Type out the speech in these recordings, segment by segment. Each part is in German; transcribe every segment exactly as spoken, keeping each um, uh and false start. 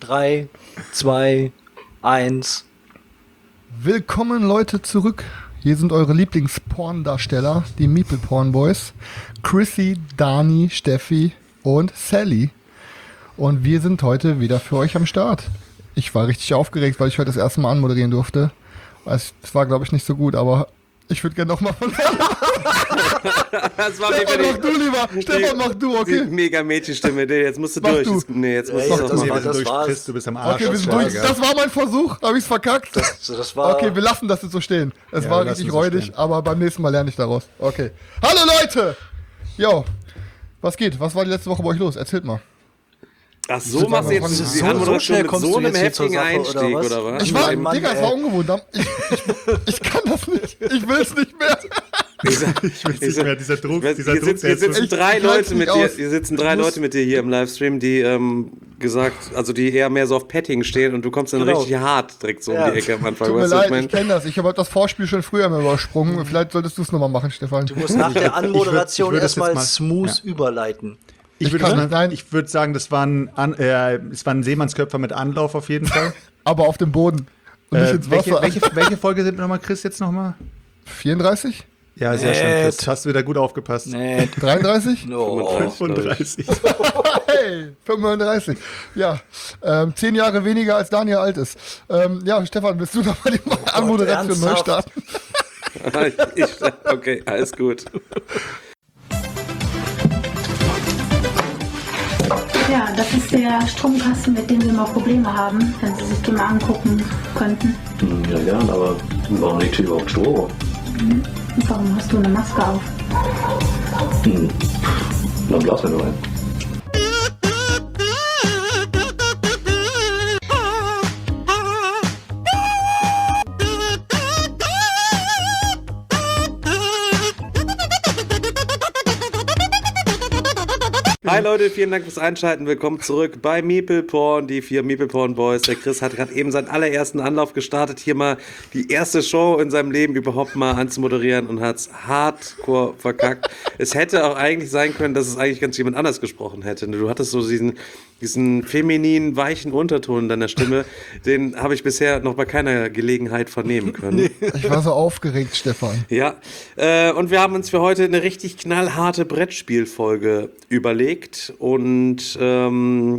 drei, zwei, eins. Willkommen Leute zurück. Hier sind eure Lieblings-Porn-Darsteller, die Meeple Porn Boys. Chrissy, Dani, Steffi und Sally. Und wir sind heute wieder für euch am Start. Ich war richtig aufgeregt, weil ich heute das erste Mal anmoderieren durfte. Es war, glaube ich, nicht so gut, aber ich würde gerne nochmal von Das war Stefan, mach du lieber. Die, Stefan, mach du, okay? Die mega Mädchenstimme, jetzt musst du Mach durch. du. Das, nee, jetzt musst Ja, du ja, das das machen. war- Du das war's. durchpisst, du bist am Arsch. Okay, wir sind war durch. geil. Das war mein Versuch. Habe ich es verkackt? Das, das war. Okay, wir lassen das jetzt so stehen. Es Ja, war wir richtig lassen es so räudig, stehen. aber beim nächsten Mal lerne ich daraus. Okay. Hallo Leute! Jo, was geht? Was war die letzte Woche bei euch los? Erzählt mal. Ach, so machst du jetzt So- die so Anmoderation schnell mit kommst so du einem jetzt hier zur heftigen Sache, oder Einstieg, was? oder was? Ich war, Mann, Mann, Digga, es ey. war ungewohnt. Ich, ich, ich kann das nicht. Ich will es nicht mehr. Ich will nicht mehr, dieser Druck, Hier, dieser Druck, sitzt, der hier sitzen Ich- drei ich halt's Leute mit nicht dir, aus. hier sitzen drei Ich muss- Leute mit dir hier im Livestream, die ähm, gesagt, also die eher mehr so auf Petting stehen und du kommst dann Genau. richtig hart direkt so Ja. um die Ecke am Anfang. Tut mir Weißt du, was leid, ich mein? ich kenne das. Ich habe das Vorspiel schon früher mal übersprungen. Vielleicht solltest du es nochmal machen, Stefan. Du musst nach der Anmoderation ich würd das erstmal jetzt mal- smooth ja. überleiten. Ich Ich würde kann- sagen, nein. ich würde sagen, das war ein, An, äh, es war ein Seemannsköpfer mit Anlauf auf jeden Fall. Aber auf dem Boden. Und nicht äh, ins welche, Wasser. welche, welche Folge sind wir nochmal, Chris, jetzt nochmal? vierunddreißig? Ja, sehr schön, Nett. Chris. Hast du wieder gut aufgepasst. Nee. dreiunddreißig? Oh. fünfunddreißig. Hey, fünfunddreißig. Ja, ähm, zehn Jahre weniger als Daniel alt ist. Ähm, ja, Stefan, willst du nochmal die Anmoderation neu ernsthaft? starten? ich, okay, alles gut. Ja, das ist der Stromkasten, mit dem wir mal Probleme haben, wenn Sie sich den mal angucken könnten. Ja, gern, aber warum liegt hier überhaupt Strom? Warum hast du eine Maske auf? Hm. Dann blasen wir nur rein. Hi Leute, vielen Dank fürs Einschalten. Willkommen zurück bei Meeple Porn, die vier Meeple Porn Boys. Der Chris hat gerade eben seinen allerersten Anlauf gestartet, hier mal die erste Show in seinem Leben überhaupt mal anzumoderieren und hat's hardcore verkackt. Es hätte auch eigentlich sein können, dass es eigentlich ganz jemand anders gesprochen hätte. Du hattest so diesen, diesen femininen, weichen Unterton in deiner Stimme, den habe ich bisher noch bei keiner Gelegenheit vernehmen können. Ich war so aufgeregt, Stefan. Ja, äh, und wir haben uns für heute eine richtig knallharte Brettspielfolge überlegt und ähm,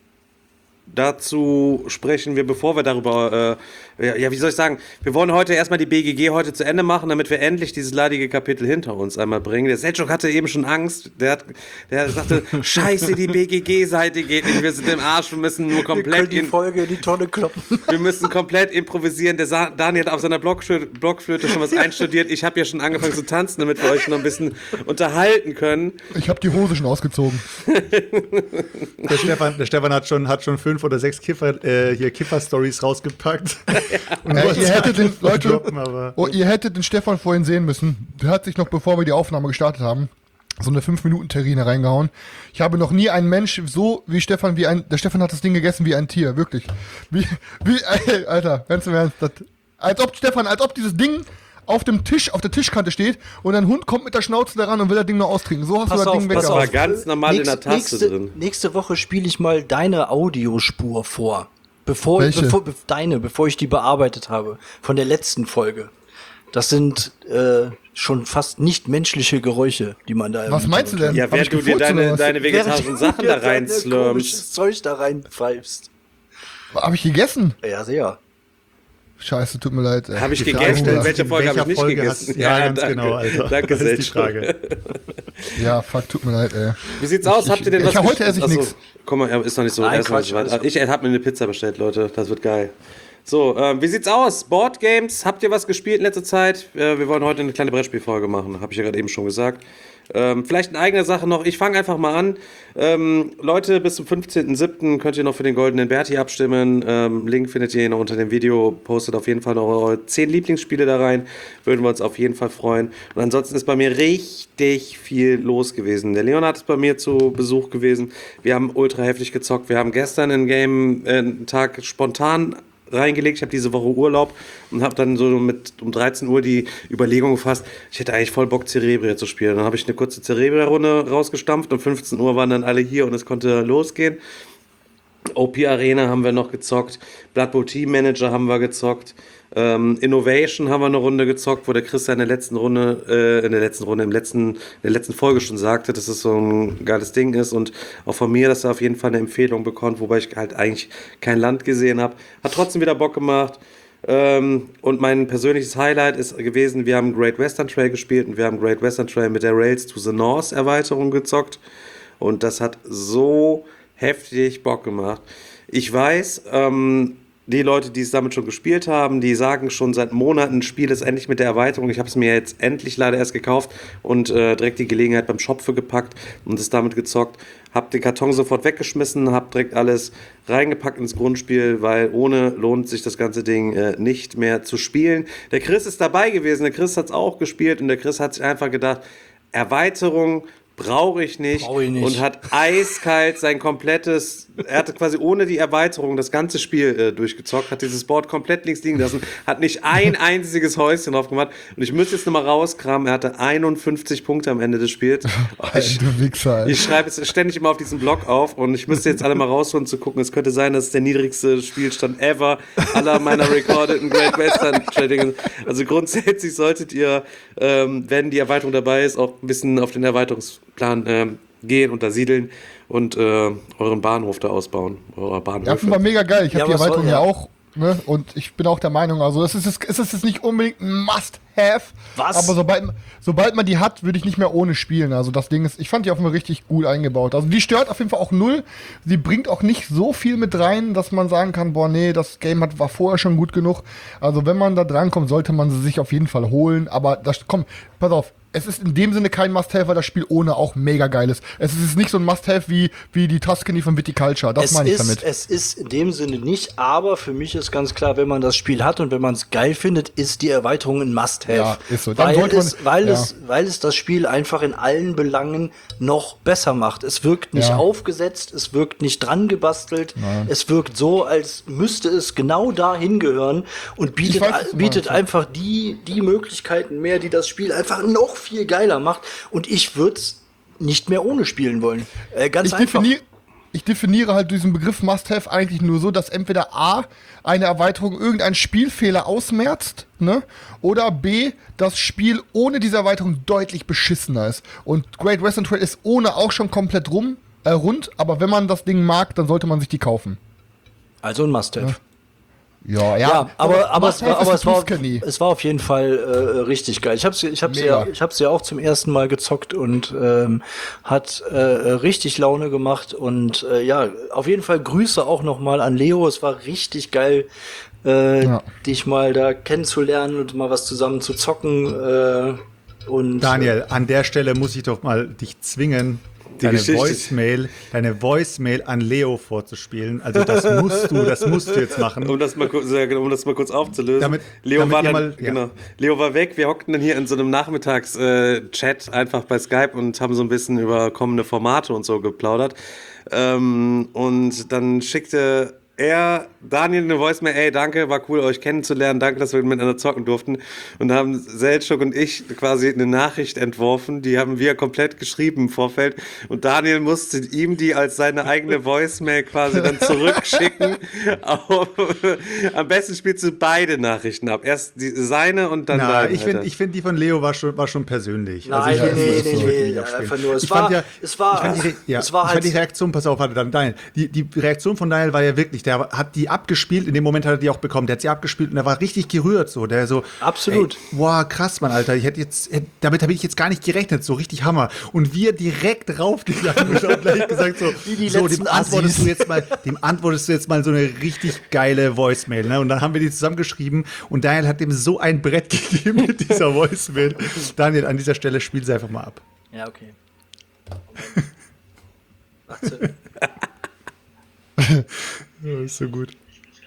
dazu sprechen wir, bevor wir darüber, äh, ja, ja, wie soll ich sagen, wir wollen heute erstmal die B G G heute zu Ende machen, damit wir endlich dieses leidige Kapitel hinter uns einmal bringen. Der Selchuk hatte eben schon Angst, der, hat, der sagte, scheiße, die B G G-Seite geht nicht, wir sind im Arsch, wir müssen nur Wir können komplett die in, Folge in die Tonne kloppen. wir müssen komplett improvisieren. Der Sa Daniel hat auf seiner Blockflöte, Blockflöte schon was einstudiert. Ich habe ja schon angefangen zu tanzen, damit wir euch noch ein bisschen unterhalten können. Ich habe die Hose schon ausgezogen. Der Stefan, der Stefan hat schon, hat schon fünf oder sechs Kiffer, äh, hier Kiffer-Stories rausgepackt. Und Äh, wollte ihr hättet den, Leute, droppen, aber oh, ihr hättet den Stefan vorhin sehen müssen. Der hat sich noch, bevor wir die Aufnahme gestartet haben, so eine fünf Minuten Terrine reingehauen. Ich habe noch nie einen Mensch so wie Stefan, wie ein, der Stefan hat das Ding gegessen wie ein Tier, wirklich. Wie, wie, ey, Alter, ganz im Ernst. Das, als ob, Stefan, als ob dieses Ding auf dem Tisch, auf der Tischkante steht und ein Hund kommt mit der Schnauze daran und will das Ding noch austrinken. So hast Pass du das auf, Ding pass Das weggehauen. war ganz normal in der Taste nächste, drin. Nächste Woche spiele ich mal deine Audiospur vor. Bevor, Welche? bevor be- deine, bevor ich die bearbeitet habe. Von der letzten Folge. Das sind äh, schon fast nicht menschliche Geräusche, die man da. Was meinst du denn? Ja, Hab während ich du dir gefurzt oder deine, was? deine vegetarischen Sachen da rein komisches slurmst. Zeug da reinpfeifst. Hab ich gegessen? Ja, sehr. Scheiße, tut mir leid. ey. Habe ich Die Frage gegessen? stellt In welcher sich, Folge habe ich welcher nicht Folge gegessen? hast- ja, ganz danke. genau, Alter. Danke, Das ist die Selchuk. Frage. Ja, fuck, tut mir leid, ey. Wie sieht's aus? Ich- Habt ihr denn ich- was ja, heute gespielt? esse ich Achso, nix. Komm mal, ja, ist noch nicht so. Nein, ist noch nicht Quatsch, so weit. alles gut. Ich habe mir eine Pizza bestellt, Leute. Das wird geil. So, ähm, wie sieht's aus? Boardgames, habt ihr was gespielt in letzter Zeit? Äh, wir wollen heute eine kleine Brettspielfolge machen, habe ich ja gerade eben schon gesagt. Ähm, vielleicht eine eigene Sache noch. Ich fange einfach mal an. Ähm, Leute, bis zum fünfzehnten siebten könnt ihr noch für den Goldenen Berti abstimmen. Ähm, Link findet ihr noch unter dem Video. Postet auf jeden Fall noch eure zehn Lieblingsspiele da rein. Würden wir uns auf jeden Fall freuen. Und ansonsten ist bei mir richtig viel los gewesen. Der Leonhard ist bei mir zu Besuch gewesen. Wir haben ultra heftig gezockt. Wir haben gestern einen Game, äh, einen Tag spontan reingelegt. Ich habe diese Woche Urlaub und habe dann so mit um dreizehn Uhr die Überlegung gefasst, ich hätte eigentlich voll Bock, Cerebria zu spielen. Dann habe ich eine kurze Cerebria-Runde rausgestampft. Um fünfzehn Uhr waren dann alle hier und es konnte losgehen. O P Arena haben wir noch gezockt, Blood Bowl Team Manager haben wir gezockt, ähm, Innovation haben wir eine Runde gezockt, wo der Chris ja in der letzten Runde, äh, in der letzten Runde, im letzten, in der letzten Folge schon sagte, dass es so ein geiles Ding ist und auch von mir, dass er auf jeden Fall eine Empfehlung bekommt, wobei ich halt eigentlich kein Land gesehen habe. Hat trotzdem wieder Bock gemacht. Ähm, und mein persönliches Highlight ist gewesen, wir haben Great Western Trail gespielt und wir haben Great Western Trail mit der Rails to the North Erweiterung gezockt und das hat so heftig Bock gemacht. Ich weiß, ähm, die Leute, die es damit schon gespielt haben, die sagen schon seit Monaten, Spiel ist endlich mit der Erweiterung. Ich habe es mir jetzt endlich leider erst gekauft und äh, direkt die Gelegenheit beim Shop für gepackt und es damit gezockt. Hab den Karton sofort weggeschmissen, hab direkt alles reingepackt ins Grundspiel, weil ohne lohnt sich das ganze Ding äh, nicht mehr zu spielen. Der Chris ist dabei gewesen, der Chris hat es auch gespielt und der Chris hat sich einfach gedacht, Erweiterung brauche ich nicht, Brauch ich nicht und hat eiskalt sein komplettes, er hatte quasi ohne die Erweiterung das ganze Spiel äh, durchgezockt, hat dieses Board komplett links liegen lassen, hat nicht ein einziges Häuschen drauf gemacht und ich müsste jetzt nochmal rauskramen, er hatte einundfünfzig Punkte am Ende des Spiels. Ich, Du Wichser, ey. ich schreibe es ständig immer auf diesen Blog auf und ich müsste jetzt alle mal rausholen zu gucken, es könnte sein, dass es der niedrigste Spielstand ever aller meiner recordeten Great Western Trading. Also grundsätzlich solltet ihr, ähm, wenn die Erweiterung dabei ist, auch ein bisschen auf den Erweiterungsplan ähm, gehen und da siedeln und äh, euren Bahnhof da ausbauen. Eurer Bahnhof. Ja, war mega geil. Ich Ja, habe die was soll- Erweiterung ja ja. auch, ne? Und ich bin auch der Meinung, also es ist, es ist jetzt nicht unbedingt ein Must-Have, Was? aber sobald, sobald man die hat, würde ich nicht mehr ohne spielen. Also das Ding ist, ich fand die auf jeden Fall richtig gut eingebaut. Also die stört auf jeden Fall auch null. Sie bringt auch nicht so viel mit rein, dass man sagen kann, boah, nee, das Game hat, war vorher schon gut genug. Also wenn man da drankommt, sollte man sie sich auf jeden Fall holen. Aber das, komm, pass auf. Es ist in dem Sinne kein Must-Have, weil das Spiel ohne auch mega geil ist. Es ist nicht so ein Must-Have wie, wie die Tuscany von Viticulture. Das Es meine ich ist, damit. es ist in dem Sinne nicht, aber für mich ist ganz klar, wenn man das Spiel hat und wenn man es geil findet, ist die Erweiterung ein Must-Have. Ja, ist so. Dann Weil, sollte man- es, weil, ja. es, weil es das Spiel einfach in allen Belangen noch besser macht. Es wirkt nicht Ja. aufgesetzt, es wirkt nicht dran gebastelt, es wirkt so, als müsste es genau da hingehören und bietet, weiß, was du bietet meinst. einfach die, die Möglichkeiten mehr, die das Spiel einfach noch viel geiler macht. Und ich würde es nicht mehr ohne spielen wollen. Äh, ganz ich einfach. definiere, ich definiere halt diesen Begriff Must-Have eigentlich nur so, dass entweder A, eine Erweiterung irgendeinen Spielfehler ausmerzt, ne? Oder B, das Spiel ohne diese Erweiterung deutlich beschissener ist. Und Great Western Trail ist ohne auch schon komplett rum, äh, rund, aber wenn man das Ding mag, dann sollte man sich die kaufen. Also ein Must-Have. Ja, Ja, aber, aber, es, war, aber es, war, Tuscany. es war auf jeden Fall äh, richtig geil. Ich habe ich hab's Mega. ja, ich hab's ja auch zum ersten Mal gezockt und ähm, hat äh, richtig Laune gemacht. Und äh, ja, auf jeden Fall Grüße auch nochmal an Leo. Es war richtig geil, äh, Ja. dich mal da kennenzulernen und mal was zusammen zu zocken. Äh, und Daniel, an der Stelle muss ich doch mal dich zwingen, deine Geschichte- Voicemail, deine Voicemail an Leo vorzuspielen. Also das musst du, das musst du jetzt machen. Um das mal kurz, äh, um das mal kurz aufzulösen. Damit- Leo damit war ihr dann, mal- ja. genau. Leo war weg. Wir hockten dann hier in so einem Nachmittags-Chat einfach bei Skype und haben so ein bisschen über kommende Formate und so geplaudert. Ähm, und dann schickte er Daniel eine Voicemail, ey, danke, war cool, euch kennenzulernen, danke, dass wir miteinander zocken durften. Und da haben Selchuk und ich quasi eine Nachricht entworfen, die haben wir komplett geschrieben im Vorfeld. Und Daniel musste ihm die als seine eigene Voicemail quasi dann zurückschicken. Auf, am besten spielst du beide Nachrichten ab. Erst die, seine und dann Na, deine. ich finde, Alter. ich find, die von Leo war schon, war schon persönlich. Nein, Also ich- nee, das nee, muss nee, wirklich nee, abspielen. einfach nur, es ich war- fand ja, es war- ich fand die, Re- ja, es war ich fand die halt- Reaktion, pass auf, warte, dann Daniel. Die, die Reaktion von Daniel war ja wirklich, der hat die abgespielt, in dem Moment hat er die auch bekommen, der hat sie abgespielt und er war richtig gerührt, so, der so, Absolut. Ey, wow, krass, Mann, Alter, ich hätte jetzt, hätt- damit habe ich jetzt gar nicht gerechnet, so richtig Hammer. Und wir direkt raufgegangen und haben gleich gesagt, so, Wie die so dem letzten antwortest Assis. du jetzt mal, dem antwortest du jetzt mal so eine richtig geile Voicemail, ne? Und dann haben wir die zusammengeschrieben und Daniel hat dem so ein Brett gegeben mit dieser Voicemail. Daniel, an dieser Stelle spiel sie einfach mal ab. Ja, okay. Warte. Ja, ist so gut.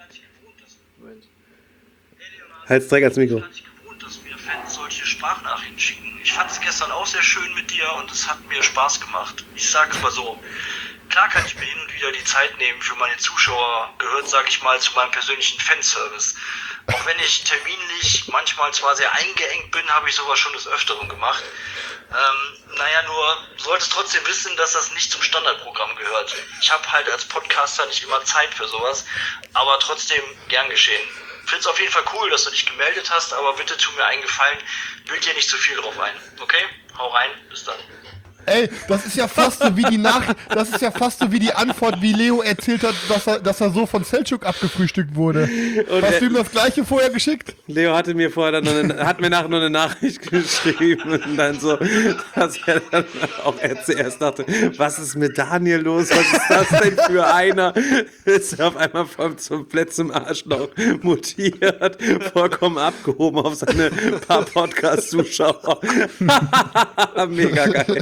Halt's direkt ans Mikro. gar nicht gewohnt, dass mir Fans solche Sprachnachrichten schicken. Ich fand es gestern auch sehr schön mit dir und es hat mir Spaß gemacht. Ich sag's mal so. klar kann ich mir hin und wieder die Zeit nehmen für meine Zuschauer, gehört, sage ich mal, zu meinem persönlichen Fanservice. Auch wenn ich terminlich manchmal zwar sehr eingeengt bin, habe ich sowas schon des Öfteren gemacht. Ähm, naja, nur solltest trotzdem wissen, dass das nicht zum Standardprogramm gehört. Ich habe halt als Podcaster nicht immer Zeit für sowas, aber trotzdem gern geschehen. Find's auf jeden Fall cool, dass du dich gemeldet hast, aber bitte tu mir einen Gefallen, bild dir nicht zu viel drauf ein, okay? Hau rein, bis dann. Ey, das ist ja fast so wie die Nach das ist ja fast so wie die Antwort, wie Leo erzählt hat, dass er, dass er so von Selçuk abgefrühstückt wurde. Und Hast der, du ihm das gleiche vorher geschickt? Leo hatte mir vorher dann noch eine, hat mir nachher noch eine Nachricht geschrieben und dann so, dass er dann auch zuerst dachte, was ist mit Daniel los? Was ist das denn für einer? Ist auf einmal vom zum zum Arschloch mutiert, vollkommen abgehoben auf seine paar Podcast-Zuschauer. Mega geil.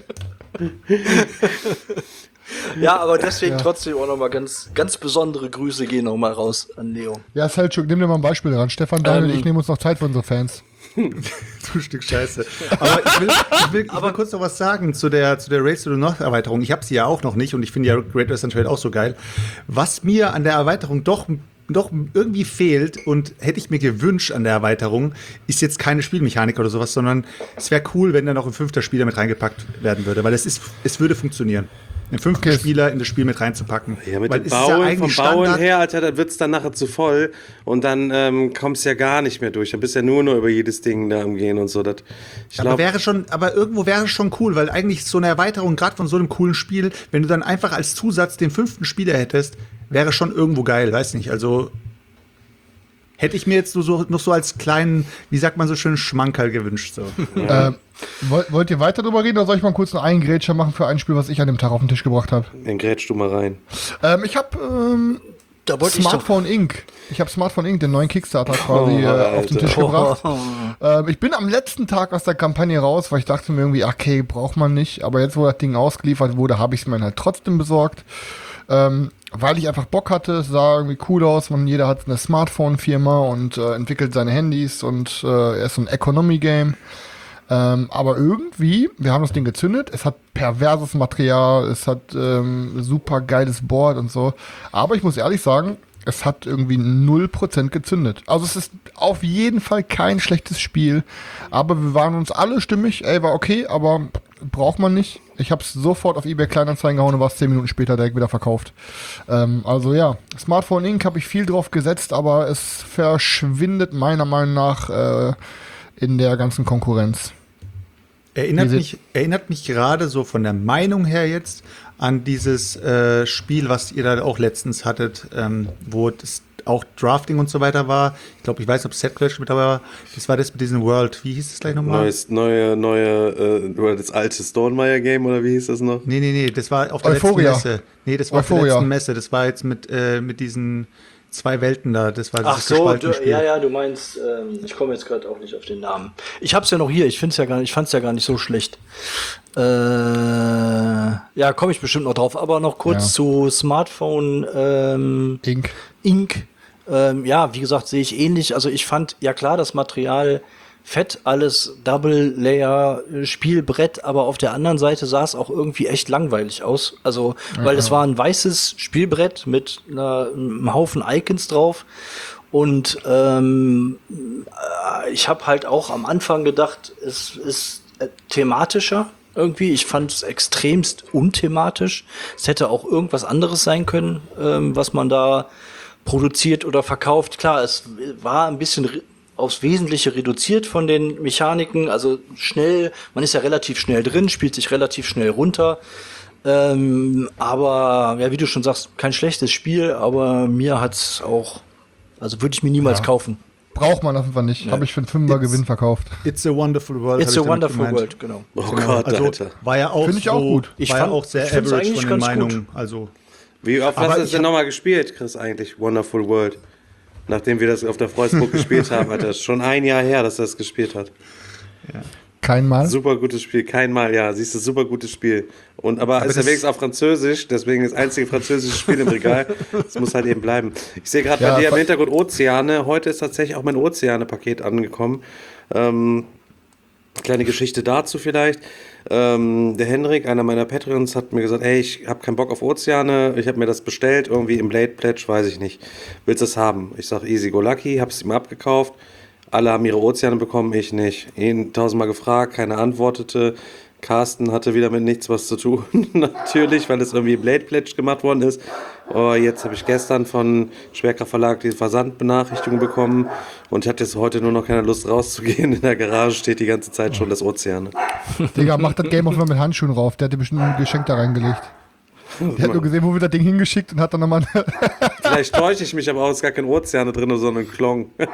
Ja, aber deswegen Ja. trotzdem auch nochmal ganz, ganz besondere Grüße gehen nochmal raus an Leo. Ja, Selçuk, nimm dir mal ein Beispiel ran. Stefan, Daniel Ähm. und ich nehmen uns noch Zeit für unsere Fans. Du Stück Scheiße. Aber ich will, ich will, ich will kurz noch was sagen zu der, zu der Race to the North Erweiterung. Ich habe sie ja auch noch nicht und ich finde ja Great Western Trail auch so geil. Was mir an der Erweiterung doch, doch irgendwie fehlt und hätte ich mir gewünscht an der Erweiterung, ist jetzt keine Spielmechanik oder sowas, sondern es wäre cool, wenn da noch ein fünfter Spieler mit reingepackt werden würde, weil es ist, es würde funktionieren. Einen fünften Okay. Spieler in das Spiel mit reinzupacken. Ja, mit weil dem es ist ja Bauen, vom eigentlich Bauen Standard- her, Alter, da wird's dann nachher zu voll und dann ähm, kommst du ja gar nicht mehr durch. Dann bist du ja nur noch über jedes Ding da am Gehen und so. Das, ich Aber glaub, wäre schon, aber irgendwo wäre es schon cool, weil eigentlich so eine Erweiterung, gerade von so einem coolen Spiel, wenn du dann einfach als Zusatz den fünften Spieler hättest, wäre schon irgendwo geil, weiß nicht. Also hätte ich mir jetzt nur so, noch so als kleinen, wie sagt man so schön, Schmankerl gewünscht. So. Ähm, wollt, wollt ihr weiter drüber reden oder soll ich mal kurz einen Eingrätscher machen für ein Spiel, was ich an dem Tag auf den Tisch gebracht habe? dann grätsch du mal rein. Ähm, ich habe ähm, Da wollte ich doch. Smartphone Incorporated. Ich habe Smartphone Incorporated, den neuen Kickstarter quasi Oh, äh, auf den Alter. Tisch gebracht. Ähm, ich bin am letzten Tag aus der Kampagne raus, weil ich dachte mir irgendwie, okay, braucht man nicht. Aber jetzt, wo das Ding ausgeliefert wurde, habe ich es mir halt trotzdem besorgt. Ähm, weil ich einfach Bock hatte, es sah irgendwie cool aus. Man, jeder hat eine Smartphone-Firma und äh, entwickelt seine Handys und äh, er ist so ein Economy-Game. Ähm, aber irgendwie, wir haben das Ding gezündet, es hat perverses Material, es hat ähm, super geiles Board und so. Aber ich muss ehrlich sagen, es hat irgendwie null Prozent gezündet. Also es ist auf jeden Fall kein schlechtes Spiel. Aber wir waren uns alle stimmig, ey, war okay, aber braucht man nicht. Ich habe es sofort auf eBay Kleinanzeigen gehauen und war es zehn Minuten später direkt wieder verkauft. Ähm, also ja, Smartphone Incorporated habe ich viel drauf gesetzt, aber es verschwindet meiner Meinung nach äh, in der ganzen Konkurrenz. Erinnert Diese- mich, erinnert mich gerade so von der Meinung her jetzt an dieses äh, Spiel, was ihr da auch letztens hattet, ähm, wo das auch Drafting und so weiter war. Ich glaube, ich weiß nicht, ob Set Clash mit dabei war. Das war das mit diesem World. Wie hieß das gleich nochmal? Neues, neue, neue, äh, oder das alte Stonemeyer-Game, oder wie hieß das noch? Nee, nee, nee, das war auf der Euphoria. letzten Messe. Nee, das war auf Euphoria. der letzten Messe. Das war jetzt mit, äh, mit diesen zwei Welten da. Das war Ach dieses so, du, gespaltene Spiel. ja, ja, du meinst, ähm, ich komme jetzt gerade auch nicht auf den Namen. Ich hab's ja noch hier, ich find's ja gar nicht, ich fand's ja gar nicht so schlecht. Äh, ja, komme ich bestimmt noch drauf, aber noch kurz Ja. zu Smartphone ähm, Inc. Inc. Ähm, ja, wie gesagt, sehe ich ähnlich. Also ich fand, ja klar, das Material fett, alles Double-Layer-Spielbrett, aber auf der anderen Seite sah es auch irgendwie echt langweilig aus. Also, weil es war ein weißes Spielbrett mit einer, einem Haufen Icons drauf. Und ähm, äh, ich habe halt auch am Anfang gedacht, es ist äh, thematischer irgendwie. Ich fand es extremst unthematisch. Es hätte auch irgendwas anderes sein können, ähm, was man da produziert oder verkauft. Klar, es war ein bisschen re- aufs Wesentliche reduziert von den Mechaniken. Also schnell, man ist ja relativ schnell drin, spielt sich relativ schnell runter. Ähm, aber, ja, wie du schon sagst, kein schlechtes Spiel, aber mir hat's auch, also würde ich mir niemals Ja. kaufen. Braucht man auf jeden Fall nicht. Habe ich für einen Fünfer Jetzt- Gewinn verkauft. It's a Wonderful World. It's hab a ich damit wonderful gemeint. world, genau. Oh Genau, Gott, also Alter. war ja auch Finde ich so, auch gut. Ich war fand- ja auch sehr ich find's average eigentlich von den ganz gut. Meinungen. Also Wie oft Aber hast du ich es denn hab- nochmal gespielt, Chris, eigentlich? Wonderful World. Nachdem wir das auf der Freusburg gespielt haben, Alter. Das ist schon ein Jahr her, dass er das gespielt hat. Kein Mal. Super gutes Spiel, kein Mal, ja. Siehst du, super gutes Spiel. Und, aber, ist ja das- wenigstens auf Französisch, deswegen das einzige französische Spiel im Regal. Das muss halt eben bleiben. Ich sehe gerade Ja, bei dir im ver- Hintergrund Ozeane. Heute ist tatsächlich auch mein Ozeane-Paket angekommen. Ähm, kleine Geschichte dazu vielleicht. Ähm, der Henrik, einer meiner Patreons, hat mir gesagt, ey, ich habe keinen Bock auf Ozeane, ich habe mir das bestellt, irgendwie im Blade Pledge, weiß ich nicht. Willst du es haben? Ich sag, easy go lucky, hab's ihm abgekauft. Alle haben ihre Ozeane bekommen, ich nicht. Ihn tausendmal gefragt, keiner antwortete. Carsten hatte wieder mit nichts was zu tun, natürlich, weil es irgendwie Blade Pledge gemacht worden ist. Oh, jetzt habe ich gestern von Schwerkraft Verlag die Versandbenachrichtigung bekommen und ich hatte jetzt heute nur noch keine Lust rauszugehen. In der Garage steht die ganze Zeit schon das Ozean. Digga, mach das Game auf mal mit Handschuhen rauf. Der hat dir bestimmt ein Geschenk da reingelegt. Der hat nur gesehen, wo wir das Ding hingeschickt und hat dann nochmal... Vielleicht täusche ich mich, aber auch ist gar kein Ozeane drin, sondern ein Klong. Oh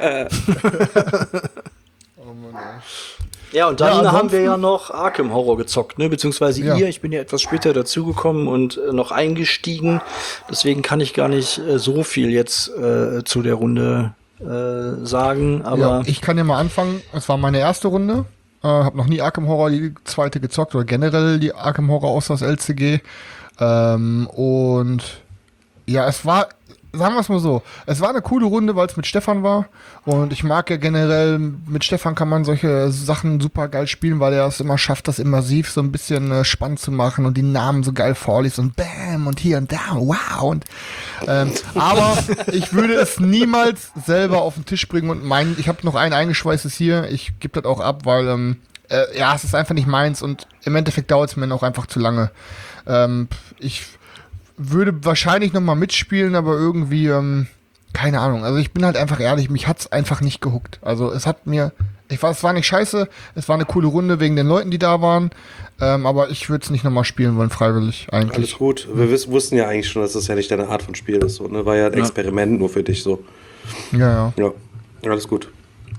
Mann, ey. Ja, und dann Ja, ansonsten- haben wir ja noch Arkham Horror gezockt, ne? Beziehungsweise Ja. ihr, ich bin ja etwas später dazugekommen und äh, noch eingestiegen. Deswegen kann ich gar nicht äh, so viel jetzt äh, zu der Runde äh, sagen. Aber Ja, ich kann ja mal anfangen. Es war meine erste Runde. Äh, hab noch nie Arkham Horror die zweite gezockt oder generell die Arkham Horror außer das L C G. Ähm, und ja, es war, sagen wir es mal so, es war eine coole Runde, weil es mit Stefan war. Und ich mag ja generell, mit Stefan kann man solche Sachen super geil spielen, weil er es immer schafft, das immersiv so ein bisschen äh, spannend zu machen und die Namen so geil vorliest und bam und hier und da, wow. Und, ähm, aber ich würde es niemals selber auf den Tisch bringen und meinen, ich habe noch ein eingeschweißtes hier, ich gebe das auch ab, weil ähm, äh, ja, es ist einfach nicht meins und im Endeffekt dauert es mir noch einfach zu lange. Ähm, ich würde wahrscheinlich noch mal mitspielen, aber irgendwie, ähm, keine Ahnung. Also ich bin halt einfach ehrlich, mich hat's einfach nicht gehuckt. Also es hat mir, ich weiß, es war nicht scheiße, es war eine coole Runde wegen den Leuten, die da waren, ähm, aber ich würde es nicht noch mal spielen wollen, freiwillig eigentlich. Alles gut. Wir wiss, wussten ja eigentlich schon, dass das ja nicht deine Art von Spiel ist. So, ne? War ja ein Experiment nur für dich so. Ja, ja. Ja, alles gut.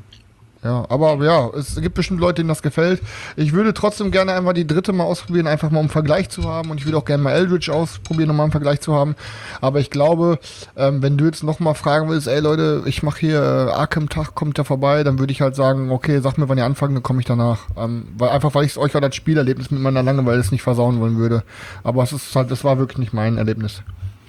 Ja, aber ja, es gibt bestimmt Leute, denen das gefällt. Ich würde trotzdem gerne einmal die dritte mal ausprobieren, einfach mal um einen Vergleich zu haben. Und ich würde auch gerne mal Eldritch ausprobieren, um mal einen Vergleich zu haben. Aber ich glaube, ähm, wenn du jetzt noch mal fragen willst, ey Leute, ich mache hier äh, Arkham-Tag, kommt da vorbei, dann würde ich halt sagen, okay, sag mir, wann ihr anfangt, dann komme ich danach. Ähm, weil einfach, weil ich euch auch das Spielerlebnis mit meiner Langeweile nicht versauen wollen würde. Aber es ist halt, das war wirklich nicht mein Erlebnis.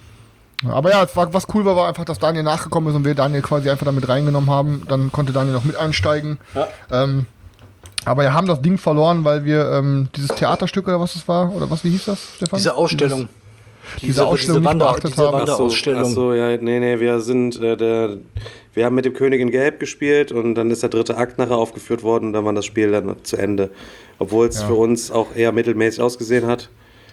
Aber ja, es war, was cool war, war einfach, dass Daniel nachgekommen ist und wir Daniel quasi einfach damit reingenommen haben. Dann konnte Daniel noch mit einsteigen. Ja. Ähm, aber wir haben das Ding verloren, weil wir ähm, dieses Theaterstück oder was es war, oder was, wie hieß das, Stefan? diese Ausstellung. Diese, diese Ausstellung diese nicht Wander, beachtet diese haben. Wander- Ach so, Ausstellung. ach so, ja, nee, nee, wir sind, äh, der, wir haben mit dem König in Gelb gespielt und dann ist der dritte Akt nachher aufgeführt worden und dann war das Spiel dann zu Ende. Obwohl es Ja. für uns auch eher mittelmäßig ausgesehen hat.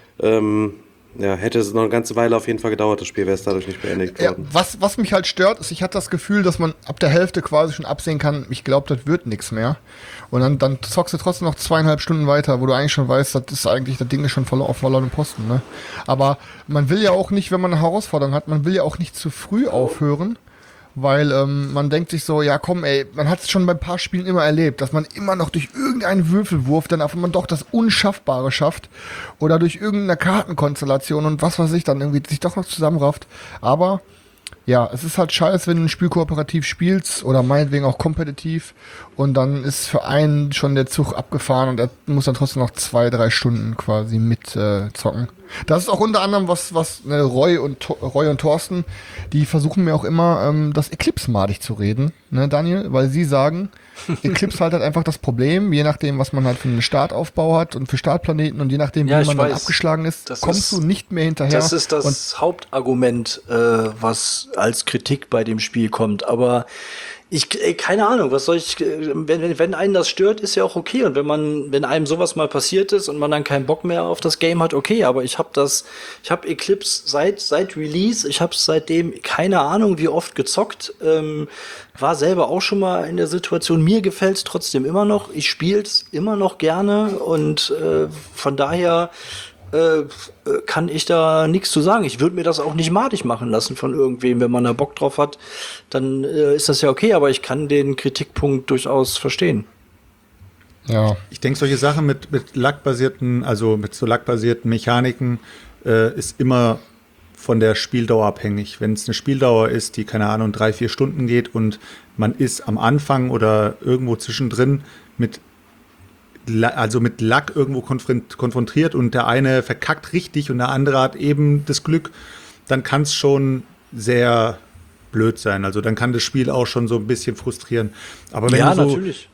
Ähm, ja, hätte es noch eine ganze Weile auf jeden Fall gedauert, das Spiel wäre es dadurch nicht beendigt Ja, worden. was, was mich halt stört, ist, ich hatte das Gefühl, dass man ab der Hälfte quasi schon absehen kann, ich glaube, das wird nichts mehr. Und dann, dann zockst du trotzdem noch zweieinhalb Stunden weiter, wo du eigentlich schon weißt, das ist eigentlich, das Ding ist schon verlo- auf verlorenen Posten, ne? Aber man will ja auch nicht, wenn man eine Herausforderung hat, man will ja auch nicht zu früh aufhören, weil ähm, man denkt sich so, ja komm ey, man hat es schon bei ein paar Spielen immer erlebt, dass man immer noch durch irgendeinen Würfelwurf dann auf einmal doch das Unschaffbare schafft oder durch irgendeine Kartenkonstellation und was weiß ich dann irgendwie sich doch noch zusammenrafft. Aber ja, es ist halt scheiße, wenn du ein Spiel kooperativ spielst oder meinetwegen auch kompetitiv und dann ist für einen schon der Zug abgefahren und er muss dann trotzdem noch zwei, drei Stunden quasi mit äh, zocken. Das ist auch unter anderem was, was ne, Roy und To- Roy und Thorsten, die versuchen mir auch immer ähm, das Eclipse madig zu reden, ne Daniel, weil sie sagen, Eclipse halt, halt einfach das Problem, je nachdem, was man halt für einen Startaufbau hat und für Startplaneten und je nachdem, wie Ja, ich man dann weiß. abgeschlagen ist, Das kommst ist- du nicht mehr hinterher. Das ist und das Hauptargument, äh, was als Kritik bei dem Spiel kommt. Aber ich, ey, keine Ahnung, was soll ich, äh, wenn, wenn, wenn einen das stört, ist ja auch okay. Und wenn man, wenn einem sowas mal passiert ist und man dann keinen Bock mehr auf das Game hat, okay. Aber ich habe das, ich habe Eclipse seit, seit Release, ich habe seitdem keine Ahnung, wie oft gezockt. Ähm, war selber auch schon mal in der Situation. Mir gefällt's trotzdem immer noch. Ich spiel's immer noch gerne und äh, von daher äh, kann ich da nichts zu sagen. Ich würde mir das auch nicht madig machen lassen von irgendwem. Wenn man da Bock drauf hat, dann äh, ist das ja okay, aber ich kann den Kritikpunkt durchaus verstehen. ja. Ich denke, solche Sachen mit, mit lackbasierten, also mit so lackbasierten Mechaniken äh, ist immer von der Spieldauer abhängig. Wenn es eine Spieldauer ist, die, keine Ahnung, drei, vier Stunden geht und man ist am Anfang oder irgendwo zwischendrin mit La- also mit Lack irgendwo konfront- konfrontiert und der eine verkackt richtig und der andere hat eben das Glück, dann kann es schon sehr blöd sein. Also dann kann das Spiel auch schon so ein bisschen frustrieren. Aber wenn Ja, du so natürlich.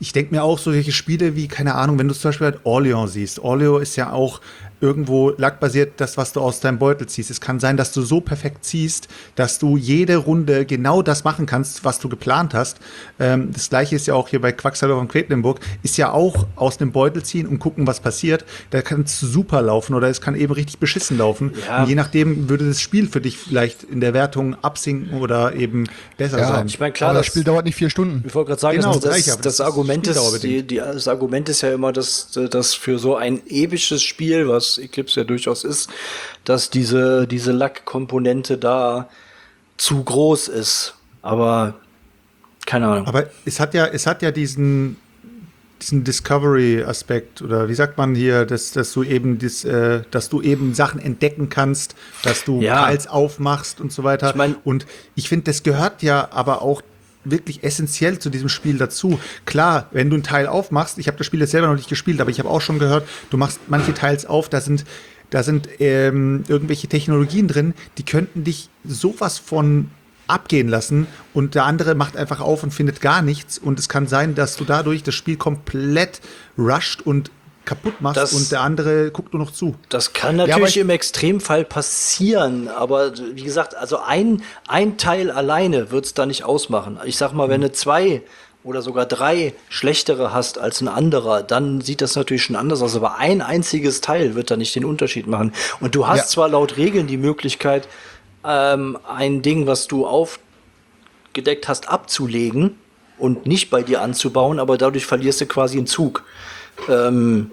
ich denke mir auch solche Spiele wie, keine Ahnung, wenn du zum Beispiel halt Orleans siehst. Orleans ist ja auch irgendwo lackbasiert, das, was du aus deinem Beutel ziehst. Es kann sein, dass du so perfekt ziehst, dass du jede Runde genau das machen kannst, was du geplant hast. Ähm, das Gleiche ist ja auch hier bei Quacksalber von Quedlinburg, ist ja auch aus dem Beutel ziehen und gucken, was passiert. Da kann es super laufen oder es kann eben richtig beschissen laufen. Ja. Und je nachdem würde das Spiel für dich vielleicht in der Wertung absinken oder eben besser Ja, sein. Ich meine, klar, Aber das das Spiel dauert nicht vier Stunden. Ich wollte gerade sagen, Genau, das, das, gleich, aber das, das ist Argument ist, die, spieldauerbedingt. die, das Argument ist ja immer, dass, dass für so ein episches Spiel, was Eclipse ja durchaus ist, dass diese, diese Lackkomponente da zu groß ist. Aber keine Ahnung. Aber es hat ja, es hat ja diesen, diesen Discovery-Aspekt oder wie sagt man hier, dass, dass du eben das, äh, dass du eben Sachen entdecken kannst, dass du Ja. Teils aufmachst und so weiter. Ich mein- und ich finde, das gehört ja aber auch wirklich essentiell zu diesem Spiel dazu. Klar, wenn du ein Teil aufmachst, ich habe das Spiel jetzt selber noch nicht gespielt, aber ich habe auch schon gehört, du machst manche Teils auf, da sind da sind ähm, irgendwelche Technologien drin, die könnten dich sowas von abgehen lassen und der andere macht einfach auf und findet gar nichts und es kann sein, dass du dadurch das Spiel komplett rusht und kaputt machst Das- und der andere guckt nur noch zu. Das kann aber natürlich ich- im Extremfall passieren, aber wie gesagt, also ein, ein Teil alleine wird es da nicht ausmachen. Ich sag mal, wenn du zwei oder sogar drei schlechtere hast als ein anderer, dann sieht das natürlich schon anders aus. Aber ein einziges Teil wird da nicht den Unterschied machen. Und du hast Ja. zwar laut Regeln die Möglichkeit, ähm, ein Ding, was du aufgedeckt hast, abzulegen und nicht bei dir anzubauen, aber dadurch verlierst du quasi einen Zug. Ähm,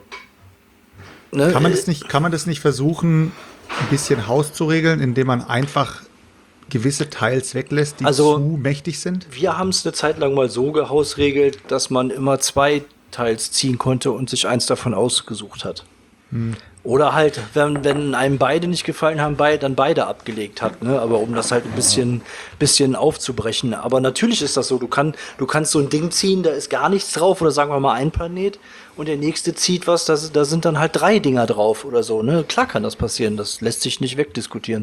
ne? Kann man das nicht, kann man das nicht versuchen, ein bisschen Haus zu regeln, indem man einfach gewisse Teils weglässt, die Also- zu mächtig sind? Wir haben es eine Zeit lang mal so gehausregelt, dass man immer zwei Teils ziehen konnte und sich eins davon ausgesucht hat. Oder halt, wenn, wenn einem beide nicht gefallen haben, beid, dann beide abgelegt hat, ne? Aber um das halt ein bisschen, bisschen aufzubrechen. Aber natürlich ist das so, du, kann, du kannst so ein Ding ziehen, da ist gar nichts drauf, oder sagen wir mal ein Planet, und der nächste zieht was, da, da sind dann halt drei Dinger drauf oder so, ne? Klar kann das passieren, das lässt sich nicht wegdiskutieren.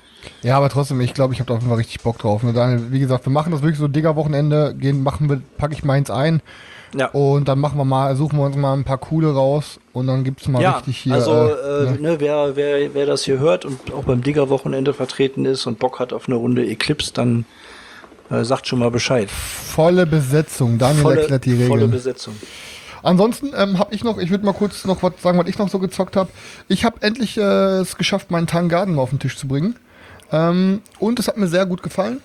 Ja, aber trotzdem, ich glaube, ich habe da auf jeden Fall richtig Bock drauf. Ne? Daniel, wie gesagt, wir machen das wirklich so Digger-Wochenende, gehen, machen wir, packe ich meins ein Ja. und dann machen wir mal, suchen wir uns mal ein paar coole raus und dann gibt's mal Ja, richtig hier. also äh, äh, ne? ne, wer, wer, wer das hier hört und auch beim Digger-Wochenende vertreten ist und Bock hat auf eine Runde Eclipse, dann äh, sagt schon mal Bescheid. Volle Besetzung. Daniel erklärt die volle Regeln. Besetzung. Ansonsten ähm, habe ich noch, ich würde mal kurz noch was sagen, was ich noch so gezockt habe. Ich habe endlich äh, es geschafft, meinen Tangarden mal auf den Tisch zu bringen. Ähm, und es hat mir sehr gut gefallen.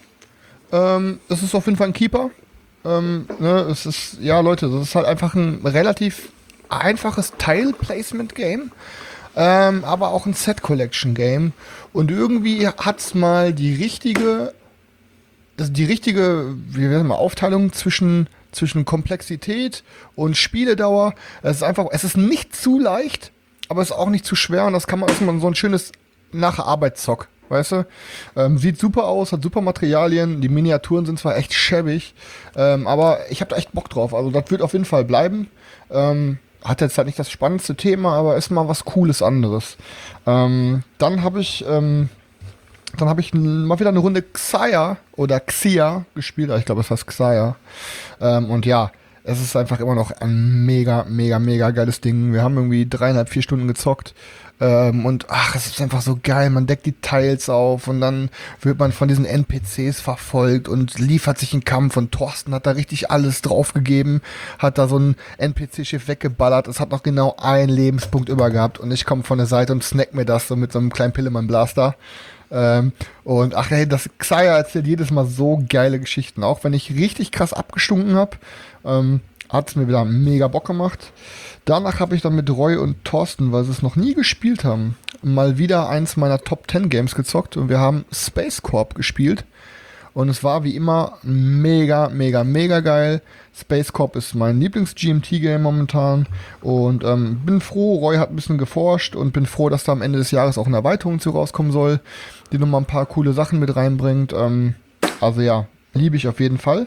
Ähm, das ist auf jeden Fall ein Keeper. Ähm, ne, es ist, ja Leute, das ist halt einfach ein relativ einfaches Tile-Placement-Game. Ähm, aber auch ein Set-Collection-Game. Und irgendwie hat's mal die richtige, also die richtige, wie werden wir, Aufteilung zwischen, zwischen Komplexität und Spieledauer. Es ist einfach, es ist nicht zu leicht, aber es ist auch nicht zu schwer. Und das kann man, ist man so ein schönes Nacharbeitszock. Weißt du? Ähm, sieht super aus, hat super Materialien. Die Miniaturen sind zwar echt schäbig, ähm, aber ich habe da echt Bock drauf. Also das wird auf jeden Fall bleiben. Ähm, hat jetzt halt nicht das spannendste Thema, aber ist mal was Cooles anderes. Ähm, dann habe ich, ähm, dann habe ich n- mal wieder eine Runde Xia oder Xia gespielt. Ich glaube, es heißt Xia. Ähm, und ja, es ist einfach immer noch ein mega, mega, mega geiles Ding. Wir haben irgendwie dreieinhalb, vier Stunden gezockt. Ähm, und ach, es ist einfach so geil. Man deckt die Tiles auf und dann wird man von diesen N P Cs verfolgt und liefert sich einen Kampf. Und Thorsten hat da richtig alles draufgegeben, hat da so ein N P C-Schiff weggeballert. Es hat noch genau einen Lebenspunkt über gehabt. Und ich komme von der Seite und snack mir das so mit so einem kleinen Pillemann-Blaster. Ähm, und ach ey, das Xia erzählt jedes Mal so geile Geschichten. Auch wenn ich richtig krass abgestunken habe, ähm, hat es mir wieder mega Bock gemacht. Danach habe ich dann mit Roy und Thorsten, weil sie es noch nie gespielt haben, mal wieder eins meiner Top zehn Games gezockt und wir haben Space Corp gespielt. Und es war wie immer mega, mega, mega geil. Space Corp ist mein Lieblings-G M T-Game momentan. Und ähm, bin froh, Roy hat ein bisschen geforscht und bin froh, dass da am Ende des Jahres auch eine Erweiterung zu rauskommen soll, die nochmal ein paar coole Sachen mit reinbringt. Ähm, also ja, liebe ich auf jeden Fall.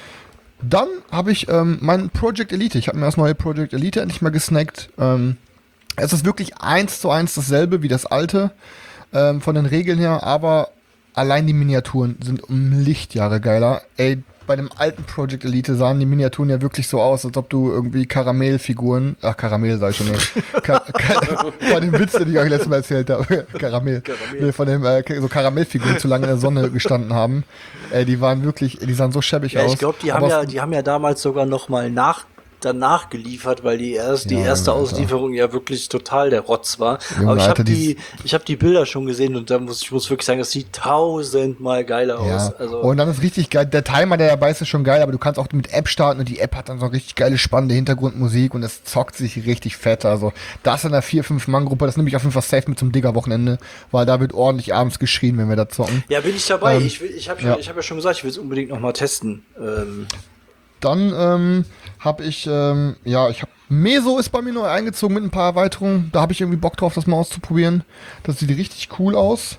Dann habe ich ähm, mein Project Elite. Ich habe mir das neue Project Elite endlich mal gesnackt. Ähm, es ist wirklich eins zu eins dasselbe wie das alte ähm, von den Regeln her, aber allein die Miniaturen sind um Lichtjahre geiler. Ey, bei dem alten Project Elite sahen die Miniaturen ja wirklich so aus, als ob du irgendwie Karamellfiguren, ach Karamell sag ich schon, nee, Ka Ka bei dem Witz, den ich euch letztes Mal erzählt habe, Karamell, Karamell. Nee, von dem äh, so Karamellfiguren zu lange in der Sonne gestanden haben. Äh, die waren wirklich, die sahen so schäbig ja, aus. Ich glaube, die haben ja, die haben ja damals sogar noch mal nach danach geliefert, weil die erst die ja, erste Alter. Auslieferung ja wirklich total der Rotz war. Junge, aber ich habe die, ich habe die Bilder schon gesehen und da muss ich muss wirklich sagen, das sieht tausendmal geiler ja. aus. Also und dann ist richtig geil. Der Timer, der dabei ist, ist schon geil, aber du kannst auch mit App starten und die App hat dann so richtig geile, spannende Hintergrundmusik und es zockt sich richtig fett. Also das in einer vier fünf Mann Gruppe, das nehme ich auf jeden Fall safe mit zum Digger-Wochenende, weil da wird ordentlich abends geschrien, wenn wir da zocken. Ja, bin ich dabei. Ähm, ich will, ich habe ja. ich hab ja schon gesagt, ich will es unbedingt noch mal testen. Ähm. Dann ähm, habe ich, ähm, ja, ich habe Meso ist bei mir neu eingezogen mit ein paar Erweiterungen. Da habe ich irgendwie Bock drauf, das mal auszuprobieren. Das sieht richtig cool aus.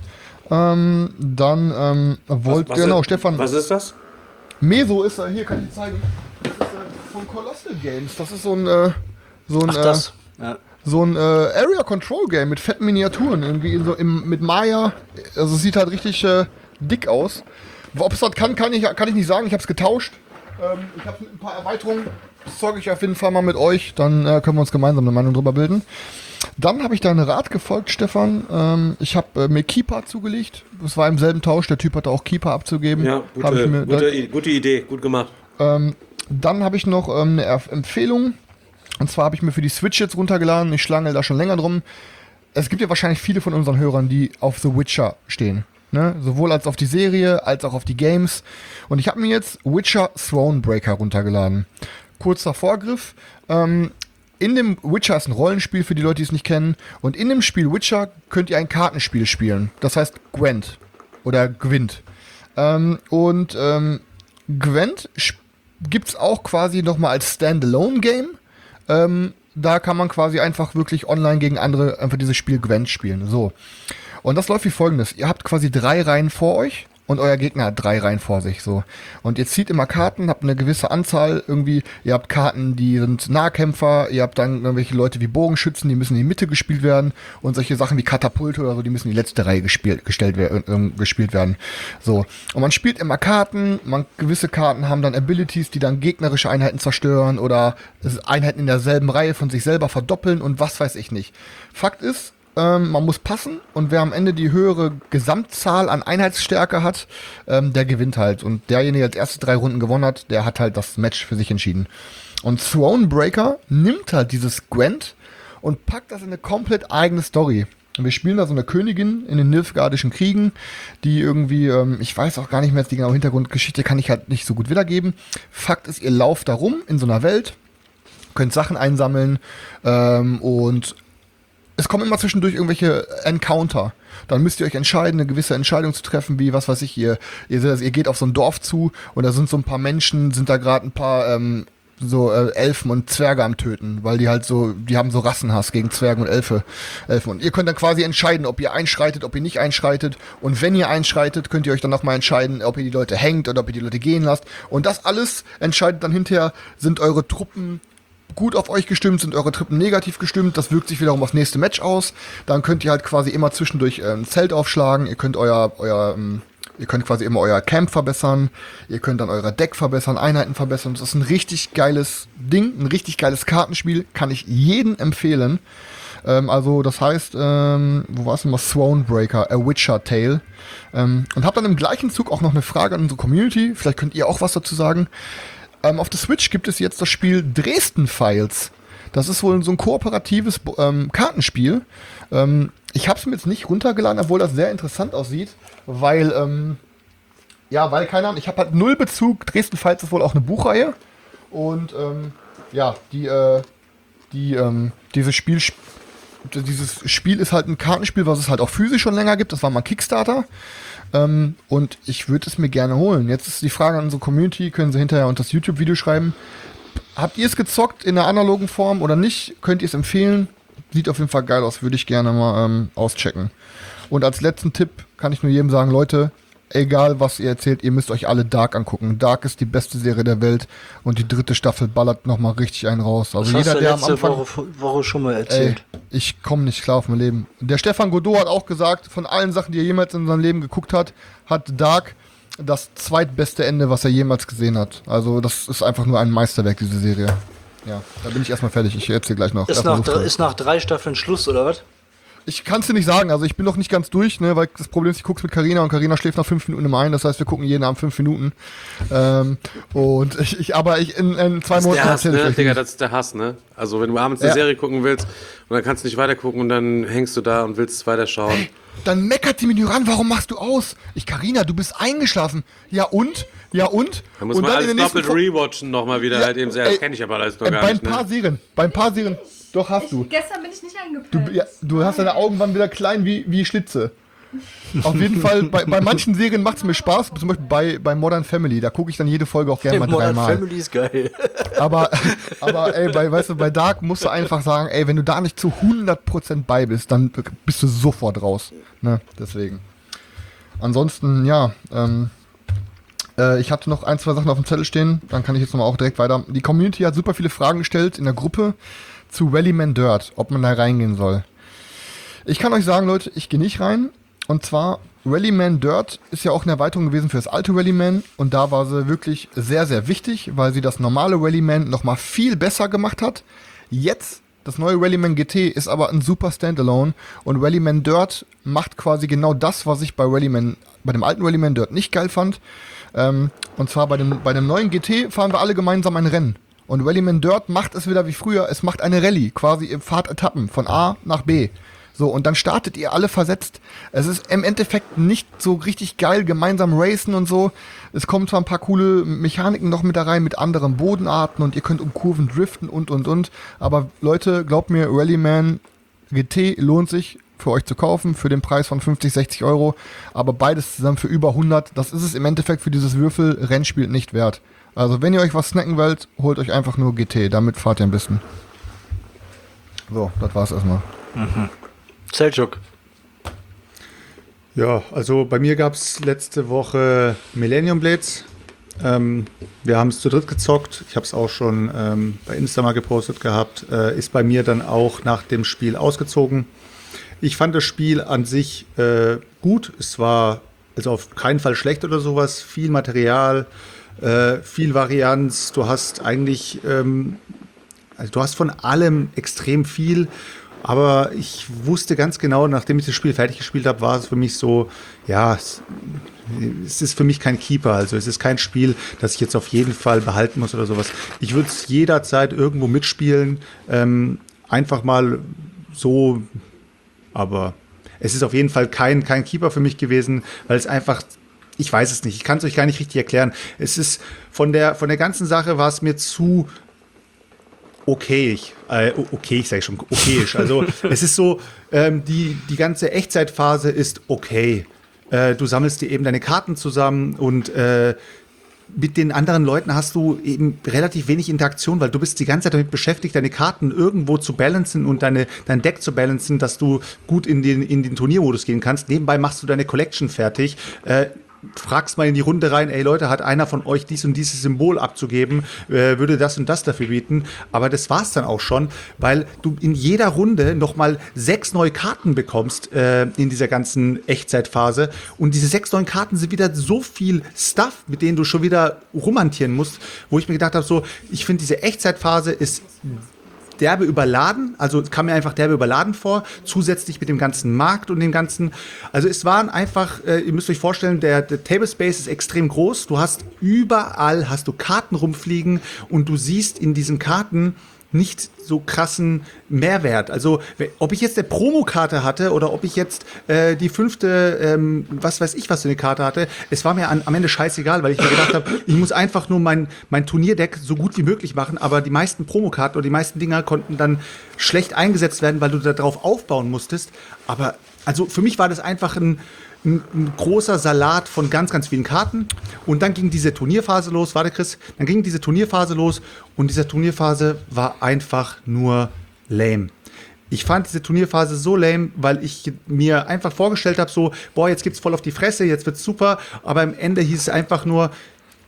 Ähm, dann ähm, wollt, genau, ist, Stefan. Was ist das? Meso ist, äh, hier kann ich zeigen. Das ist äh, von Colossal Games. Das ist so ein, äh, so ein, Ach, das. Äh, ja. so ein äh, Area Control Game mit fetten Miniaturen. Irgendwie so im, mit Maya. Also es sieht halt richtig äh, dick aus. Ob es das kann, kann ich, kann ich nicht sagen. Ich habe es getauscht. Ähm, ich habe mit ein paar Erweiterungen, das zocke ich auf jeden Fall mal mit euch, dann äh, können wir uns gemeinsam eine Meinung drüber bilden. Dann habe ich deinen Rat gefolgt, Stefan. Ähm, ich habe äh, mir Keeper zugelegt. Das war im selben Tausch, der Typ hatte auch Keeper abzugeben. Ja, gute, mir, gute, da, gute Idee, gut gemacht. Ähm, dann habe ich noch ähm, eine Erf- Empfehlung. Und zwar habe ich mir für die Switch jetzt runtergeladen. Ich schlangel da schon länger drum. Es gibt ja wahrscheinlich viele von unseren Hörern, die auf The Witcher stehen. Ne? Sowohl als auf die Serie, als auch auf die Games. Und ich habe mir jetzt Witcher Thronebreaker runtergeladen. Kurzer Vorgriff. Ähm, in dem Witcher ist ein Rollenspiel für die Leute, die es nicht kennen. Und in dem Spiel Witcher könnt ihr ein Kartenspiel spielen. Das heißt Gwent. Oder Gwent. Ähm, und ähm, Gwent gibt es auch quasi nochmal als Standalone-Game. Ähm, da kann man quasi einfach wirklich online gegen andere einfach dieses Spiel Gwent spielen. So. Und das läuft wie folgendes. Ihr habt quasi drei Reihen vor euch und euer Gegner hat drei Reihen vor sich. So. Und ihr zieht immer Karten, habt eine gewisse Anzahl irgendwie. Ihr habt Karten, die sind Nahkämpfer. Ihr habt dann irgendwelche Leute wie Bogenschützen, die müssen in die Mitte gespielt werden. Und solche Sachen wie Katapulte oder so, die müssen in die letzte Reihe gespielt, gestellt werden, äh, gespielt werden. So. Und man spielt immer Karten. Man, gewisse Karten haben dann Abilities, die dann gegnerische Einheiten zerstören oder Einheiten in derselben Reihe von sich selber verdoppeln und was weiß ich nicht. Fakt ist, Ähm, man muss passen und wer am Ende die höhere Gesamtzahl an Einheitsstärke hat, ähm, der gewinnt halt. Und derjenige, der als erste drei Runden gewonnen hat, der hat halt das Match für sich entschieden. Und Thronebreaker nimmt halt dieses Gwent und packt das in eine komplett eigene Story. Und wir spielen da so eine Königin in den Nilfgaardischen Kriegen, die irgendwie, ähm, ich weiß auch gar nicht mehr jetzt die genaue Hintergrundgeschichte, kann ich halt nicht so gut wiedergeben. Fakt ist, ihr lauft da rum in so einer Welt, könnt Sachen einsammeln ähm, und es kommen immer zwischendurch irgendwelche Encounter. Dann müsst ihr euch entscheiden, eine gewisse Entscheidung zu treffen, wie, was weiß ich, ihr, ihr, ihr geht auf so ein Dorf zu und da sind so ein paar Menschen, sind da gerade ein paar ähm, so äh, Elfen und Zwerge am Töten, weil die halt so, die haben so Rassenhass gegen Zwerge und Elfe, Elfen. Und ihr könnt dann quasi entscheiden, ob ihr einschreitet, ob ihr nicht einschreitet. Und wenn ihr einschreitet, könnt ihr euch dann nochmal entscheiden, ob ihr die Leute hängt oder ob ihr die Leute gehen lasst. Und das alles entscheidet dann hinterher, sind eure Truppen gut auf euch gestimmt, sind eure Truppen negativ gestimmt, das wirkt sich wiederum aufs nächste Match aus. Dann könnt ihr halt quasi immer zwischendurch äh, ein Zelt aufschlagen, ihr könnt euer, euer, ähm, ihr könnt quasi immer euer Camp verbessern, ihr könnt dann euer Deck verbessern, Einheiten verbessern. Das ist ein richtig geiles Ding, ein richtig geiles Kartenspiel, kann ich jedem empfehlen. Ähm, also das heißt, ähm, wo war es denn mal? Thronebreaker, A Witcher Tale. Ähm, und hab dann im gleichen Zug auch noch eine Frage an unsere Community, vielleicht könnt ihr auch was dazu sagen. Ähm, auf der Switch gibt es jetzt das Spiel Dresden Files. Das ist wohl so ein kooperatives ähm, Kartenspiel. Ähm, ich habe es mir jetzt nicht runtergeladen, obwohl das sehr interessant aussieht, weil, ähm, ja, weil, keine Ahnung, ich habe halt null Bezug. Dresden Files ist wohl auch eine Buchreihe. Und, ähm, ja, die, äh, die, ähm, dieses Spiel, dieses Spiel ist halt ein Kartenspiel, was es halt auch physisch schon länger gibt. Das war mal ein Kickstarter. Ähm, und ich würde es mir gerne holen. Jetzt ist die Frage an unsere Community, können sie hinterher unter das YouTube-Video schreiben. Habt ihr es gezockt in der analogen Form oder nicht? Könnt ihr es empfehlen? Sieht auf jeden Fall geil aus, würde ich gerne mal ähm, auschecken. Und als letzten Tipp kann ich nur jedem sagen, Leute, egal was ihr erzählt, ihr müsst euch alle Dark angucken. Dark ist die beste Serie der Welt und die dritte Staffel ballert nochmal richtig einen raus. Also das jeder, hast du der letzte am Anfang Woche, Woche schon mal erzählt. Ey, ich komme nicht klar auf mein Leben. Der Stefan Godot hat auch gesagt, von allen Sachen, die er jemals in seinem Leben geguckt hat, hat Dark das zweitbeste Ende, was er jemals gesehen hat. Also das ist einfach nur ein Meisterwerk, diese Serie. Ja, da bin ich erstmal fertig. Ich erzähle gleich noch. Ist nach, ist nach drei Staffeln Schluss, oder was? Ich kann es dir nicht sagen, also ich bin noch nicht ganz durch, ne, weil das Problem ist, ich guck's mit Carina und Carina schläft nach fünf Minuten immer ein, das heißt, wir gucken jeden Abend fünf Minuten. Ähm, und ich, ich, aber ich in, in zwei Das ist Monaten der Hass, erzähle ich ne? euch Digga, nicht. das ist der Hass, ne? Also, wenn du abends eine Ja. Serie gucken willst und dann kannst du nicht weiter gucken und dann hängst du da und willst weiterschauen. Hey, dann meckert die mir ran, warum machst du aus? Ich, Carina, du bist eingeschlafen. Ja und? Ja und? Da muss und man dann in alles der nächsten doppelt Fo- rewatchen nochmal wieder, Ja, halt eben sehr. ey, Das kenne ich aber alles noch äh, gar bei nicht, ein paar ne? Serien, bei ein paar Serien, doch hast du. Gestern bin ich nicht Du, eingepeilt. ja, du hast deine Augen waren wieder klein wie, wie Schlitze. Auf jeden Fall, bei, bei manchen Serien macht es mir Spaß, zum Beispiel bei, bei Modern Family, da gucke ich dann jede Folge auch gerne mal Modern dreimal. Family ist geil. Aber, aber ey, bei, weißt du, bei Dark musst du einfach sagen, ey, wenn du da nicht zu hundert Prozent bei bist, dann bist du sofort raus. Ne, deswegen. Ansonsten, ja, ähm, äh, ich hatte noch ein, zwei Sachen auf dem Zettel stehen, dann kann ich jetzt nochmal auch direkt weiter. Die Community hat super viele Fragen gestellt in der Gruppe zu Rallyman Dirt, ob man da reingehen soll. Ich kann euch sagen, Leute, ich gehe nicht rein. Und zwar, Rallyman Dirt ist ja auch eine Erweiterung gewesen für das alte Rallyman. Und da war sie wirklich sehr, sehr wichtig, weil sie das normale Rallyman nochmal viel besser gemacht hat. Jetzt, das neue Rallyman G T ist aber ein super Standalone. Und Rallyman Dirt macht quasi genau das, was ich bei Rallyman, bei dem alten Rallyman Dirt nicht geil fand. Ähm, und zwar bei dem, bei dem neuen G T fahren wir alle gemeinsam ein Rennen. Und Rallyman Dirt macht es wieder wie früher. Es macht eine Rallye, quasi im Fahrtetappen von A nach B. So, und dann startet ihr alle versetzt. Es ist im Endeffekt nicht so richtig geil, gemeinsam racen und so. Es kommen zwar ein paar coole Mechaniken noch mit da rein, mit anderen Bodenarten und ihr könnt um Kurven driften und, und, und. Aber Leute, glaubt mir, Rallyman G T lohnt sich für euch zu kaufen, für den Preis von fünfzig, sechzig Euro. Aber beides zusammen für über hundert. Das ist es im Endeffekt für dieses Würfel-Rennspiel nicht wert. Also, wenn ihr euch was snacken wollt, holt euch einfach nur G T. Damit fahrt ihr ein bisschen. So, das war's erstmal. Mhm. Selçuk. Ja, also bei mir gab es letzte Woche Millennium Blades. Ähm, wir haben es zu dritt gezockt. Ich habe es auch schon ähm, bei Insta mal gepostet gehabt. Äh, ist bei mir dann auch nach dem Spiel ausgezogen. Ich fand das Spiel an sich äh, gut. Es war also auf keinen Fall schlecht oder sowas. Viel Material, äh, viel Varianz. Du hast eigentlich, ähm, also du hast von allem extrem viel. Aber ich wusste ganz genau, nachdem ich das Spiel fertig gespielt habe, war es für mich so, ja, es, es ist für mich kein Keeper. Also es ist kein Spiel, das ich jetzt auf jeden Fall behalten muss oder sowas. Ich würde es jederzeit irgendwo mitspielen, ähm, einfach mal so, aber es ist auf jeden Fall kein, kein Keeper für mich gewesen, weil es einfach, ich weiß es nicht, ich kann es euch gar nicht richtig erklären. Es ist von der, von der ganzen Sache war es mir zu okay, äh, okay, ich sage schon okayisch. Also es ist so, ähm, die, die ganze Echtzeitphase ist okay. Äh, du sammelst dir eben deine Karten zusammen und äh, mit den anderen Leuten hast du eben relativ wenig Interaktion, weil du bist die ganze Zeit damit beschäftigt, deine Karten irgendwo zu balancen und deine, dein Deck zu balancen, dass du gut in den, in den Turniermodus gehen kannst. Nebenbei machst du deine Collection fertig. Äh, fragst mal in die Runde rein, ey Leute, hat einer von euch dies und dieses Symbol abzugeben, äh, würde das und das dafür bieten. Aber das war's dann auch schon, weil du in jeder Runde nochmal sechs neue Karten bekommst äh, in dieser ganzen Echtzeitphase. Und diese sechs neuen Karten sind wieder so viel Stuff, mit denen du schon wieder rumhantieren musst, wo ich mir gedacht habe, so, ich finde diese Echtzeitphase ist derbe überladen, also kam mir einfach derbe überladen vor, zusätzlich mit dem ganzen Markt und dem ganzen, also es waren einfach, äh, ihr müsst euch vorstellen, der, der Tablespace ist extrem groß, du hast überall, hast du Karten rumfliegen und du siehst in diesen Karten nicht so krassen Mehrwert. Also ob ich jetzt eine Promokarte hatte oder ob ich jetzt äh, die fünfte, ähm, was weiß ich, was für eine Karte hatte, es war mir an, am Ende scheißegal, weil ich mir gedacht habe, ich muss einfach nur mein, mein Turnierdeck so gut wie möglich machen, aber die meisten Promokarten oder die meisten Dinger konnten dann schlecht eingesetzt werden, weil du darauf aufbauen musstest. Aber also für mich war das einfach ein Ein, ein großer Salat von ganz, ganz vielen Karten. Und dann ging diese Turnierphase los. Warte, Chris. Dann ging diese Turnierphase los. Und diese Turnierphase war einfach nur lame. Ich fand diese Turnierphase so lame, weil ich mir einfach vorgestellt habe, so, boah, jetzt gibt's voll auf die Fresse, jetzt wird's super. Aber am Ende hieß es einfach nur,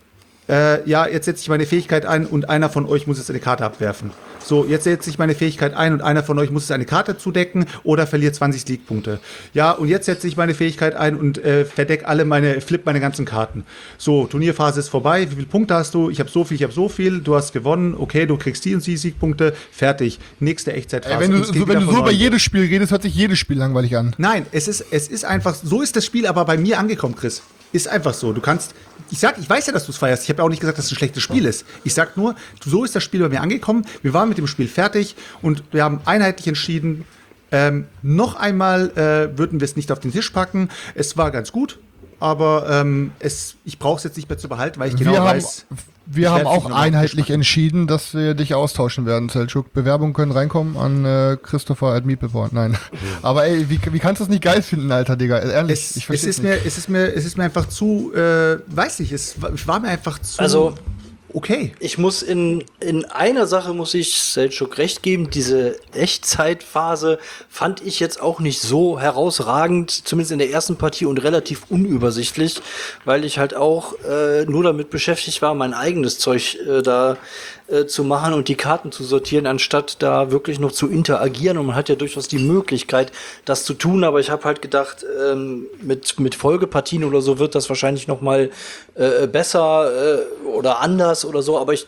Äh, ja, jetzt setze ich meine Fähigkeit ein und einer von euch muss jetzt eine Karte abwerfen. So, jetzt setze ich meine Fähigkeit ein und einer von euch muss jetzt eine Karte zudecken oder verliert zwanzig Siegpunkte. Ja, und jetzt setze ich meine Fähigkeit ein und äh, verdeck alle meine, flip meine ganzen Karten. So, Turnierphase ist vorbei. Wie viele Punkte hast du? Ich habe so viel, ich habe so viel. Du hast gewonnen. Okay, du kriegst die und die Siegpunkte. Fertig. Nächste Echtzeitphase. Ey, wenn du so, wenn du so über jedes Spiel redest, hört sich jedes Spiel langweilig an. Nein, es ist, es ist einfach, so ist das Spiel aber bei mir angekommen, Chris. Ist einfach so. Du kannst, ich sag, ich weiß ja, dass du es feierst. Ich habe ja auch nicht gesagt, dass es ein schlechtes Spiel ist. Ich sag nur, so ist das Spiel bei mir angekommen. Wir waren mit dem Spiel fertig und wir haben einheitlich entschieden, ähm, noch einmal äh, würden wir es nicht auf den Tisch packen. Es war ganz gut, aber ähm, es, ich brauche es jetzt nicht mehr zu behalten, weil ich genau wir weiß. Haben, wir haben auch einheitlich entschieden, dass wir dich austauschen werden, Selçuk. Bewerbungen können reinkommen an äh, Christopher at Meepleboard. Nein. Aber ey, wie, wie kannst du das nicht geil finden, Alter, Digga? Ehrlich, es, ich es ist nicht. mir, es ist mir, es ist mir einfach zu, äh, weiß nicht, es war mir einfach zu. Also, okay. Ich muss in, in einer Sache muss ich Selçuk recht geben. Diese Echtzeitphase fand ich jetzt auch nicht so herausragend, zumindest in der ersten Partie und relativ unübersichtlich, weil ich halt auch äh, nur damit beschäftigt war, mein eigenes Zeug äh, da äh, zu machen und die Karten zu sortieren, anstatt da wirklich noch zu interagieren. Und man hat ja durchaus die Möglichkeit, das zu tun, aber ich habe halt gedacht, ähm, mit, mit Folgepartien oder so wird das wahrscheinlich noch mal äh, besser äh, oder anders oder so, aber ich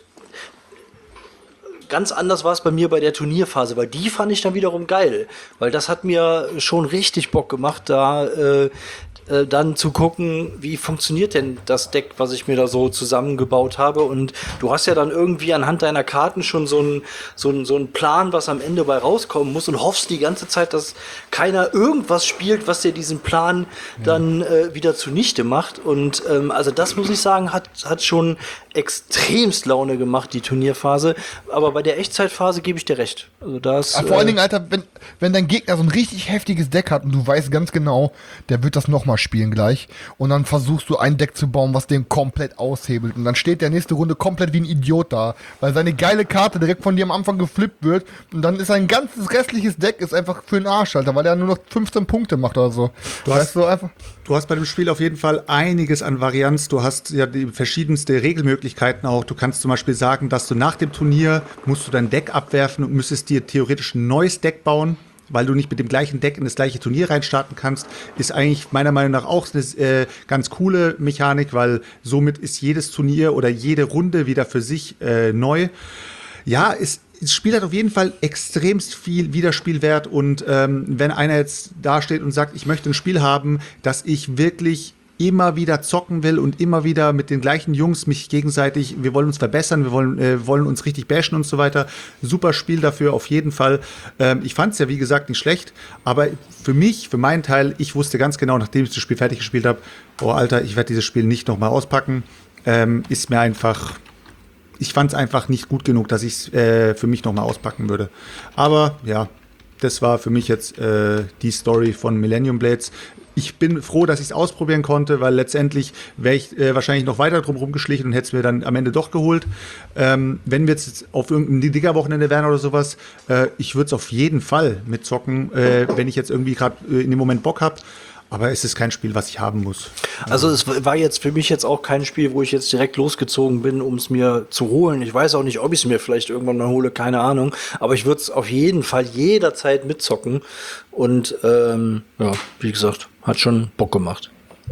ganz anders war es bei mir bei der Turnierphase, weil die fand ich dann wiederum geil, weil das hat mir schon richtig Bock gemacht, da äh, äh, dann zu gucken, wie funktioniert denn das Deck, was ich mir da so zusammengebaut habe, und du hast ja dann irgendwie anhand deiner Karten schon so einen so einen so einen Plan, was am Ende bei rauskommen muss, und hoffst die ganze Zeit, dass keiner irgendwas spielt, was dir diesen Plan dann äh, wieder zunichte macht. Und ähm, also das muss ich sagen, hat hat schon extremst Laune gemacht, die Turnierphase, aber bei der Echtzeitphase gebe ich dir recht. Also das, Aber vor allen äh, Dingen, Alter, wenn, wenn dein Gegner so ein richtig heftiges Deck hat und du weißt ganz genau, der wird das nochmal spielen gleich, und dann versuchst du ein Deck zu bauen, was den komplett aushebelt, und dann steht der nächste Runde komplett wie ein Idiot da, weil seine geile Karte direkt von dir am Anfang geflippt wird, und dann ist sein ganzes restliches Deck ist einfach für den Arsch, Alter, weil er nur noch fünfzehn Punkte macht oder so. Du weißt hast, du, einfach du hast bei dem Spiel auf jeden Fall einiges an Varianz. Du hast ja die verschiedenste Regelmöglichkeiten auch. Du kannst zum Beispiel sagen, dass du nach dem Turnier musst du dein Deck abwerfen und müsstest dir theoretisch ein neues Deck bauen, weil du nicht mit dem gleichen Deck in das gleiche Turnier reinstarten kannst. Ist eigentlich meiner Meinung nach auch eine äh, ganz coole Mechanik, weil somit ist jedes Turnier oder jede Runde wieder für sich äh, neu. Ja, es Das Spiel hat auf jeden Fall extremst viel Wiederspielwert, und ähm, wenn einer jetzt dasteht und sagt, ich möchte ein Spiel haben, das ich wirklich immer wieder zocken will und immer wieder mit den gleichen Jungs mich gegenseitig, wir wollen uns verbessern, wir wollen, äh, wollen uns richtig bashen und so weiter. Super Spiel dafür, auf jeden Fall. Ähm, ich fand es ja, wie gesagt, nicht schlecht, aber für mich, für meinen Teil, ich wusste ganz genau, nachdem ich das Spiel fertig gespielt habe, oh Alter, ich werde dieses Spiel nicht nochmal auspacken. Ähm, ist mir einfach... Ich fand es einfach nicht gut genug, dass ich es äh, für mich nochmal auspacken würde. Aber ja, das war für mich jetzt äh, die Story von Millennium Blades. Ich bin froh, dass ich es ausprobieren konnte, weil letztendlich wäre ich äh, wahrscheinlich noch weiter drum rumgeschlichen und hätte es mir dann am Ende doch geholt. Ähm, wenn wir jetzt auf irgendein Digger-Wochenende wären oder sowas, äh, ich würde es auf jeden Fall mitzocken, äh, wenn ich jetzt irgendwie gerade äh, in dem Moment Bock habe. Aber es ist kein Spiel, was ich haben muss. Also es war jetzt für mich jetzt auch kein Spiel, wo ich jetzt direkt losgezogen bin, um es mir zu holen. Ich weiß auch nicht, ob ich es mir vielleicht irgendwann mal hole, keine Ahnung. Aber ich würde es auf jeden Fall jederzeit mitzocken. Und ähm, ja, wie gesagt, hat schon Bock gemacht.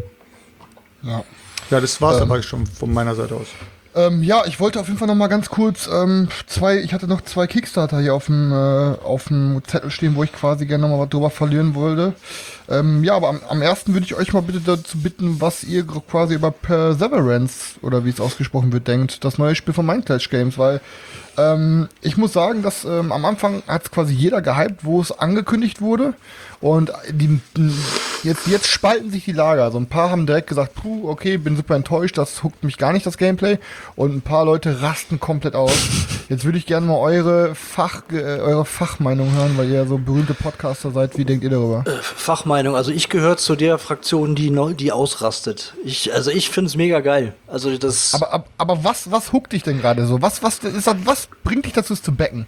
ja. Ja, das war's Ähm. aber schon von meiner Seite aus. Ähm, ja, ich wollte auf jeden Fall noch mal ganz kurz ähm, zwei, ich hatte noch zwei Kickstarter hier auf dem äh, auf dem Zettel stehen, wo ich quasi gerne noch mal was drüber verlieren wollte. Ähm, ja, aber am, am ersten würde ich euch mal bitte dazu bitten, was ihr quasi über Perseverance, oder wie es ausgesprochen wird, denkt, das neue Spiel von Mindclash Games, weil ähm, ich muss sagen, dass ähm, am Anfang hat es quasi jeder gehypt, wo es angekündigt wurde, und die, jetzt, jetzt spalten sich die Lager. Also ein paar haben direkt gesagt, puh, okay, bin super enttäuscht, das huckt mich gar nicht, das Gameplay, und ein paar Leute rasten komplett aus. Jetzt würde ich gerne mal eure Fach, äh, eure Fachmeinung hören, weil ihr so berühmte Podcaster seid. Wie denkt ihr darüber? Äh, Fachmeinung, also ich gehöre zu der Fraktion, die neu, die ausrastet. Ich, also ich finde es mega geil. Also das. Aber, aber, aber was, was huckt dich denn gerade so? Was, was, ist das, was bringt dich dazu, es zu backen?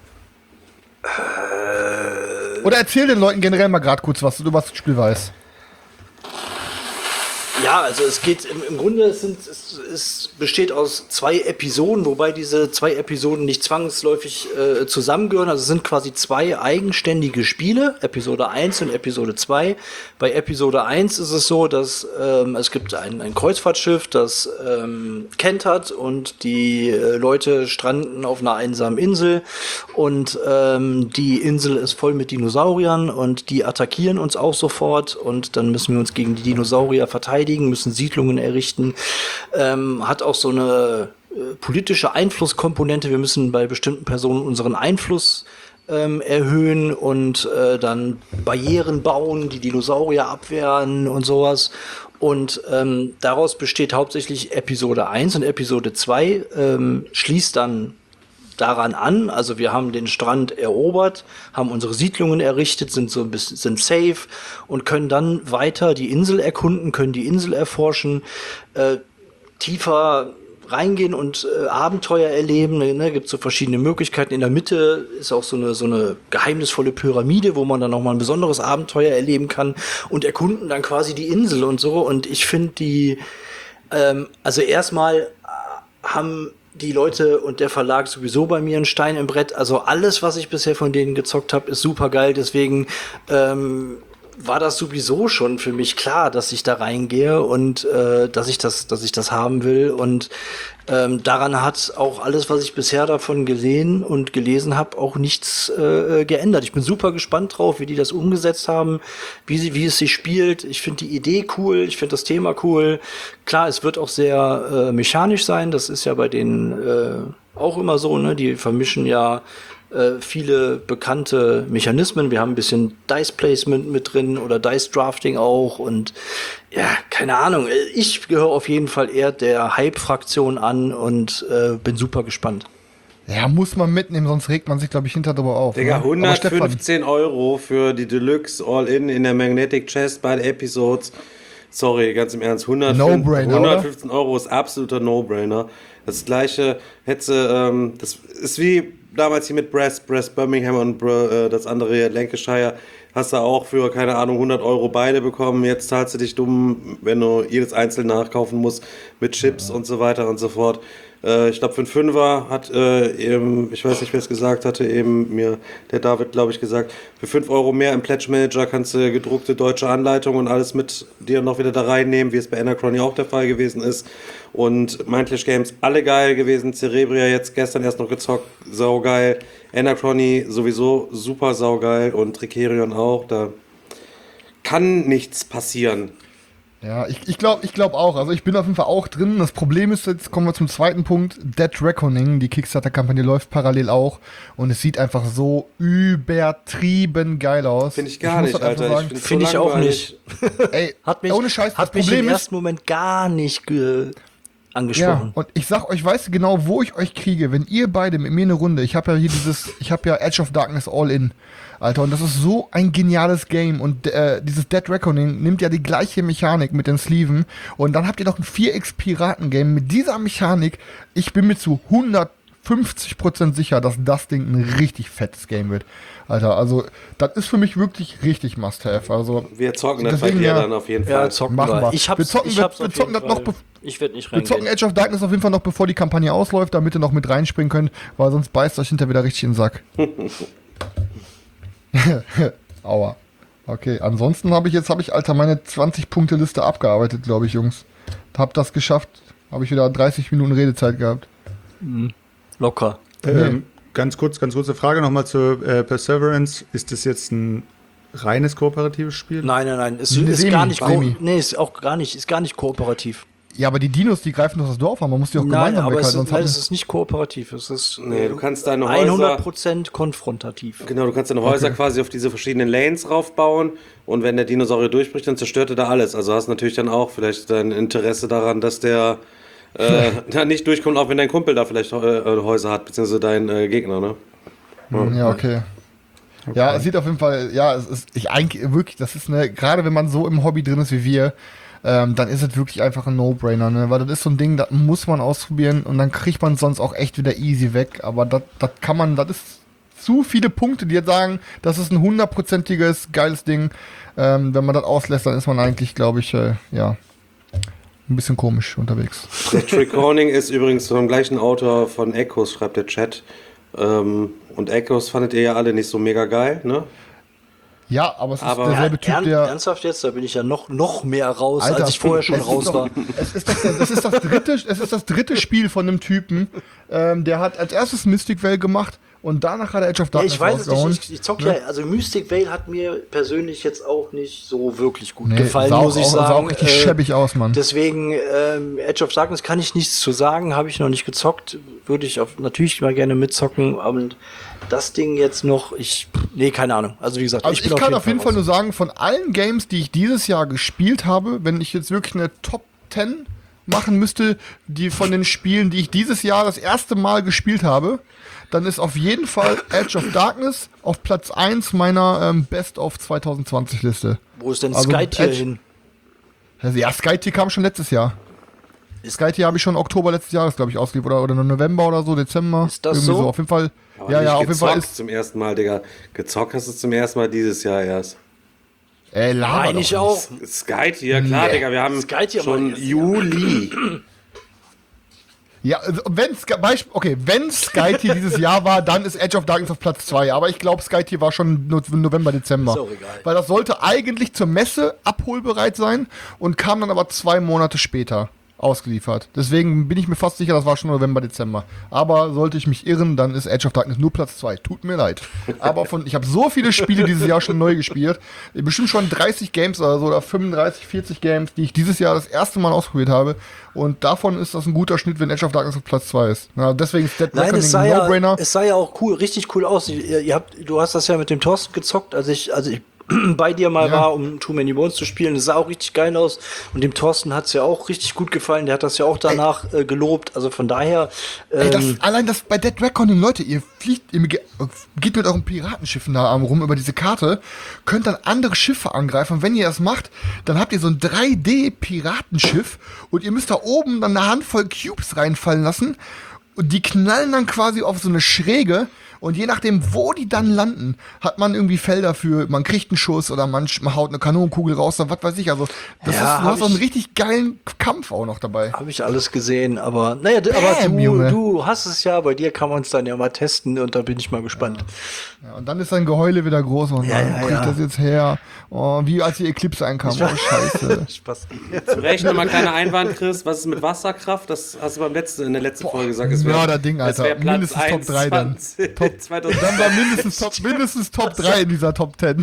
Oder erzähl den Leuten generell mal gerade kurz, was du über das Spiel weißt. Ja, also es geht im, im Grunde, es, sind, es, es besteht aus zwei Episoden, wobei diese zwei Episoden nicht zwangsläufig äh, zusammengehören. Also es sind quasi zwei eigenständige Spiele, Episode eins und Episode zwei. Bei Episode eins ist es so, dass ähm, es gibt ein, ein Kreuzfahrtschiff, das ähm, kentert und die äh, Leute stranden auf einer einsamen Insel und ähm, die Insel ist voll mit Dinosauriern und die attackieren uns auch sofort und dann müssen wir uns gegen die Dinosaurier verteidigen, müssen Siedlungen errichten, ähm, hat auch so eine äh, politische Einflusskomponente. Wir müssen bei bestimmten Personen unseren Einfluss ähm, erhöhen und äh, dann Barrieren bauen, die Dinosaurier abwehren und sowas. Und ähm, daraus besteht hauptsächlich Episode eins und Episode zwei ähm, schließt dann daran an, also wir haben den Strand erobert, haben unsere Siedlungen errichtet, sind so ein bisschen sind safe und können dann weiter die Insel erkunden, können die Insel erforschen, äh, tiefer reingehen und äh, Abenteuer erleben. Ne, gibt so verschiedene Möglichkeiten. In der Mitte ist auch so eine so eine geheimnisvolle Pyramide, wo man dann noch mal ein besonderes Abenteuer erleben kann und erkunden dann quasi die Insel und so. Und ich finde die, ähm, also erstmal haben die Leute und der Verlag sowieso bei mir einen Stein im Brett. Also alles, was ich bisher von denen gezockt habe, ist super geil. Deswegen ähm, war das sowieso schon für mich klar, dass ich da reingehe und äh, dass ich das, dass ich das haben will. Und ähm, daran hat auch alles, was ich bisher davon gesehen und gelesen habe, auch nichts äh, geändert. Ich bin super gespannt drauf, wie die das umgesetzt haben, wie sie, wie es sich spielt. Ich finde die Idee cool, ich finde das Thema cool. Klar, es wird auch sehr äh, mechanisch sein. Das ist ja bei denen äh, auch immer so, ne? Die vermischen ja äh, viele bekannte Mechanismen. Wir haben ein bisschen Dice Placement mit drin oder Dice Drafting auch und ja, keine Ahnung. Ich gehöre auf jeden Fall eher der Hype-Fraktion an und äh, bin super gespannt. Ja, muss man mitnehmen, sonst regt man sich, glaube ich, hinter drüber auf. Digga, ne? hundertfünfzehn Euro für die Deluxe All-In in der Magnetic Chest bei den Episodes. Sorry, ganz im Ernst. No-Brainer, hundertfünfzehn Euro ist absoluter No-Brainer. Das gleiche hätte, ähm, das ist wie damals hier mit Brest, Brest Birmingham und äh, das andere Lancashire. Hast du auch für, keine Ahnung, hundert Euro beide bekommen. Jetzt zahlst du dich dumm, wenn du jedes einzeln nachkaufen musst mit Chips ja. und so weiter und so fort. Äh, ich glaube, für einen Fünfer hat äh, eben, ich weiß nicht, wer es gesagt hatte, eben mir der David, glaube ich, gesagt, für fünf Euro mehr im Pledge Manager kannst du gedruckte deutsche Anleitung und alles mit dir noch wieder da reinnehmen, wie es bei Anachrony auch der Fall gewesen ist. Und Mindless Games, alle geil gewesen. Cerebria jetzt gestern erst noch gezockt, saugeil. Anachrony sowieso super saugeil und Tricerion auch. Da kann nichts passieren. Ja, ich, ich glaube ich glaub auch. Also ich bin auf jeden Fall auch drin. Das Problem ist, jetzt kommen wir zum zweiten Punkt. Dead Reckoning, die Kickstarter-Kampagne läuft parallel auch. Und es sieht einfach so übertrieben geil aus. Finde ich gar ich nicht, Alter. Ich Finde ich auch nicht. Ey, hat mich, ohne Scheiß, hat mich im ersten Moment gar nicht ge- angesprochen. Ja, und ich sag euch, weißt du genau, wo ich euch kriege, wenn ihr beide mit mir eine Runde, ich habe ja hier dieses, ich habe ja Edge of Darkness All-In, Alter, und das ist so ein geniales Game und äh, dieses Dead Reckoning nimmt ja die gleiche Mechanik mit den Sleeven und dann habt ihr noch ein vier X Piraten-Game mit dieser Mechanik. Ich bin mir zu hundertfünfzig Prozent sicher, dass das Ding ein richtig fettes Game wird. Alter, also das ist für mich wirklich richtig Must-Have. Also, wir zocken das bei dir ja, dann auf jeden Fall. Ja, zocken machen wir. Ich hab's, wir zocken, ich wir, hab's wir zocken das noch be- Ich werde nicht reingehen. Wir zocken Edge of Darkness auf jeden Fall noch, bevor die Kampagne ausläuft, damit ihr noch mit reinspringen könnt, weil sonst beißt euch hinterher wieder richtig in den Sack. Aua. Okay, ansonsten habe ich jetzt, habe ich, Alter, meine zwanzig-Punkte-Liste abgearbeitet, glaube ich, Jungs. Hab das geschafft. Habe ich wieder dreißig Minuten Redezeit gehabt. Mhm. Locker. Ähm, ganz kurz, ganz kurze Frage nochmal zur äh, Perseverance. Ist das jetzt ein reines kooperatives Spiel? Nein, nein, nein. Es Eine ist Semi, gar nicht ko- Semi. nee, ist auch gar nicht, ist gar nicht kooperativ. Ja, aber die Dinos, die greifen doch das Dorf an. Man muss die auch Nein, gemeinsam aber es weghalten. ist, nein, es ist nicht kooperativ. Es ist Nee, du kannst deine Häuser hundert Prozent konfrontativ. Genau, du kannst deine Häuser Okay. quasi auf diese verschiedenen Lanes raufbauen und wenn der Dinosaurier durchbricht, dann zerstört er da alles. Also hast natürlich dann auch vielleicht dein Interesse daran, dass der äh, da nicht durchkommt, auch wenn dein Kumpel da vielleicht äh, Häuser hat, beziehungsweise dein äh, Gegner, ne? Ja, okay. Ja, es sieht auf jeden Fall, ja, es ist, ich eigentlich, wirklich, das ist eine, gerade wenn man so im Hobby drin ist wie wir, ähm, dann ist es wirklich einfach ein No-Brainer, ne, weil das ist so ein Ding, das muss man ausprobieren und dann kriegt man sonst auch echt wieder easy weg, aber das, das kann man, das ist zu viele Punkte, die jetzt sagen, das ist ein hundertprozentiges, geiles Ding, ähm, wenn man das auslässt, dann ist man eigentlich, glaube ich, äh, ja, ein bisschen komisch unterwegs. Der Trick-Corning ist übrigens vom gleichen Autor von Echoes, schreibt der Chat. Ähm, und Echoes fandet ihr ja alle nicht so mega geil, ne? Ja, aber es ist Aber- derselbe Typ, Ern, der... ernsthaft jetzt, da bin ich ja noch, noch mehr raus, Alter, als ich vorher schon es ist raus doch- war. Es ist, das, es, ist das dritte, es ist das dritte Spiel von einem Typen, ähm, der hat als erstes Mystic Vale gemacht und danach hat er Edge of Ja, Darkness ich weiß es rausgehauen. nicht, ich, ich zock Ne? ja, also Mystic Vale hat mir persönlich jetzt auch nicht so wirklich gut Nee, gefallen, sah auch- muss ich auch- sagen. sah auch richtig Äh, schäbig aus, Mann. Deswegen, ähm, Edge of Darkness kann ich nichts zu sagen, habe ich noch nicht gezockt, würde ich auf, natürlich mal gerne mitzocken, und das Ding jetzt noch, ich, nee, keine Ahnung, also wie gesagt, Also ich ich, bin kann auf jeden Fall raus. nur sagen, von allen Games, die ich dieses Jahr gespielt habe, wenn ich jetzt wirklich eine Top zehn machen müsste, die von den Spielen, die ich dieses Jahr das erste Mal gespielt habe, dann ist auf jeden Fall Edge of Darkness auf Platz eins meiner ähm, Best of zwanzig zwanzig Liste. Wo ist denn also Skytier Edge- hin? Also, ja, Skytier kam schon letztes Jahr. Skytier habe ich schon Oktober letztes Jahres, glaube ich, ausgeliefert. Oder, oder November oder so, Dezember. Ist das Irgendwie so? Auf jeden Fall. Aber ja, nicht ja, auf jeden Fall gezockt ist. zum ersten Mal, Digga. Gezockt hast du zum ersten Mal dieses Jahr erst. Ey, laber Nein, doch ich nicht. auch. Skytier, klar, Digga, wir haben Skytier schon war erst, Juli. Ja, also wenn Sky, Beisp- okay, wenn Skytier dieses Jahr war, dann ist Edge of Darkness auf Platz zwei. Aber ich glaube, Skytier war schon no- November, Dezember. Ist auch egal. Weil das sollte eigentlich zur Messe abholbereit sein und kam dann aber zwei Monate später ausgeliefert. Deswegen bin ich mir fast sicher, das war schon November, Dezember. Aber sollte ich mich irren, dann ist Edge of Darkness nur Platz zwei. Tut mir leid. Aber von, ich habe so viele Spiele dieses Jahr schon neu gespielt. Bestimmt schon dreißig Games oder so, oder fünfunddreißig, vierzig Games, die ich dieses Jahr das erste Mal ausprobiert habe. Und davon ist das ein guter Schnitt, wenn Edge of Darkness auf Platz zwei ist. Na, deswegen ist Dead Nein, Reckoning es sah, ein ja, No-Brainer. es sah ja auch cool, richtig cool aus. Ihr, ihr habt, du hast das ja mit dem Thorsten gezockt, als ich, als ich bei dir mal Ja. war, um Too Many Bones zu spielen. Es sah auch richtig geil aus. Und dem Thorsten hat es ja auch richtig gut gefallen. Der hat das ja auch danach äh, gelobt. Also von daher. Ey, das, Ähm, allein das bei Dead Reckoning, Leute, ihr fliegt, ihr ge- geht mit euren Piratenschiffen da rum über diese Karte, könnt dann andere Schiffe angreifen. Und wenn ihr das macht, dann habt ihr so ein drei D-Piratenschiff und ihr müsst da oben dann eine Handvoll Cubes reinfallen lassen und die knallen dann quasi auf so eine Schräge. Und je nachdem, wo die dann landen, hat man irgendwie Felder für, man kriegt einen Schuss oder man, sch- man haut eine Kanonenkugel raus, oder was weiß ich. Also, das Ja, ist, du hab hast auch einen ich- richtig geilen Kampf auch noch dabei. Habe ich alles gesehen, aber naja, d- aber Bam, du, Junge. du hast es ja, bei dir kann man es dann ja mal testen und da bin ich mal gespannt. Ja, und dann ist sein Geheule wieder groß und Ja, dann ja, kriegt ja. das jetzt her. Oh, wie als die Eclipse einkam. Oh, scheiße. Spaß. Zu Recht nochmal kleiner Einwand, Chris. Was ist mit Wasserkraft? Das hast du beim letzten, in der letzten Folge gesagt. Es wär- Mörder-Ding, es Alter. wär Platz Mindestens Top drei dann. einundzwanzig. Top- zweitausend Dann war mindestens Top, mindestens Top drei in dieser Top zehn.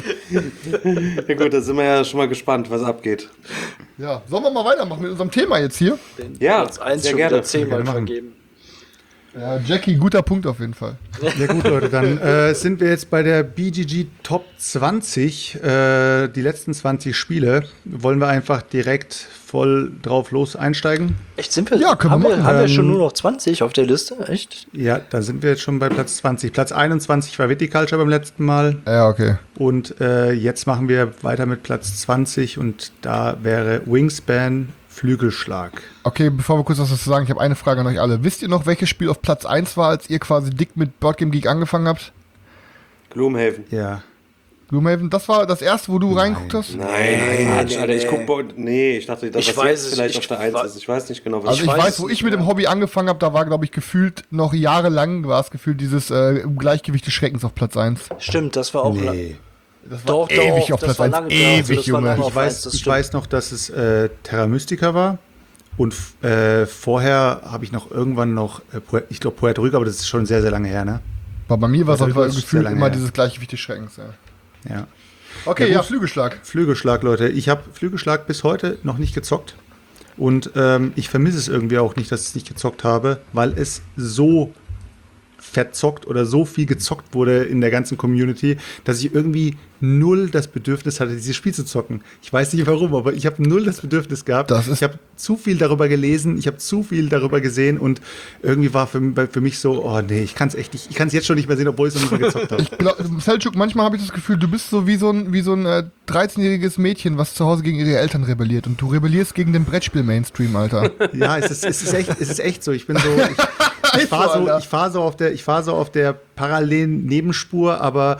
Ja gut, da sind wir ja schon mal gespannt, was abgeht. Ja, sollen wir mal weitermachen mit unserem Thema jetzt hier? Ja, Platz eins sehr schon gerne. wieder zehnmal Gerne machen. vergeben. Ja, Jackie, guter Punkt auf jeden Fall. Ja gut, Leute, dann äh, sind wir jetzt bei der B G G Top zwanzig. Äh, die letzten zwanzig Spiele. Wollen wir einfach direkt voll drauf los einsteigen? Echt, sind wir? Ja, können wir haben machen. wir, haben wir schon Ähm, nur noch zwanzig auf der Liste? Echt? Ja, da sind wir jetzt schon bei Platz zwanzig. Platz einundzwanzig war Viticulture beim letzten Mal. Ja, okay. Und äh, jetzt machen wir weiter mit Platz zwanzig und da wäre Wingspan Flügelschlag. Okay, bevor wir kurz was dazu sagen, ich habe eine Frage an euch alle. Wisst ihr noch, welches Spiel auf Platz eins war, als ihr quasi dick mit Boardgame Geek angefangen habt? Gloomhaven. Ja. Gloomhaven, das war das erste, wo du reingeguckt hast? Nein, Quatsch, nee, Alter, ich nee. guck bei, nee, ich dachte, dass Ich das weiß jetzt es, vielleicht ich auf der eins wa- ist. Ich weiß nicht genau, was Also ich weiß weiß, es wo nicht ich mit dem mehr. Hobby angefangen habe, da war, glaube ich, gefühlt noch jahrelang, war es gefühlt dieses äh, Gleichgewicht des Schreckens auf Platz eins. Stimmt, das war auch la- Nee. Das Doch, ewig doch, auf das Platz war eins. lange da, Ewig, also das war Junge. lange Ich auf eins, weiß, das ich stimmt. weiß noch, dass es äh, Terra Mystica war. Und f- äh, vorher habe ich noch irgendwann noch, äh, Puer- ich glaube Puerto Rico, aber das ist schon sehr, sehr lange her, ne? Aber bei mir war es Das auf ist jeden Fall sehr gefühlt lange immer her. dieses Gleichgewicht des Schreckens. Ja. Ja. Okay, Ja, ja, gut. Flügelschlag. Flügelschlag, Leute. Ich habe Flügelschlag bis heute noch nicht gezockt. Und ähm, ich vermisse es irgendwie auch nicht, dass ich es nicht gezockt habe, weil es so verzockt oder so viel gezockt wurde in der ganzen Community, dass ich irgendwie null das Bedürfnis hatte, dieses Spiel zu zocken. Ich weiß nicht warum, aber ich habe null das Bedürfnis gehabt. Das ist- ich habe zu viel darüber gelesen, ich habe zu viel darüber gesehen und irgendwie war für, für mich so, oh nee, ich kann es echt nicht, ich kann es jetzt schon nicht mehr sehen, obwohl ich es noch nicht mehr gezockt habe. Ich glaub, Selçuk, manchmal habe ich das Gefühl, du bist so wie so ein, wie so ein äh, dreizehnjähriges Mädchen, was zu Hause gegen ihre Eltern rebelliert. Und du rebellierst gegen den Brettspiel-Mainstream, Alter. Ja, es ist, es ist echt, es ist echt so. Ich bin so, ich, ich fahre so, Alter. ich fahr so auf der, ich fahre so auf der parallelen Nebenspur, aber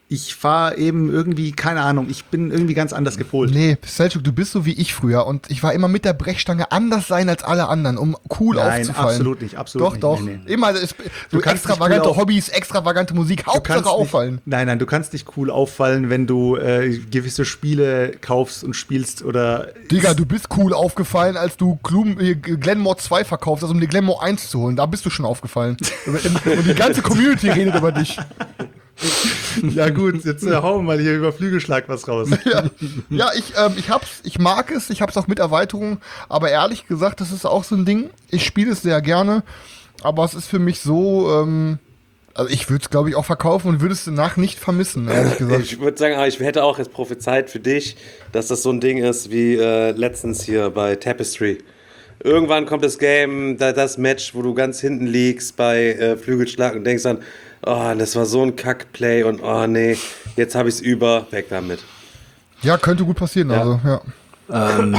ich fahre eben irgendwie, keine Ahnung, ich bin irgendwie ganz anders gepolt. Nee, Selçuk, du bist so wie ich früher und ich war immer mit der Brechstange anders sein als alle anderen, um cool Nein, aufzufallen. absolut nicht, absolut doch, nicht. Doch, Nee, doch. nee. Immer ist, so kannst nicht extravagante cool auf- Hobbys, extravagante Musik, Du Hauptsache kannst auffallen. Nicht, nein, nein, du kannst nicht cool auffallen, wenn du äh, gewisse Spiele kaufst und spielst oder. Digga, du bist cool aufgefallen, als du Gloom, äh, Glenmore zwei verkauft hast, um die Glenmore eins zu holen. Da bist du schon aufgefallen. Und die ganze Community redet über dich. Ja gut, jetzt äh, hauen wir mal hier über Flügelschlag was raus. Ja, ja ich, ähm, ich hab's, ich mag es, ich hab's auch mit Erweiterungen, aber ehrlich gesagt, das ist auch so ein Ding. Ich spiele es sehr gerne, aber es ist für mich so, ähm, also ich würde es, glaube ich, auch verkaufen und würde es danach nicht vermissen, ehrlich gesagt. Ich würde sagen, ich hätte auch jetzt prophezeit für dich, dass das so ein Ding ist wie äh, letztens hier bei Tapestry. Irgendwann kommt das Game, da, das Match, wo du ganz hinten liegst bei äh, Flügelschlag und denkst dann, oh, das war so ein Kackplay und oh nee, jetzt habe ich es über, weg damit. Ja, könnte gut passieren, Ja. also, ja. Ähm,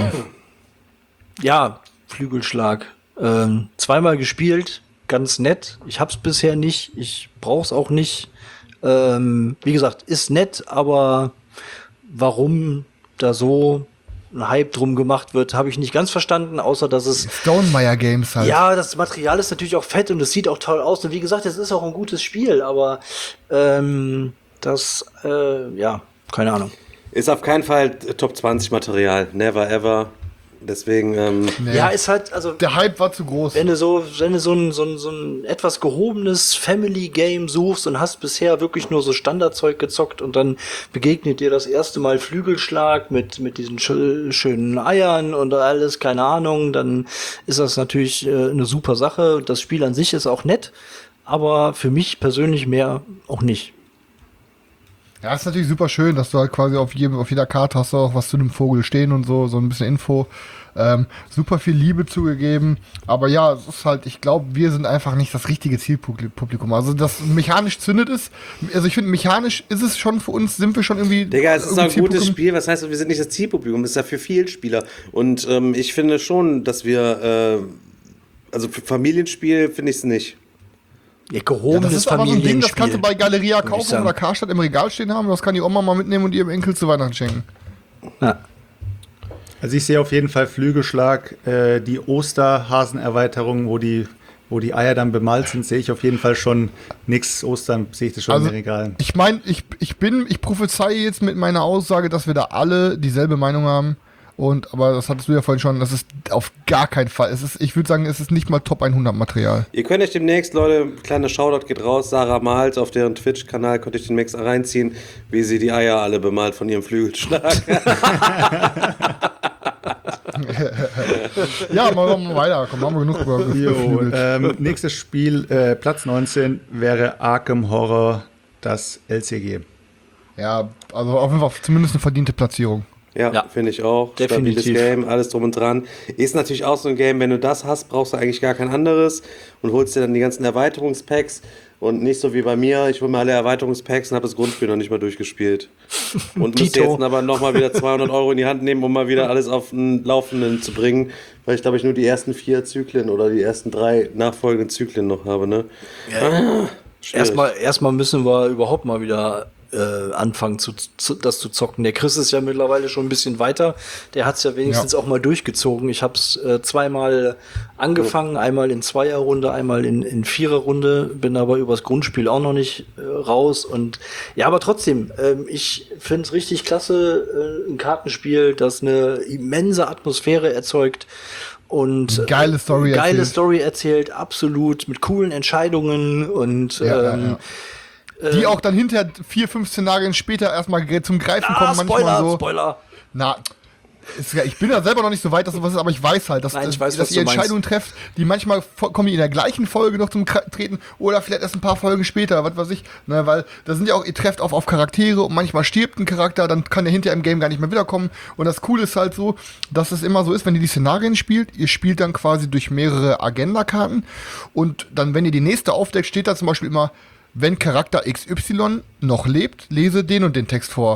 ja, Flügelschlag. Ähm, zweimal gespielt, ganz nett. Ich hab's bisher nicht, ich brauch's auch nicht. Ähm, wie gesagt, ist nett, aber warum da so ein Hype drum gemacht wird, habe ich nicht ganz verstanden, außer dass es Stonemeyer Games halt. ja, das Material ist natürlich auch fett und es sieht auch toll aus. Und wie gesagt, es ist auch ein gutes Spiel, aber ähm, das, äh, ja, keine Ahnung. Ist auf keinen Fall Top zwanzig Material, never ever. Deswegen, ähm, Nee. Ja, ist halt, also Der Hype war zu groß. wenn du so, wenn du so ein, so ein, so ein etwas gehobenes Family-Game suchst und hast bisher wirklich nur so Standardzeug gezockt und dann begegnet dir das erste Mal Flügelschlag mit, mit diesen schö- schönen Eiern und alles, keine Ahnung, dann ist das natürlich äh, eine super Sache. Das Spiel an sich ist auch nett, aber für mich persönlich mehr auch nicht. Ja, ist natürlich super schön, dass du halt quasi auf jedem, auf jeder Karte hast du auch was zu dem Vogel stehen und so, so ein bisschen Info. Ähm, super viel Liebe zugegeben. Aber ja, es ist halt, ich glaube, wir sind einfach nicht das richtige Zielpublikum. Also, das mechanisch zündet es. Also, ich finde, mechanisch ist es schon für uns, sind wir schon irgendwie. Digga, es ist irgendwie auch ein gutes Zielpublikum. Spiel. Was heißt, wir sind nicht das Zielpublikum? Das ist ja für Vielspieler. Und ähm, ich finde schon, dass wir, äh, also für Familienspiel finde ich es nicht. Ja, Ja, gehobenes das ist aber so ein Ding, das kannst du bei Galeria ich kaufen sagen. oder Karstadt im Regal stehen haben. Das kann die Oma mal mitnehmen und ihrem Enkel zu Weihnachten schenken. Ja. Also ich sehe auf jeden Fall Flügelschlag, äh, die Osterhasenerweiterung, wo die, wo die Eier dann bemalt sind, sehe ich auf jeden Fall schon nix. Ostern sehe ich das schon Also, in den Regalen. ich meine, ich, ich bin, ich prophezeie jetzt mit meiner Aussage, dass wir da alle dieselbe Meinung haben. Und, aber das hattest du ja vorhin schon, das ist auf gar keinen Fall. Es ist, ich würde sagen, es ist nicht mal Top hundert Material. Ihr könnt euch demnächst, Leute, kleiner Shoutout geht raus, Sarah malt auf deren Twitch-Kanal, könnt euch demnächst reinziehen, wie sie die Eier alle bemalt von ihrem Flügelschlag. Ja, machen wir mal weiter. Komm, haben wir genug über Jo, geflügelt. ähm, nächstes Spiel, äh, Platz neunzehn, wäre Arkham Horror, das L C G. Ja, also auf jeden Fall zumindest eine verdiente Platzierung. Ja, Ja, finde ich auch. definitiv. Stabiles Game, alles drum und dran. Ist natürlich auch so ein Game, wenn du das hast, brauchst du eigentlich gar kein anderes und holst dir dann die ganzen Erweiterungspacks und nicht so wie bei mir, ich hole mir alle Erweiterungspacks und habe das Grundspiel noch nicht mal durchgespielt. Und müsste Dito. jetzt aber nochmal wieder zweihundert Euro in die Hand nehmen, um mal wieder alles auf den Laufenden zu bringen, weil ich glaube ich nur die ersten vier Zyklen oder die ersten drei nachfolgenden Zyklen noch habe, ne? Ah, schwierig. Erstmal, erstmal müssen wir überhaupt mal wieder äh, anfangen, zu, zu, das zu zocken. Der Chris ist ja mittlerweile schon ein bisschen weiter. Der hat es ja wenigstens Ja. auch mal durchgezogen. Ich habe es äh, zweimal angefangen, einmal in Zweierrunde, einmal in, in Viererrunde, bin aber übers Grundspiel auch noch nicht äh, raus. Und ja, aber trotzdem, ähm, ich finde es richtig klasse, äh, ein Kartenspiel, das eine immense Atmosphäre erzeugt. Und Geile Story äh, geile erzählt. Story erzählt, absolut, mit coolen Entscheidungen und Ja, ja, ähm, ja. Die auch dann hinterher vier, fünf Szenarien später erstmal ge- zum Greifen Ah, kommen, manchmal Spoiler, so. Spoiler. Na, ist, ja- ich bin da selber noch nicht so weit, dass sowas ist, aber ich weiß halt, dass, Nein, ich dass, weiß, dass was ihr du meinst. Entscheidungen trefft, die manchmal vo- kommen die in der gleichen Folge noch zum Kra- Treten oder vielleicht erst ein paar Folgen später, was weiß ich. Ne, weil da sind ja auch, ihr trefft auf, auf Charaktere und manchmal stirbt ein Charakter, dann kann der hinterher im Game gar nicht mehr wiederkommen. Und das Coole ist halt so, dass es immer so ist, wenn ihr die Szenarien spielt, ihr spielt dann quasi durch mehrere Agenda-Karten und dann, wenn ihr die nächste aufdeckt, steht da zum Beispiel immer, wenn Charakter X Y noch lebt, lese den und den Text vor.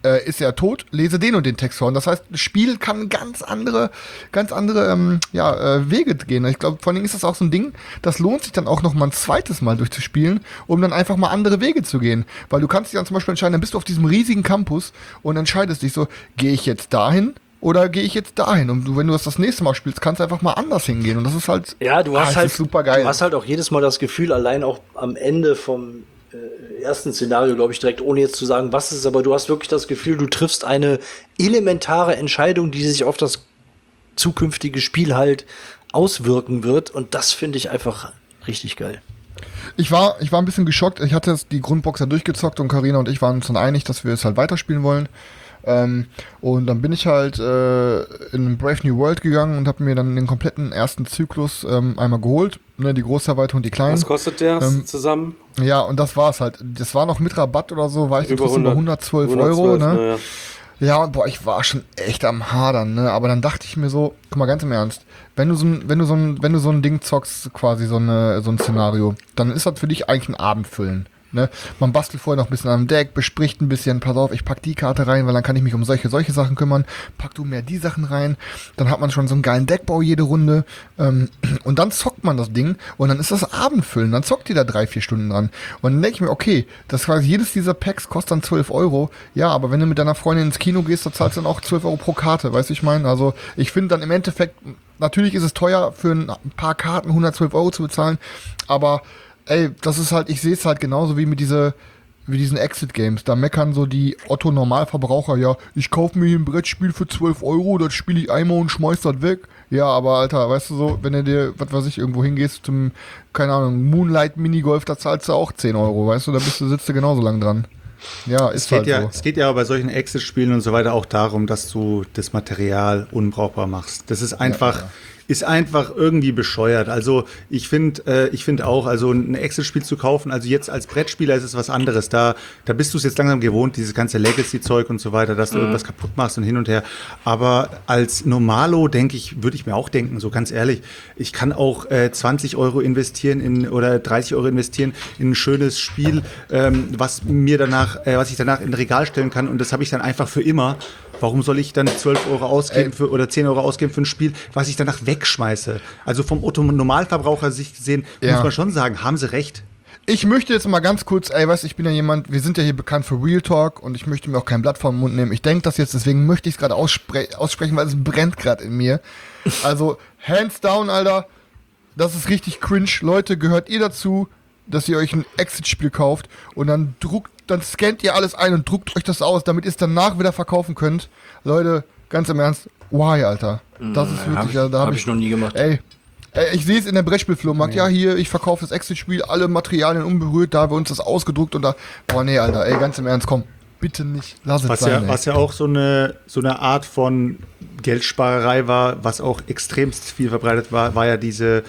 äh, ist er tot, lese den und den Text vor. Und das heißt, das Spiel kann ganz andere, ganz andere ähm, ja, äh, Wege gehen. Ich glaube, vor allem ist das auch so ein Ding, das lohnt sich dann auch noch mal ein zweites Mal durchzuspielen, um dann einfach mal andere Wege zu gehen. Weil du kannst dich dann zum Beispiel entscheiden, dann bist du auf diesem riesigen Campus und entscheidest dich so, gehe ich jetzt dahin oder gehe ich jetzt dahin? Und du, wenn du das das nächste Mal spielst, kannst du einfach mal anders hingehen. Und das ist halt, Ja, du hast ah, halt super geil. Du hast halt auch jedes Mal das Gefühl, allein auch am Ende vom äh, ersten Szenario, glaube ich, direkt, ohne jetzt zu sagen, was es ist, aber du hast wirklich das Gefühl, du triffst eine elementare Entscheidung, die sich auf das zukünftige Spiel halt auswirken wird. Und das finde ich einfach richtig geil. Ich war, ich war ein bisschen geschockt. Ich hatte die Grundbox ja durchgezockt und Carina und ich waren uns dann einig, dass wir es halt weiterspielen wollen. Ähm, und dann bin ich halt äh, in Brave New World gegangen und habe mir dann den kompletten ersten Zyklus ähm, einmal geholt. Ne, die Großerweiterung und die kleinen. Was kostet der Ähm, zusammen? Ja, und das war's halt. Das war noch mit Rabatt oder so, war ich Über trotzdem bei hundertzwölf Euro. Ne? Ne, ja. Ja, und boah, ich war schon echt am Hadern, ne? Aber dann dachte ich mir so, guck mal, ganz im Ernst, wenn du so ein, wenn du so ein, wenn du so ein Ding zockst, quasi so, eine, so ein Szenario, dann ist das für dich eigentlich ein Abendfüllen. Ne? Man bastelt vorher noch ein bisschen am Deck, bespricht ein bisschen, pass auf, ich pack die Karte rein, weil dann kann ich mich um solche, solche Sachen kümmern. Pack du mehr die Sachen rein, dann hat man schon so einen geilen Deckbau jede Runde. Ähm, und dann zockt man das Ding und dann ist das Abendfüllen, dann zockt ihr da drei, vier Stunden dran. Und dann denke ich mir, okay, das quasi jedes dieser Packs kostet dann zwölf Euro. Ja, aber wenn du mit deiner Freundin ins Kino gehst, da zahlst du dann auch zwölf Euro pro Karte, weißt du, ich meine? Also ich finde dann im Endeffekt, natürlich ist es teuer, für ein paar Karten hundertzwölf Euro zu bezahlen, aber ey, das ist halt, ich sehe es halt genauso wie mit diese, wie diesen Exit-Games. Da meckern so die Otto-Normalverbraucher, ja, ich kaufe mir hier ein Brettspiel für zwölf Euro, das spiele ich einmal und schmeiß das weg. Ja, aber Alter, weißt du so, wenn du dir, was weiß ich, irgendwo hingehst zum, keine Ahnung, Moonlight-Minigolf, da zahlst du auch zehn Euro, weißt du, da bist du, sitzt du genauso lang dran. Ja, ist es geht halt ja, so. Es geht ja bei solchen Exit-Spielen und so weiter auch darum, dass du das Material unbrauchbar machst. Das ist einfach, ja, ja. ist einfach irgendwie bescheuert. Also ich finde, äh, ich finde auch, also ein Exit-Spiel zu kaufen, also jetzt als Brettspieler ist es was anderes. Da, da bist du es jetzt langsam gewohnt, dieses ganze Legacy-Zeug und so weiter, dass du mhm. irgendwas kaputt machst und hin und her. Aber als Normalo denke ich, würde ich mir auch denken, so ganz ehrlich, ich kann auch äh, zwanzig Euro investieren in oder dreißig Euro investieren in ein schönes Spiel, ähm, was mir danach, äh, was ich danach in ein Regal stellen kann und das habe ich dann einfach für immer. Warum soll ich dann zwölf Euro ausgeben für, oder zehn Euro ausgeben für ein Spiel, was ich danach wegschmeiße? Also vom Otto-Normalverbraucher sich gesehen, ja. muss man schon sagen, haben sie recht. Ich möchte jetzt mal ganz kurz, ey, weißt du, ich bin ja jemand, wir sind ja hier bekannt für Real Talk und ich möchte mir auch kein Blatt vom Mund nehmen. Ich denke das jetzt, deswegen möchte ich es gerade ausspre- aussprechen, weil es brennt gerade in mir. Also, hands down, Alter, das ist richtig cringe. Leute, gehört ihr dazu, dass ihr euch ein Exit-Spiel kauft und dann druckt, dann scannt ihr alles ein und druckt euch das aus, damit ihr es danach wieder verkaufen könnt. Leute, ganz im Ernst, why, Alter? Das ist wirklich, hab ich, da habe hab ich, ich noch nie gemacht. Ey, ey ich sehe es in der Brettspielflohmarkt, nee. Ja, hier, ich verkaufe das Exit-Spiel, alle Materialien unberührt, da haben wir uns das ausgedruckt und da, boah, nee, Alter, ey, ganz im Ernst, komm, bitte nicht, lass es was sein, ja, ey. Was ja auch so eine, so eine Art von Geldsparerei war, was auch extremst viel verbreitet war, war ja diese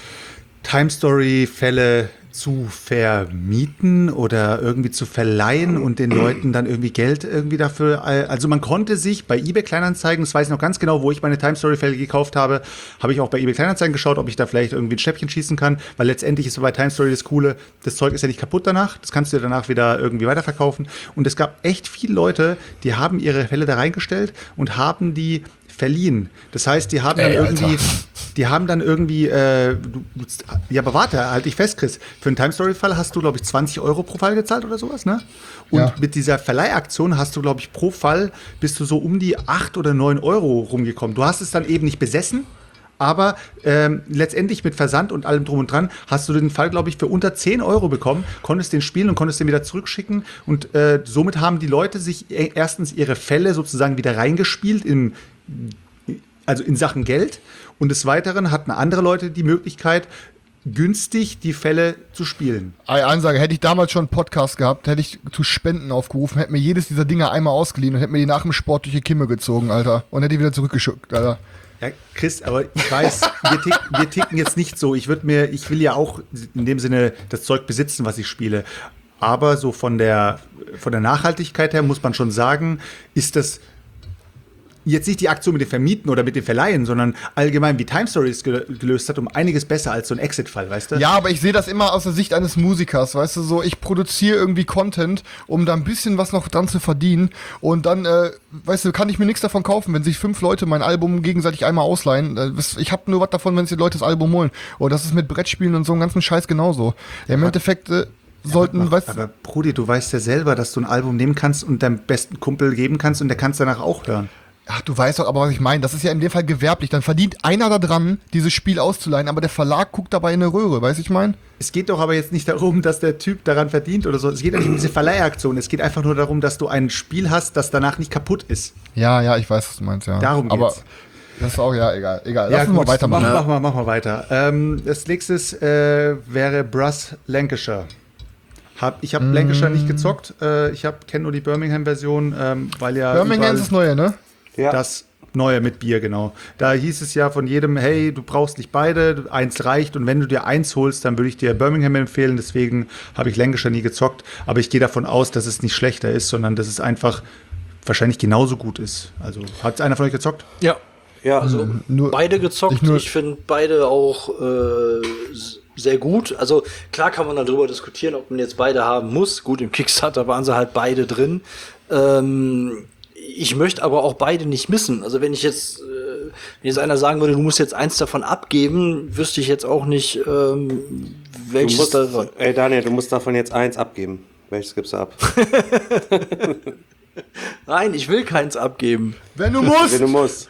Time-Story-Fälle zu vermieten oder irgendwie zu verleihen und den Leuten dann irgendwie Geld irgendwie dafür. Also man konnte sich bei eBay Kleinanzeigen, das weiß ich noch ganz genau, wo ich meine Time-Story-Fälle gekauft habe, habe ich auch bei eBay Kleinanzeigen geschaut, ob ich da vielleicht irgendwie ein Schnäppchen schießen kann, weil letztendlich ist so bei Time-Story das Coole, das Zeug ist ja nicht kaputt danach, das kannst du danach wieder irgendwie weiterverkaufen und es gab echt viele Leute, die haben ihre Fälle da reingestellt und haben die verliehen. Das heißt, die haben dann Ey, irgendwie, Alter. die haben dann irgendwie, äh, du, ja, aber warte, halt dich fest, Chris. Für einen Time-Story-Fall hast du, glaube ich, zwanzig Euro pro Fall gezahlt oder sowas, ne? Und ja. mit dieser Verleihaktion hast du, glaube ich, pro Fall bist du so um die acht oder neun Euro rumgekommen. Du hast es dann eben nicht besessen, aber ähm, letztendlich mit Versand und allem drum und dran hast du den Fall, glaube ich, für unter zehn Euro bekommen, konntest den spielen und konntest den wieder zurückschicken und äh, somit haben die Leute sich erstens ihre Fälle sozusagen wieder reingespielt im also in Sachen Geld und des Weiteren hatten andere Leute die Möglichkeit, günstig die Fälle zu spielen. Eine Ansage, hätte ich damals schon einen Podcast gehabt, hätte ich zu Spenden aufgerufen, hätte mir jedes dieser Dinger einmal ausgeliehen und hätte mir die nach dem Sport durch die Kimme gezogen, Alter. Und hätte die wieder zurückgeschickt, Alter. Ja, Chris, aber ich weiß, wir, tick, wir ticken jetzt nicht so. Ich würde mir, ich will ja auch in dem Sinne das Zeug besitzen, was ich spiele. Aber so von der, von der Nachhaltigkeit her muss man schon sagen, ist das jetzt nicht die Aktion mit dem Vermieten oder mit dem Verleihen, sondern allgemein, wie Time Stories ge- gelöst hat, um einiges besser als so ein Exit-Fall, weißt du? Ja, aber ich sehe das immer aus der Sicht eines Musikers, weißt du, so, ich produziere irgendwie Content, um da ein bisschen was noch dran zu verdienen und dann, äh, weißt du, kann ich mir nichts davon kaufen, wenn sich fünf Leute mein Album gegenseitig einmal ausleihen. Äh, ich habe nur was davon, wenn sich die Leute das Album holen. Und das ist mit Brettspielen und so einem ganzen Scheiß genauso. Ja, im Endeffekt äh, sollten, aber, weißt du... aber Brudi, du weißt ja selber, dass du ein Album nehmen kannst und deinem besten Kumpel geben kannst und der kann es danach auch hören. Ach, du weißt doch aber, was ich meine. Das ist ja in dem Fall gewerblich. Dann verdient einer da dran, dieses Spiel auszuleihen, aber der Verlag guckt dabei in eine Röhre, weißt du, ich meine? Es geht doch aber jetzt nicht darum, dass der Typ daran verdient oder so. Es geht ja nicht um diese Verleihaktion. Es geht einfach nur darum, dass du ein Spiel hast, das danach nicht kaputt ist. Ja, ja, ich weiß, was du meinst, ja. Darum geht's. Aber das ist auch, ja, egal. egal. Lass Ja, uns mal gut, weitermachen. Mach, mach, mal, mach mal weiter. Ähm, das nächste äh, wäre Brass Lancashire. Hab, ich habe mm. Lancashire nicht gezockt. Äh, ich kenne nur die Birmingham-Version, ähm, weil ja Birmingham ist das Neue, ne? Ja. Das Neue mit Bier, genau. Da hieß es ja von jedem, hey, du brauchst nicht beide, eins reicht. Und wenn du dir eins holst, dann würde ich dir Birmingham empfehlen. Deswegen habe ich Lancashire nie gezockt. Aber ich gehe davon aus, dass es nicht schlechter ist, sondern dass es einfach wahrscheinlich genauso gut ist. Also, hat einer von euch gezockt? Ja. Ja, Also nur- beide gezockt. ich nur- Ich finde beide auch äh, s- sehr gut. Also klar kann man darüber diskutieren, ob man jetzt beide haben muss. Gut, im Kickstarter waren sie halt beide drin. Ähm, ich möchte aber auch beide nicht missen. Also wenn ich jetzt, äh, wenn jetzt einer sagen würde, du musst jetzt eins davon abgeben, wüsste ich jetzt auch nicht, ähm, du welches musst, da. ey Daniel, du musst davon jetzt eins abgeben. Welches gibst du ab? Nein, ich will keins abgeben. Wenn du musst! Wenn du musst.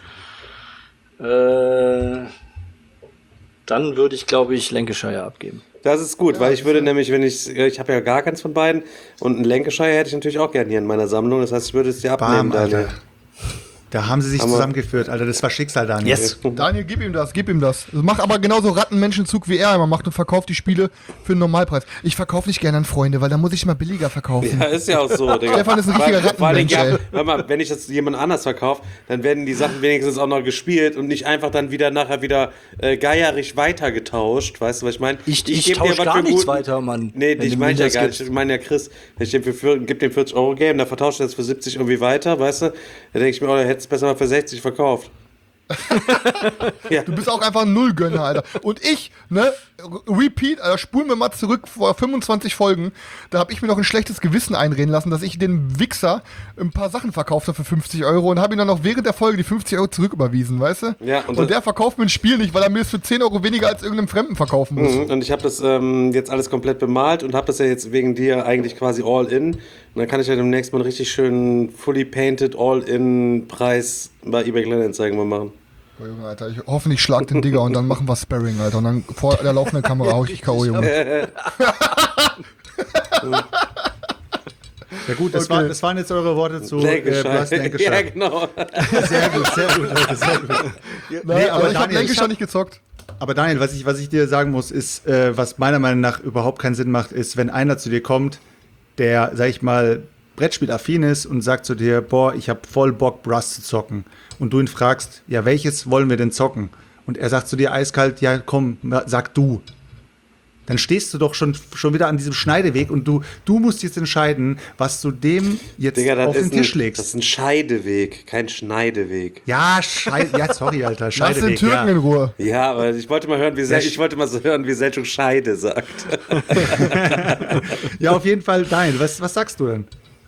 Äh, dann würde ich, glaube ich, Lancashire abgeben. Das ist gut, weil ich würde nämlich, wenn ich, ich habe ja gar keins von beiden und ein Lancashire hätte ich natürlich auch gerne hier in meiner Sammlung. Das heißt, ich würde es dir abnehmen, Bam, Alter. Daniel. Da haben sie sich Aber- zusammengeführt, Alter. Das war Schicksal, Daniel. Yes. Daniel, gib ihm das, gib ihm das. Mach aber genauso Rattenmenschenzug, wie er immer macht und verkauft die Spiele für einen Normalpreis. Ich verkaufe nicht gerne an Freunde, weil dann muss ich mal billiger verkaufen. Ja, ist ja auch so, Digga. Stefan ist ein richtiger Vor- vor allem, Rattenmensch, ja, ey. hör mal, wenn ich das jemand anders verkaufe, dann werden die Sachen wenigstens auch noch gespielt und nicht einfach dann wieder nachher wieder äh, geierig weitergetauscht. Weißt du, was ich meine? Ich- ich geb dir tausch was gar für nichts guten- weiter, Mann, Nee, wenn ich du meine mir ja das gar nicht. gibst. Ich meine ja Chris, wenn ich dem für, für gib dem vierzig Euro Game, dann vertauscht er das für siebzig irgendwie weiter, weißt du? Da denke ich mir, oh, der hätte es besser mal für sechzig verkauft. Ja. Du bist auch einfach ein Nullgönner, Alter. Und ich, ne, repeat, Alter, spulen wir mal zurück vor fünfundzwanzig Folgen, da habe ich mir noch ein schlechtes Gewissen einreden lassen, dass ich den Wichser ein paar Sachen verkauft habe für fünfzig Euro und habe ihm dann noch während der Folge die fünfzig Euro zurücküberwiesen, weißt du? Ja, und und der verkauft mir ein Spiel nicht, weil er mir es für zehn Euro weniger als irgendeinem Fremden verkaufen muss. Mhm, und ich habe das ähm, jetzt alles komplett bemalt und habe das ja jetzt wegen dir eigentlich quasi all in. Und dann kann ich ja demnächst mal einen richtig schönen fully painted all-in Preis bei eBay Kleinanzeigen mal machen. Oh, Junge, Alter, ich hoffe, ich schlag den Digger und dann machen wir Sparring, Alter. Und dann vor der laufenden Kamera hau ich dich K O, Junge. Ja gut, das, Okay. waren, das waren jetzt eure Worte zu äh, Lancashire. Brass Lancashire. Ja, genau. Sehr gut, sehr gut, Leute, sehr gut. Nein, aber aber ich habe Daniel, Lancashire ich hab- nicht gezockt. Aber Daniel, was ich, was ich dir sagen muss, ist, äh, was meiner Meinung nach überhaupt keinen Sinn macht, ist, wenn einer zu dir kommt, der, sag ich mal, Brettspielaffin ist und sagt zu dir, boah, ich habe voll Bock, Brass zu zocken. Und du ihn fragst, ja, welches wollen wir denn zocken? Und er sagt zu dir eiskalt, ja, komm, sag du. Dann stehst du doch schon, schon wieder an diesem Schneideweg und du, du musst jetzt entscheiden, was du dem jetzt Digga, das auf den ist, Tisch ein, legst. das ist ein Scheideweg, kein Schneideweg. Ja, Schei ja, sorry, Alter, Lass den Scheideweg. Türken Ja. in Ruhe. Ja, aber ich wollte mal hören, wie Sel ich wollte mal so hören, wie Selchuk Scheide sagt. ja, auf jeden Fall, Daniel, was, was sagst du denn?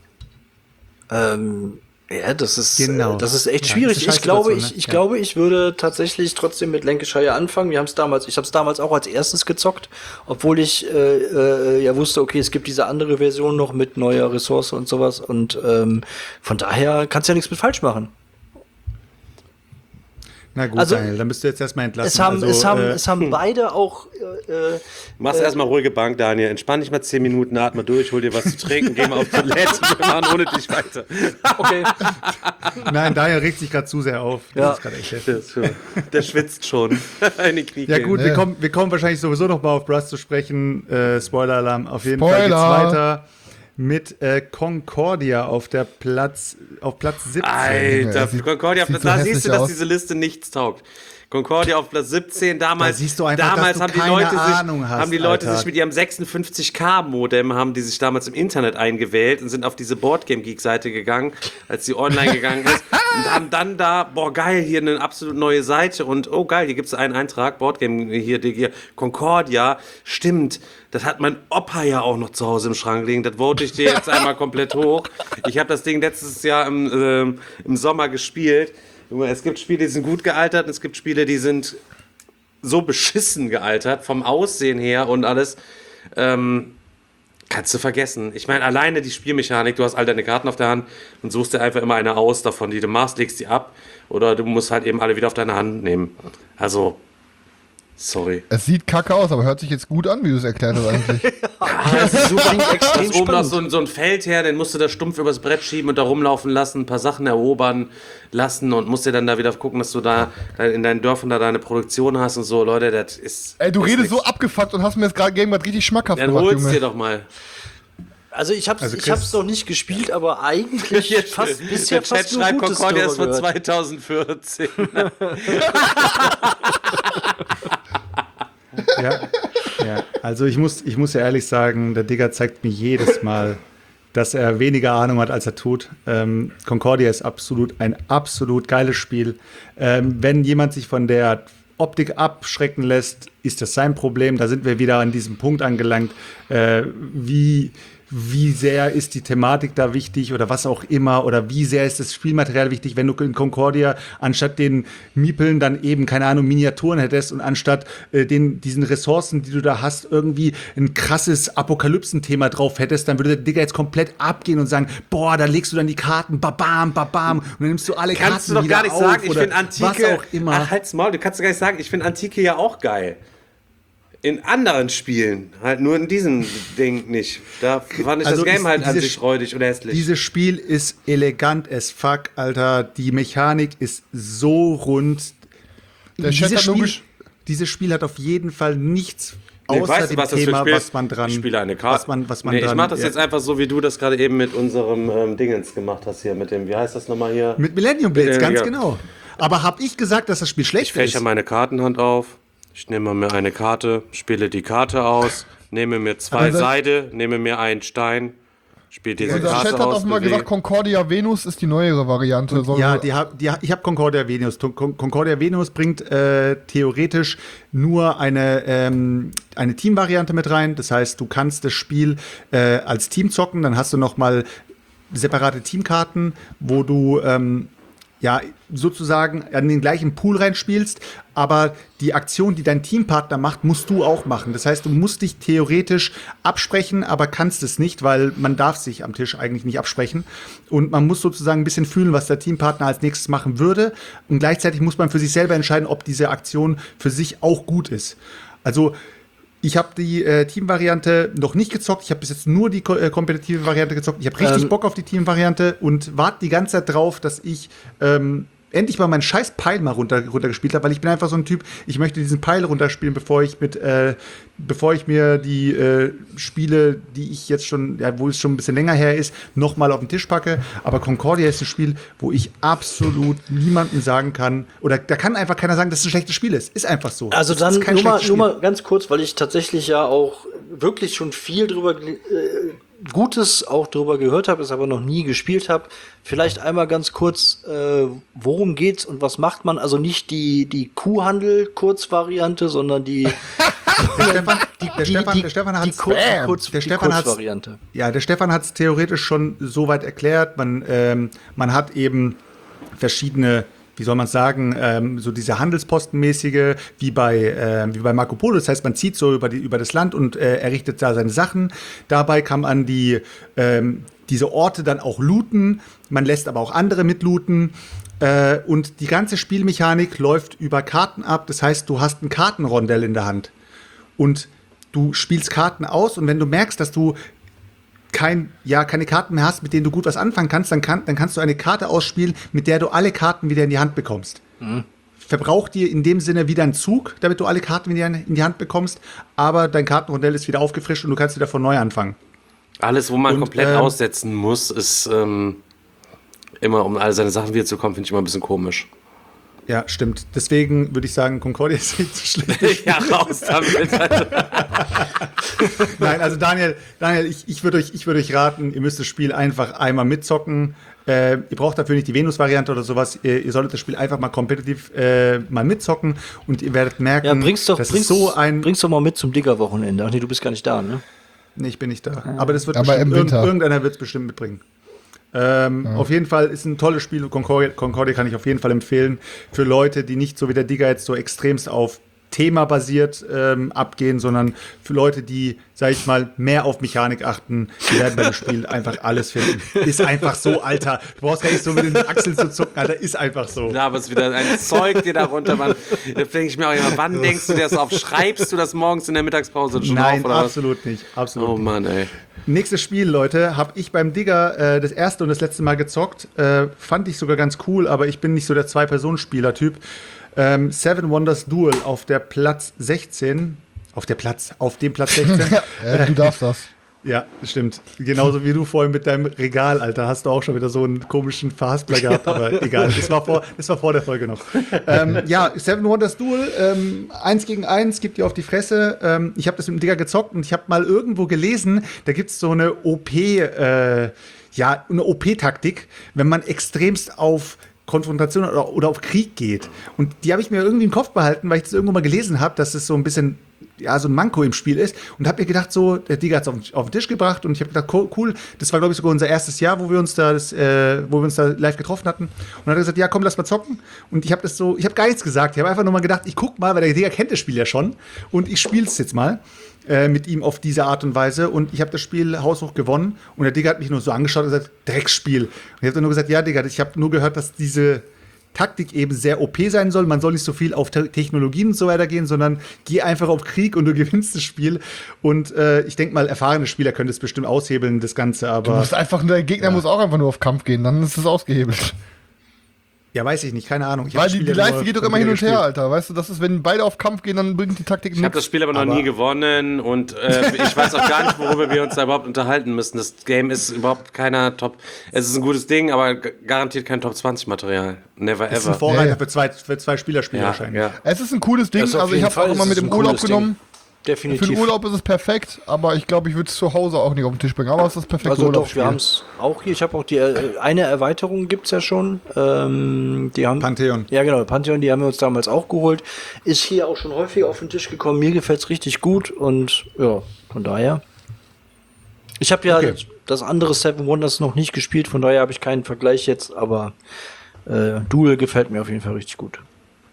Ähm, ja, das ist, Genau. äh, das ist echt Ja, schwierig. das ist eine ich glaube, Scheißsituation, ich, ne? ich Ja. glaube, ich würde tatsächlich trotzdem mit Lancashire anfangen. Wir haben es damals, ich habe es damals auch als erstes gezockt, obwohl ich äh, äh, ja wusste, okay, es gibt diese andere Version noch mit neuer Ressource und sowas. Und ähm, von daher kannst du ja nichts mit falsch machen. Na gut, Also, Daniel, dann bist du jetzt erstmal entlassen. Es haben, also, es haben, äh, es haben beide auch. Äh, äh, Mach's erstmal ruhige Bank, Daniel. Entspann dich mal zehn Minuten, atme durch, hol dir was zu trinken, geh mal auf Toilette und wir machen ohne dich weiter. okay. Nein, Daniel regt sich gerade zu sehr auf. Das Ja. ist gerade echt heftig. Der, ist schon- der schwitzt schon in den Knie. Ja gut, Nee. wir, kommen, wir kommen wahrscheinlich sowieso noch mal auf Brass zu sprechen. Äh, Spoiler-Alarm. Auf jeden Fall geht's Spoiler. weiter mit äh, Concordia auf der Platz, auf Platz siebzehn. Alter, Ja, sieht- Concordia, sieht so da siehst hässlich du, dass aus. diese Liste nichts taugt. Concordia auf Platz siebzehn. Damals, Da siehst du einfach, damals dass du haben, die keine Leute Ahnung sich, hast, haben die Leute Alter. sich mit ihrem sechsundfünfzig K Modem, haben die sich damals im Internet eingewählt und sind auf diese Boardgame Geek Seite gegangen, als die online gegangen ist. Und haben dann da, boah geil, hier eine absolut neue Seite und oh geil, hier gibt es einen Eintrag, Boardgame, hier, hier, Concordia, stimmt. Das hat mein Opa ja auch noch zu Hause im Schrank liegen. Das vote ich dir jetzt einmal komplett hoch. Ich habe das Ding letztes Jahr im, ähm, im Sommer gespielt. Es gibt Spiele, die sind gut gealtert, und es gibt Spiele, die sind so beschissen gealtert, vom Aussehen her und alles. Ähm, kannst du vergessen. Ich meine, alleine die Spielmechanik, du hast all deine Karten auf der Hand und suchst dir einfach immer eine aus davon, die du machst, legst die ab. Oder du musst halt eben alle wieder auf deine Hand nehmen. Also, sorry. Es sieht kacke aus, aber hört sich jetzt gut an, wie du es erklärt hast eigentlich. Das ist super Da extrem ist oben noch spannend. so ein, so ein Feld her, den musst du da stumpf übers Brett schieben und da rumlaufen lassen, ein paar Sachen erobern lassen und musst dir dann da wieder gucken, dass du da in deinen Dörfern da deine Produktion hast und so. Leute, das ist... Ey, du ist redest nix. so abgefuckt und hast mir das gerade Game grad richtig schmackhaft Dann gemacht, hol's Junge. dir doch mal. Also ich hab's, Also ich Chris- hab's noch nicht gespielt, aber eigentlich fast, bisher Der Chat fast nur schreibt, Gutes Concordia ist drüber von gehört. zweitausendvierzehn. Ja, ja. Also ich muss, ich muss ja ehrlich sagen, der Digger zeigt mir jedes Mal, dass er weniger Ahnung hat, als er tut. Ähm, Concordia ist absolut ein absolut geiles Spiel. Ähm, wenn jemand sich von der Optik abschrecken lässt, ist das sein Problem. Da sind wir wieder an diesem Punkt angelangt, äh, wie wie sehr ist die Thematik da wichtig oder was auch immer oder wie sehr ist das Spielmaterial wichtig, wenn du in Concordia anstatt den Miepeln dann eben, keine Ahnung, Miniaturen hättest und anstatt äh, den, diesen Ressourcen, die du da hast, irgendwie ein krasses Apokalypsen-Thema drauf hättest, dann würde der Digger jetzt komplett abgehen und sagen, boah, da legst du dann die Karten, babam, babam, und dann nimmst du alle Kannst du Karten doch wieder gar nicht auf sagen, ich oder finde Antike... was auch immer. Ach, halt's Maul, du kannst doch gar nicht sagen, ich finde Antike ja auch geil. In anderen Spielen, halt nur in diesem Ding nicht. Da fand ich Also das Game ist halt an dieses- sich räudig oder hässlich. Dieses Spiel ist elegant as fuck, Alter. Die Mechanik ist so rund. Der Chat dieses, hat nur Spiel, gesch- dieses Spiel hat auf jeden Fall nichts Nee, außer weißt du, dem was das für ein Thema, Spiel was ist? man dran, Ich spiele eine Karte. was man, was man nee, dran. ich mach das ja. jetzt einfach so, wie du das gerade eben mit unserem ähm, Dingens gemacht hast hier, mit dem, wie heißt das nochmal hier? Mit Millennium Blades, Äh, ganz ja. genau. Aber habe ich gesagt, dass das Spiel Ich schlecht fächer ist? meine Kartenhand auf, ich nehme mir eine Karte, spiele die Karte aus, nehme mir zwei Aber das- Seide, nehme mir einen Stein, spiele diese Unser Karte Chat hat aus, auch mal bewege- gesagt, Concordia Venus ist die neuere Variante. Soll Ja, so- die hab, die, hab- ich habe Concordia Venus. Con- Concordia Venus bringt äh, theoretisch nur eine, ähm, eine Teamvariante mit rein. Das heißt, du kannst das Spiel äh, als Team zocken. Dann hast du noch mal separate Teamkarten, wo du ähm, ja sozusagen an den gleichen Pool reinspielst, aber die Aktion, die dein Teampartner macht, musst du auch machen. Das heißt, du musst dich theoretisch absprechen, aber kannst es nicht, weil man darf sich am Tisch eigentlich nicht absprechen. Und man muss sozusagen ein bisschen fühlen, was der Teampartner als nächstes machen würde. Und gleichzeitig muss man für sich selber entscheiden, ob diese Aktion für sich auch gut ist. Also ich habe die äh, Teamvariante noch nicht gezockt. Ich habe bis jetzt nur die ko äh, kompetitive Variante gezockt. Ich habe richtig Ähm. Bock auf die Teamvariante und warte die ganze Zeit drauf, dass ich ähm, endlich mal meinen scheiß Pile mal runter, runtergespielt habe, weil ich bin einfach so ein Typ, ich möchte diesen Pile runterspielen, bevor ich mit, äh, bevor ich mir die äh, Spiele, die ich jetzt schon, ja, wo es schon ein bisschen länger her ist, nochmal auf den Tisch packe. Aber Concordia ist ein Spiel, wo ich absolut niemandem sagen kann, oder da kann einfach keiner sagen, dass es ein schlechtes Spiel ist. Ist einfach so. Also Es dann ist kein nur mal, schlechtes nur Spiel. mal ganz kurz, weil ich tatsächlich ja auch wirklich schon viel drüber äh, Gutes auch drüber gehört habe, es aber noch nie gespielt habe. Vielleicht einmal ganz kurz, äh, worum geht's und was macht man? Also nicht die die Kuhhandel-Kurzvariante, sondern die Der Stefan, der Stefan, der Stefan die hat's, Kurz, Bam. Kurz, der die Stefan hat's, Kurzvariante. ja, der Stefan hat es theoretisch schon so weit erklärt. Man, ähm, man hat eben verschiedene, wie soll man sagen, ähm, so diese Handelspostenmäßige, wie bei, äh, wie bei Marco Polo. Das heißt, man zieht so über, die, über das Land und äh, errichtet da seine Sachen. Dabei kann man die, ähm, diese Orte dann auch looten. Man lässt aber auch andere mitlooten. Äh, und die ganze Spielmechanik läuft über Karten ab. Das heißt, du hast ein Kartenrondell in der Hand. Und du spielst Karten aus. Und wenn du merkst, dass du kein, ja, keine Karten mehr hast, mit denen du gut was anfangen kannst, dann, kann, dann kannst du eine Karte ausspielen, mit der du alle Karten wieder in die Hand bekommst. Mhm. Verbraucht dir in dem Sinne wieder einen Zug, damit du alle Karten wieder in die Hand bekommst, aber dein Kartenmodell ist wieder aufgefrischt und du kannst wieder von neu anfangen. Alles, wo man Und, komplett ähm, aussetzen muss, ist ähm, immer, um all seine Sachen wiederzukommen, finde ich immer ein bisschen komisch. Ja, stimmt. Deswegen würde ich sagen, Concordia ist nicht so schlecht. Ja, raus damit. Nein, also Daniel, Daniel, ich, ich würde euch, ich würde euch raten, ihr müsst das Spiel einfach einmal mitzocken. Äh, ihr braucht dafür nicht die Venus-Variante oder sowas. Ihr, ihr solltet das Spiel einfach mal kompetitiv äh, mal mitzocken und ihr werdet merken, Ja, bring's doch, das bring's, ist so ein. bring's doch mal mit zum Digger-Wochenende. Ach nee, du bist gar nicht da, ne? Nee, ich bin nicht da. Aber das wird Aber bestimmt, im Winter. irgend, irgendeiner wird es bestimmt mitbringen. Ähm, Ja. Auf jeden Fall ist ein tolles Spiel. Concordia, Concordia kann ich auf jeden Fall empfehlen. Für Leute, die nicht so wie der Digger jetzt so extremst auf Thema basiert ähm, abgehen, sondern für Leute, die, sag ich mal, mehr auf Mechanik achten, die werden bei dem Spiel einfach alles finden. Ist einfach so, Alter. Du brauchst gar nicht so mit den Achseln zu zucken, Alter. Ist einfach so. Ja, aber es ist wieder ein Zeug dir darunter, Mann. Da denke ich mir auch immer, wann denkst du das auf? Schreibst du das morgens in der Mittagspause schon Nein, auf, oder absolut nicht. Absolut was? Oh nicht. Mann, ey. Nächstes Spiel, Leute, habe ich beim Digger äh, das erste und das letzte Mal gezockt. Äh, fand ich sogar ganz cool, aber ich bin nicht so der Zwei-Personen-Spieler-Typ. Ähm, Seven Wonders Duel auf der Platz sechzehn. Auf der Platz, auf dem Platz sechzehn. Ja, du darfst das. Ja, stimmt. Genauso wie du vorhin mit deinem Regal, Alter, hast du auch schon wieder so einen komischen Verhaspler gehabt, aber egal. Das war vor, das war vor der Folge noch. Ähm, ja, Seven Wonders Duel, ähm, eins gegen eins, gibt dir auf die Fresse. Ähm, ich habe das mit dem Digger gezockt und ich habe mal irgendwo gelesen, da gibt's so eine O P, äh, ja, eine O P-Taktik, wenn man extremst auf Konfrontation oder, oder auf Krieg geht. Und die habe ich mir irgendwie im Kopf behalten, weil ich das irgendwo mal gelesen habe, dass es so ein bisschen ja, so ein Manko im Spiel ist. Und habe mir gedacht, so, der Digger hat es auf, auf den Tisch gebracht und ich habe gedacht, cool, das war, glaube ich, sogar unser erstes Jahr, wo wir uns da, das, äh, wo wir uns da live getroffen hatten. Und dann hat er gesagt, ja, komm, lass mal zocken. Und ich habe das so, ich habe gar nichts gesagt. Ich habe einfach nur mal gedacht, ich guck mal, weil der Digger kennt das Spiel ja schon. Und ich spiele es jetzt mal äh, mit ihm auf diese Art und Weise. Und ich habe das Spiel haushoch gewonnen. Und der Digger hat mich nur so angeschaut und gesagt, Drecksspiel. Und ich habe dann nur gesagt, ja, Digger, ich habe nur gehört, dass diese Taktik eben sehr O P sein soll. Man soll nicht so viel auf Te- Technologien und so weiter gehen, sondern geh einfach auf Krieg und du gewinnst das Spiel. Und äh, ich denke mal, erfahrene Spieler können das bestimmt aushebeln, das Ganze, Du aber musst einfach nur, der Gegner Ja. muss auch einfach nur auf Kampf gehen, dann ist es ausgehebelt. ja, weiß ich nicht, keine Ahnung. Ich hab Weil das die, Spiel die ja Leiste nur geht doch von immer hin und Digger her, gespielt. Alter. Weißt du, das ist, wenn beide auf Kampf gehen, dann bringt die Taktik Ich habe das Spiel aber noch nie gewonnen und äh, ich weiß auch gar nicht, worüber wir uns da überhaupt unterhalten müssen. Das Game ist überhaupt keiner Top. Es ist ein gutes Ding, aber g- garantiert kein Top zwanzig Material. Never Das ist ein ever. Vorreiter Ja, ja. für zwei, für zwei Spielerspiele Ja, wahrscheinlich. ja. Es ist ein cooles Ding, Das ist auf also ich jeden habe Fall, auch immer es mit ist im ein Urlaub cooles Ding. genommen. Für Definitiv. den Urlaub ist es perfekt, aber ich glaube, ich würde es zu Hause auch nicht auf den Tisch bringen. Aber es ist das perfekte Also doch, Urlaubsspiel. wir haben es auch hier. Ich habe auch die äh, eine Erweiterung gibt's ja schon. Ähm, die haben Pantheon. Ja, genau, Pantheon, die haben wir uns damals auch geholt. Ist hier auch schon häufig auf den Tisch gekommen. Mir gefällt's richtig gut und ja, von daher. Ich habe ja Okay. das andere Seven Wonders noch nicht gespielt, von daher habe ich keinen Vergleich jetzt, aber äh, Duel gefällt mir auf jeden Fall richtig gut.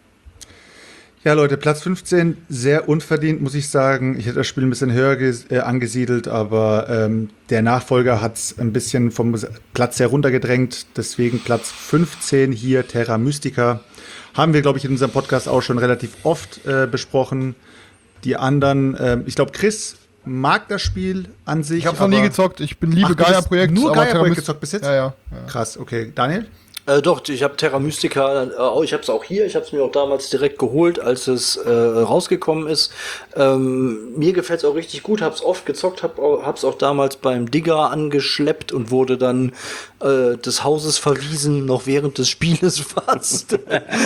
Ja, Leute, Platz fünfzehn, sehr unverdient, muss ich sagen. Ich hätte das Spiel ein bisschen höher ges- äh, angesiedelt, aber ähm, der Nachfolger hat es ein bisschen vom Platz heruntergedrängt. Deswegen Platz fünfzehn hier, Terra Mystica. Haben wir, glaube ich, in unserem Podcast auch schon relativ oft äh, besprochen. Die anderen, ähm, ich glaube, Chris mag das Spiel an sich. Ich habe noch nie aber- gezockt. Ich bin liebe Ach, du bist Gaia-Projekt. nur aber Gaia-Projekt Terra Myst- gezockt bis jetzt? Ja, ja. ja. Krass, okay. Daniel? Äh, doch, ich habe Terra Mystica, äh, auch- ich habe es auch hier, ich habe es mir auch damals direkt geholt, als es äh, rausgekommen ist. Ähm, mir gefällt es auch richtig gut, habe es oft gezockt, habe es auch damals beim Digger angeschleppt und wurde dann äh, des Hauses verwiesen, noch während des Spieles fast.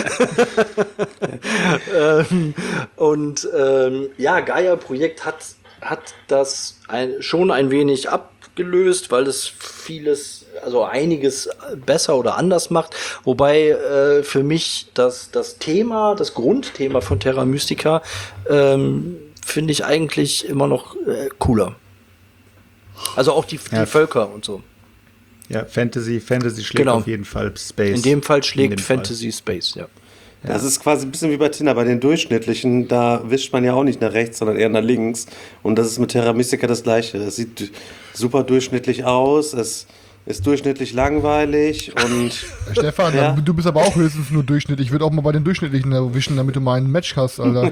ähm, und ähm, ja, Gaia-Projekt hat, hat das ein, schon ein wenig abgelöst, weil es vieles, also einiges besser oder anders macht. Wobei äh, für mich das, das Thema, das Grundthema von Terra Mystica ähm, finde ich eigentlich immer noch äh, cooler. Also auch die, Ja. die Völker und so. Ja, Fantasy, Fantasy schlägt Genau. auf jeden Fall Space. In dem Fall schlägt In dem Fall. Fantasy Space, ja. Das ist quasi ein bisschen wie bei Tinder, bei den Durchschnittlichen, da wischt man ja auch nicht nach rechts, sondern eher nach links. Und das ist mit Terra Mystica das Gleiche. Das sieht d- super durchschnittlich aus, es ist durchschnittlich langweilig und Stefan, Ja. du bist aber auch höchstens nur Durchschnitt. Ich würde auch mal bei den Durchschnittlichen erwischen, damit du mal ein Match hast, Alter.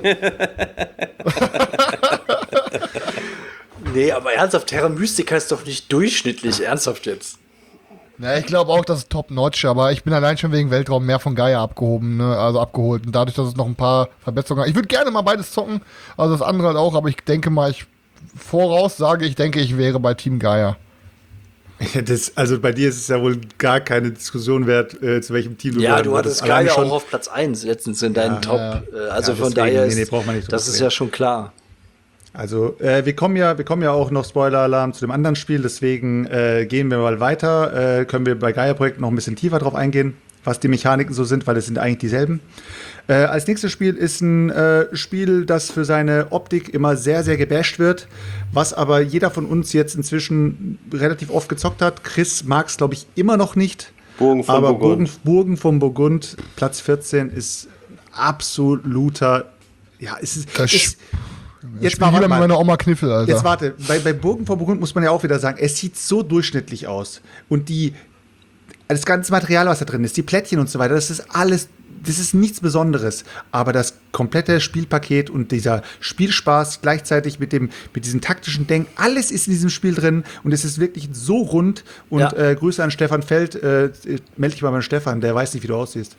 Nee, aber ernsthaft, Terra Mystica ist doch nicht durchschnittlich, ernsthaft jetzt. Ja, ich glaube auch, das ist top-notch, aber ich bin allein schon wegen Weltraum mehr von Gaia abgehoben, ne? Also abgeholt. Und dadurch, dass es noch ein paar Verbesserungen hat. Ich würde gerne mal beides zocken, also das andere halt auch, aber ich denke mal, ich voraus sage, ich denke, ich wäre bei Team Gaia. Das, also bei dir ist es ja wohl gar keine Diskussion wert, äh, zu welchem Team du Ja, gehören du hattest würdest. Alleine gerade schon- auch auf Platz eins letztens in deinen Ja, Top. ja. Äh, also Ja, von deswegen, daher nee, ist, nee, braucht man nicht drüber das ist reden. ja schon klar. Also, äh, wir kommen ja, wir kommen ja auch noch Spoiler-Alarm zu dem anderen Spiel, deswegen äh, gehen wir mal weiter. Äh, können wir bei Gaia-Projekt noch ein bisschen tiefer drauf eingehen, was die Mechaniken so sind, weil es sind eigentlich dieselben. Äh, als nächstes Spiel ist ein äh, Spiel, das für seine Optik immer sehr, sehr gebasht wird, was aber jeder von uns jetzt inzwischen relativ oft gezockt hat. Chris mag es, glaube ich, immer noch nicht. Burgen von aber Burgund. Burgen, Burgen von Burgund, Platz vierzehn, ist absoluter, ja, es ist, Das ist Jetzt mal lieber mit meiner Oma Kniffel, Alter. Jetzt warte, bei, bei Burgen von Burgund muss man ja auch wieder sagen, es sieht so durchschnittlich aus. Und die, das ganze Material, was da drin ist, die Plättchen und so weiter, das ist alles, das ist nichts Besonderes. Aber das komplette Spielpaket und dieser Spielspaß gleichzeitig mit dem, mit diesem taktischen Denken, alles ist in diesem Spiel drin und es ist wirklich so rund. Und Ja. äh, Grüße an Stefan Feld, äh, melde dich mal bei Stefan, der weiß nicht, wie du aussiehst.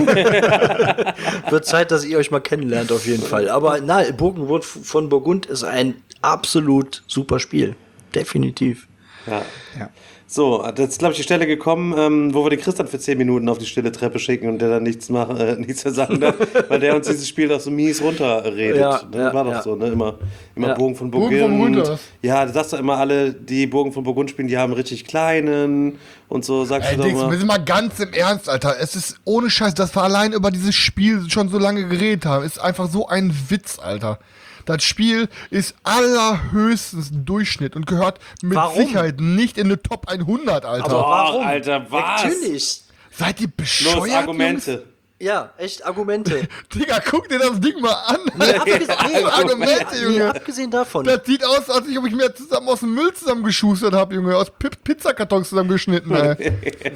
Wird Zeit, dass ihr euch mal kennenlernt, auf jeden Fall. Aber na, Burgenwurf von Burgund ist ein absolut super Spiel. Definitiv. Ja. Ja. So, das ist, glaube ich, die Stelle gekommen, ähm, wo wir den Christian für zehn Minuten auf die stille Treppe schicken und der dann nichts machen, äh, nichts mehr sagen darf, weil der uns dieses Spiel doch so mies runterredet. Ja, ne? ja, War doch ja. so, ne? Immer, immer Ja. Burgen von Burgen Burgund. von Burgund, Ja, du sagst doch immer alle, die Burgen von Burgund spielen, die haben richtig kleinen und so, sagst Ey, du doch Dings, wir mal. sind mal ganz im Ernst, Alter. Es ist ohne Scheiß, dass wir allein über dieses Spiel schon so lange geredet haben, ist einfach so ein Witz, Alter. Das Spiel ist allerhöchstens Durchschnitt und gehört mit Warum? Sicherheit nicht in eine Top hundert, Alter. Aber warum? Alter, was? Natürlich. Seid ihr Los, bescheuert, Jungs? Argumente. Ja, echt Argumente. Digga, guck dir das Ding mal an. Nee, abgesehen, nee, Argumente, nee, Junge. abgesehen davon. Das sieht aus, als ob ich mir zusammen aus dem Müll zusammengeschustert habe, Junge. Aus P Pizzakartons zusammengeschnitten, ey.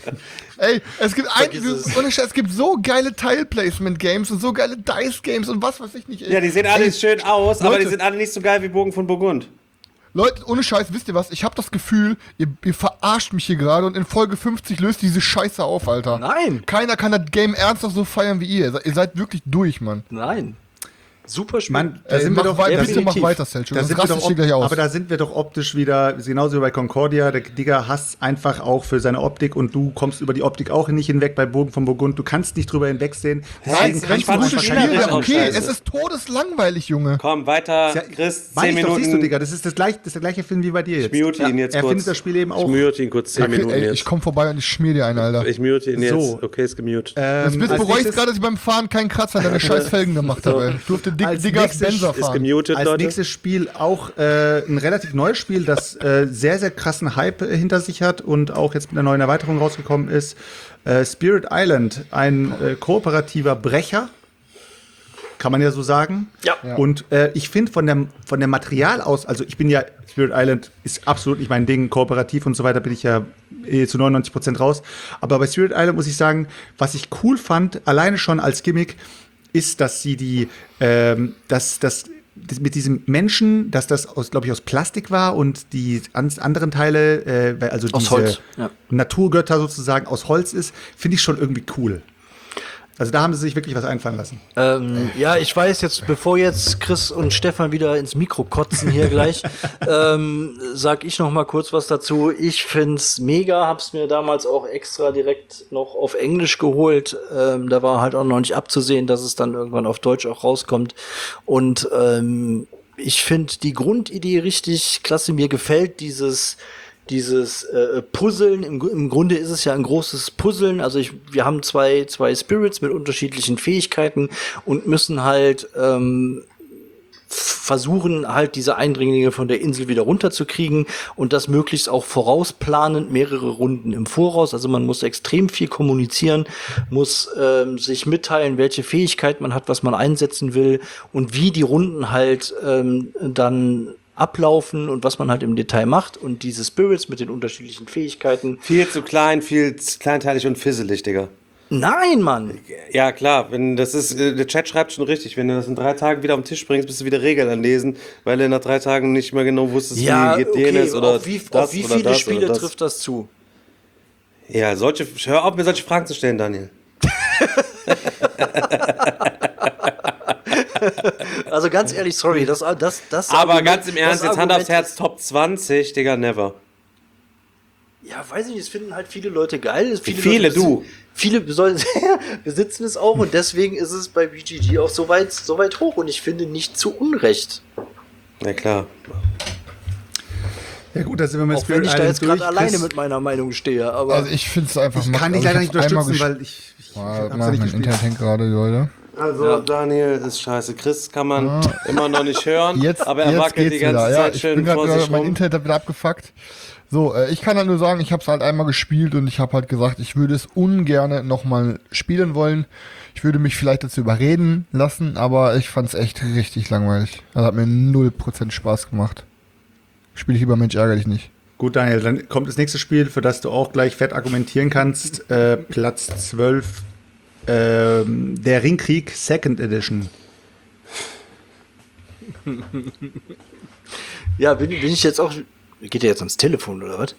Ey, es gibt ein, Vergiss es. ohne Scheiß, es gibt so geile Tile-Placement-Games und so geile Dice-Games und was weiß ich nicht, ey. Ja, die sehen alle Ey, schön aus, aber Leute. die sind alle nicht so geil wie Burgen von Burgund. Leute, ohne Scheiß, wisst ihr was? Ich habe das Gefühl, ihr, ihr verarscht mich hier gerade und in Folge fünfzig löst diese Scheiße auf, Alter. Nein. Keiner kann das Game ernsthaft so feiern wie ihr. Ihr seid- Ihr seid wirklich durch, Mann. Nein. Super Spiel. Mann, da Ey, sind wir mach doch weiter, bitte definitiv. mach weiter, Selchuk. Da Sonst sind wir raste doch ich hier op- gleich aus. aber da sind wir doch optisch wieder, genauso wie bei Concordia, der Digga hasst einfach auch für seine Optik und du kommst über die Optik auch nicht hinweg bei Burgen von Burgund. Du kannst nicht drüber hinwegsehen. Nein, Deswegen wenn es kannst ein du gutes einfach Spiel spielerisch wäre, auch okay, scheiße. es ist todeslangweilig, Junge. Komm, weiter, Ja, Chris, Meine zehn ich doch, Minuten. siehst du, Digga, das ist, das, gleich, das ist der gleiche Film wie bei dir jetzt. Ich mute ihn jetzt er kurz. findet das Spiel eben auch. Ich mute ihn kurz, zehn Okay, Minuten ey, jetzt. ich komm vorbei und ich schmier dir einen, Alter. Ich mute ihn jetzt. So. Okay, ist gemutet. Ähm, Jetzt als bereue ich nächstes- gerade, dass ich beim Fahren keinen Kratzer an deine scheiß Felgen gemacht habe. Ich durfte Dig Als Diggers nächstes Benzer ist fahren. gemutet, Als Leute. nächstes Spiel auch äh, ein relativ neues Spiel, das äh, sehr, sehr krassen Hype äh, hinter sich hat und auch jetzt mit einer neuen Erweiterung rausgekommen ist. Äh, Spirit Island, ein äh, kooperativer Brecher, kann man ja so sagen. Ja. Ja. Und äh, ich finde von dem, von dem Material aus, also ich bin ja, Spirit Island ist absolut nicht mein Ding, kooperativ und so weiter bin ich ja eh zu neunundneunzig Prozent raus. Aber bei Spirit Island muss ich sagen, was ich cool fand, alleine schon als Gimmick, ist, dass sie die, ähm, dass das das mit diesem Menschen, dass das aus, glaube ich, aus Plastik war und die an, anderen Teile, äh, also Aus diese Holz, ja. Naturgötter sozusagen aus Holz ist, finde ich schon irgendwie cool. Also da haben sie sich wirklich was einfallen lassen. Ähm, ja, ich weiß jetzt, bevor jetzt Chris und Stefan wieder ins Mikro kotzen hier gleich, ähm, sag ich noch mal kurz was dazu. Ich find's mega, hab's mir damals auch extra direkt noch auf Englisch geholt. Ähm, da war halt auch noch nicht abzusehen, dass es dann irgendwann auf Deutsch auch rauskommt. Und ähm, ich finde die Grundidee richtig klasse. Mir gefällt dieses dieses äh, Puzzeln, im, im Grunde ist es ja ein großes Puzzeln, also ich, wir haben zwei, zwei Spirits mit unterschiedlichen Fähigkeiten und müssen halt ähm, versuchen, halt diese Eindringlinge von der Insel wieder runterzukriegen und das möglichst auch vorausplanend mehrere Runden im Voraus. Also man muss extrem viel kommunizieren, muss ähm, sich mitteilen, welche Fähigkeit man hat, was man einsetzen will und wie die Runden halt ähm, dann ablaufen und was man halt im Detail macht und diese Spirits mit den unterschiedlichen Fähigkeiten. Viel zu klein, viel zu kleinteilig und fisselig, Digga. Nein, Mann! Ja, klar, wenn das ist, äh, der Chat schreibt schon richtig, wenn du das in drei Tagen wieder auf den Tisch bringst, bist du wieder Regeln anlesen, weil du nach drei Tagen nicht mehr genau wusstest, Ja, wie geht okay, jenes oder auf wie, das auf wie oder viele das Spiele oder das. trifft das zu? Ja, solche, hör auf, mir solche Fragen zu stellen, Daniel. Also ganz ehrlich, sorry, das, das, das Aber Argument- ganz im Ernst, das jetzt Hand aufs Argument Herz, Top zwanzig, Digga, never. Ja, weiß ich nicht, es finden halt viele Leute geil. Viele, viele, Leute, du? Viele besoll- besitzen es auch und deswegen ist es bei B G G auch so weit, so weit hoch und ich finde nicht zu Unrecht. Na klar. Ja gut, da sind wir mit Auch wenn Spirit ich da Island jetzt gerade durch. alleine Chris, mit meiner Meinung stehe, aber Also ich finde es einfach... ich macht- kann dich also leider nicht hab's einmal unterstützen, gesch- weil ich, ich Ah, hab's ja mein nicht gespielt. Internet hängt gerade, Leute. Also, Ja. Daniel ist scheiße. Chris kann man immer noch nicht hören, Jetzt, aber er jetzt wackelt geht's die ganze wieder. Ja, Zeit ich schön bin grad vor wieder, sich mein rum. Internet hat wieder abgefuckt. So, äh, ich kann halt nur sagen, ich habe es halt einmal gespielt und ich habe halt gesagt, ich würde es ungern nochmal spielen wollen. Ich würde mich vielleicht dazu überreden lassen, aber ich fand es echt richtig langweilig. Das hat mir null Prozent Spaß gemacht. Spiele ich lieber Mensch, ärgere dich nicht. Gut, Daniel, dann kommt das nächste Spiel, für das du auch gleich fett argumentieren kannst. Äh, Platz zwölf, ähm, der Ringkrieg Second Edition. ja, bin, bin ich jetzt auch. Geht der jetzt ans Telefon oder was?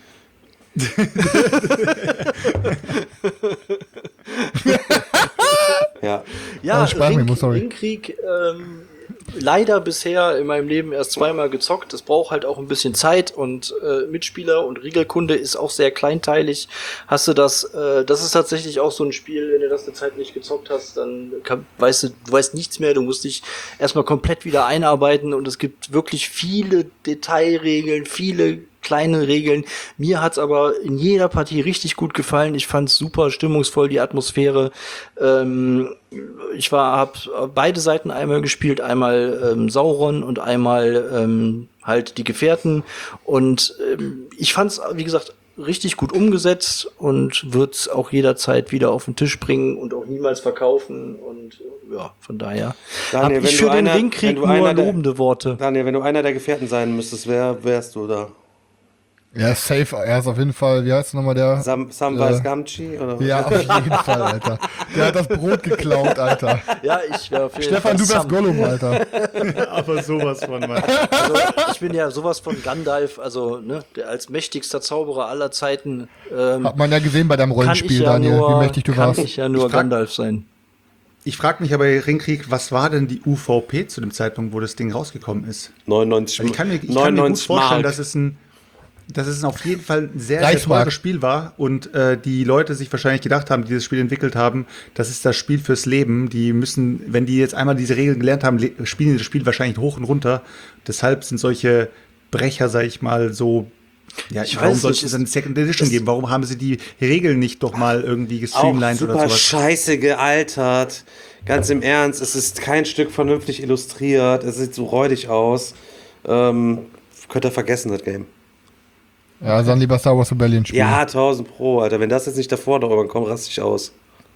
Ja. Ja, Oh, Sprachmemo, Ring, sorry. Ringkrieg, ähm, leider bisher in meinem Leben erst zweimal gezockt. Das braucht halt auch ein bisschen Zeit und äh, Mitspieler und Regelkunde ist auch sehr kleinteilig. Hast du das, äh, das ist tatsächlich auch so ein Spiel, wenn du das eine Zeit nicht gezockt hast, dann kann, weißt du, du weißt nichts mehr, du musst dich erstmal komplett wieder einarbeiten und es gibt wirklich viele Detailregeln, viele kleine Regeln. Mir hat's aber in jeder Partie richtig gut gefallen. Ich fand's super stimmungsvoll, die Atmosphäre. Ähm, ich war, hab beide Seiten einmal gespielt, einmal ähm, Sauron und einmal ähm, halt die Gefährten. Und ähm, ich fand's, wie gesagt, richtig gut umgesetzt und wird's auch jederzeit wieder auf den Tisch bringen und auch niemals verkaufen. Und ja, von daher Daniel, hab ich wenn für du den einer- Ringkrieg wenn du nur einer der- lobende Worte. Daniel, wenn du einer der Gefährten sein müsstest, wer wärst du da? Ja, safe, er ist auf jeden Fall, wie heißt nochmal der? Sam, Samwise Äh, Gamgee? Oder? Ja, auf jeden Fall, Alter. Der hat das Brot geklaut, Alter. Ja, ich wäre auf jeden Stefan, Fall du wärst Sam. Gollum, Alter. Aber sowas von, Mann. Also, ich bin ja sowas von Gandalf, also ne, der als mächtigster Zauberer aller Zeiten. Ähm, Hat man ja gesehen bei deinem kann ich Rollenspiel, ja Daniel, nur, wie mächtig du kann warst. ich ja nur Ich frag- Gandalf sein. Ich frage mich aber bei Ringkrieg, was war denn die U V P zu dem Zeitpunkt, wo das Ding rausgekommen ist? neunundneunzig, Also ich kann mir, ich kann mir gut neunundneunzig vorstellen, Mark. dass es ein, dass es auf jeden Fall ein sehr, sehr Reichsmark. teures Spiel war und äh, die Leute sich wahrscheinlich gedacht haben, die dieses Spiel entwickelt haben, das ist das Spiel fürs Leben. Die müssen, wenn die jetzt einmal diese Regeln gelernt haben, le- spielen die das Spiel wahrscheinlich hoch und runter. Deshalb sind solche Brecher, sag ich mal, so. Ja, Ich warum weiß soll nicht, es es- eine Second Edition es- geben? Warum haben sie die Regeln nicht doch mal irgendwie Auch gestreamlined oder super sowas? scheiße gealtert. Ganz im Ernst, es ist kein Stück vernünftig illustriert. Es sieht so räudig aus. Ähm, könnt ihr vergessen, das Game. Ja, dann lieber Star Wars Rebellion spielen. Ja, tausend Pro, Alter. Wenn das jetzt nicht davor noch irgendwann kommt, raste ich aus.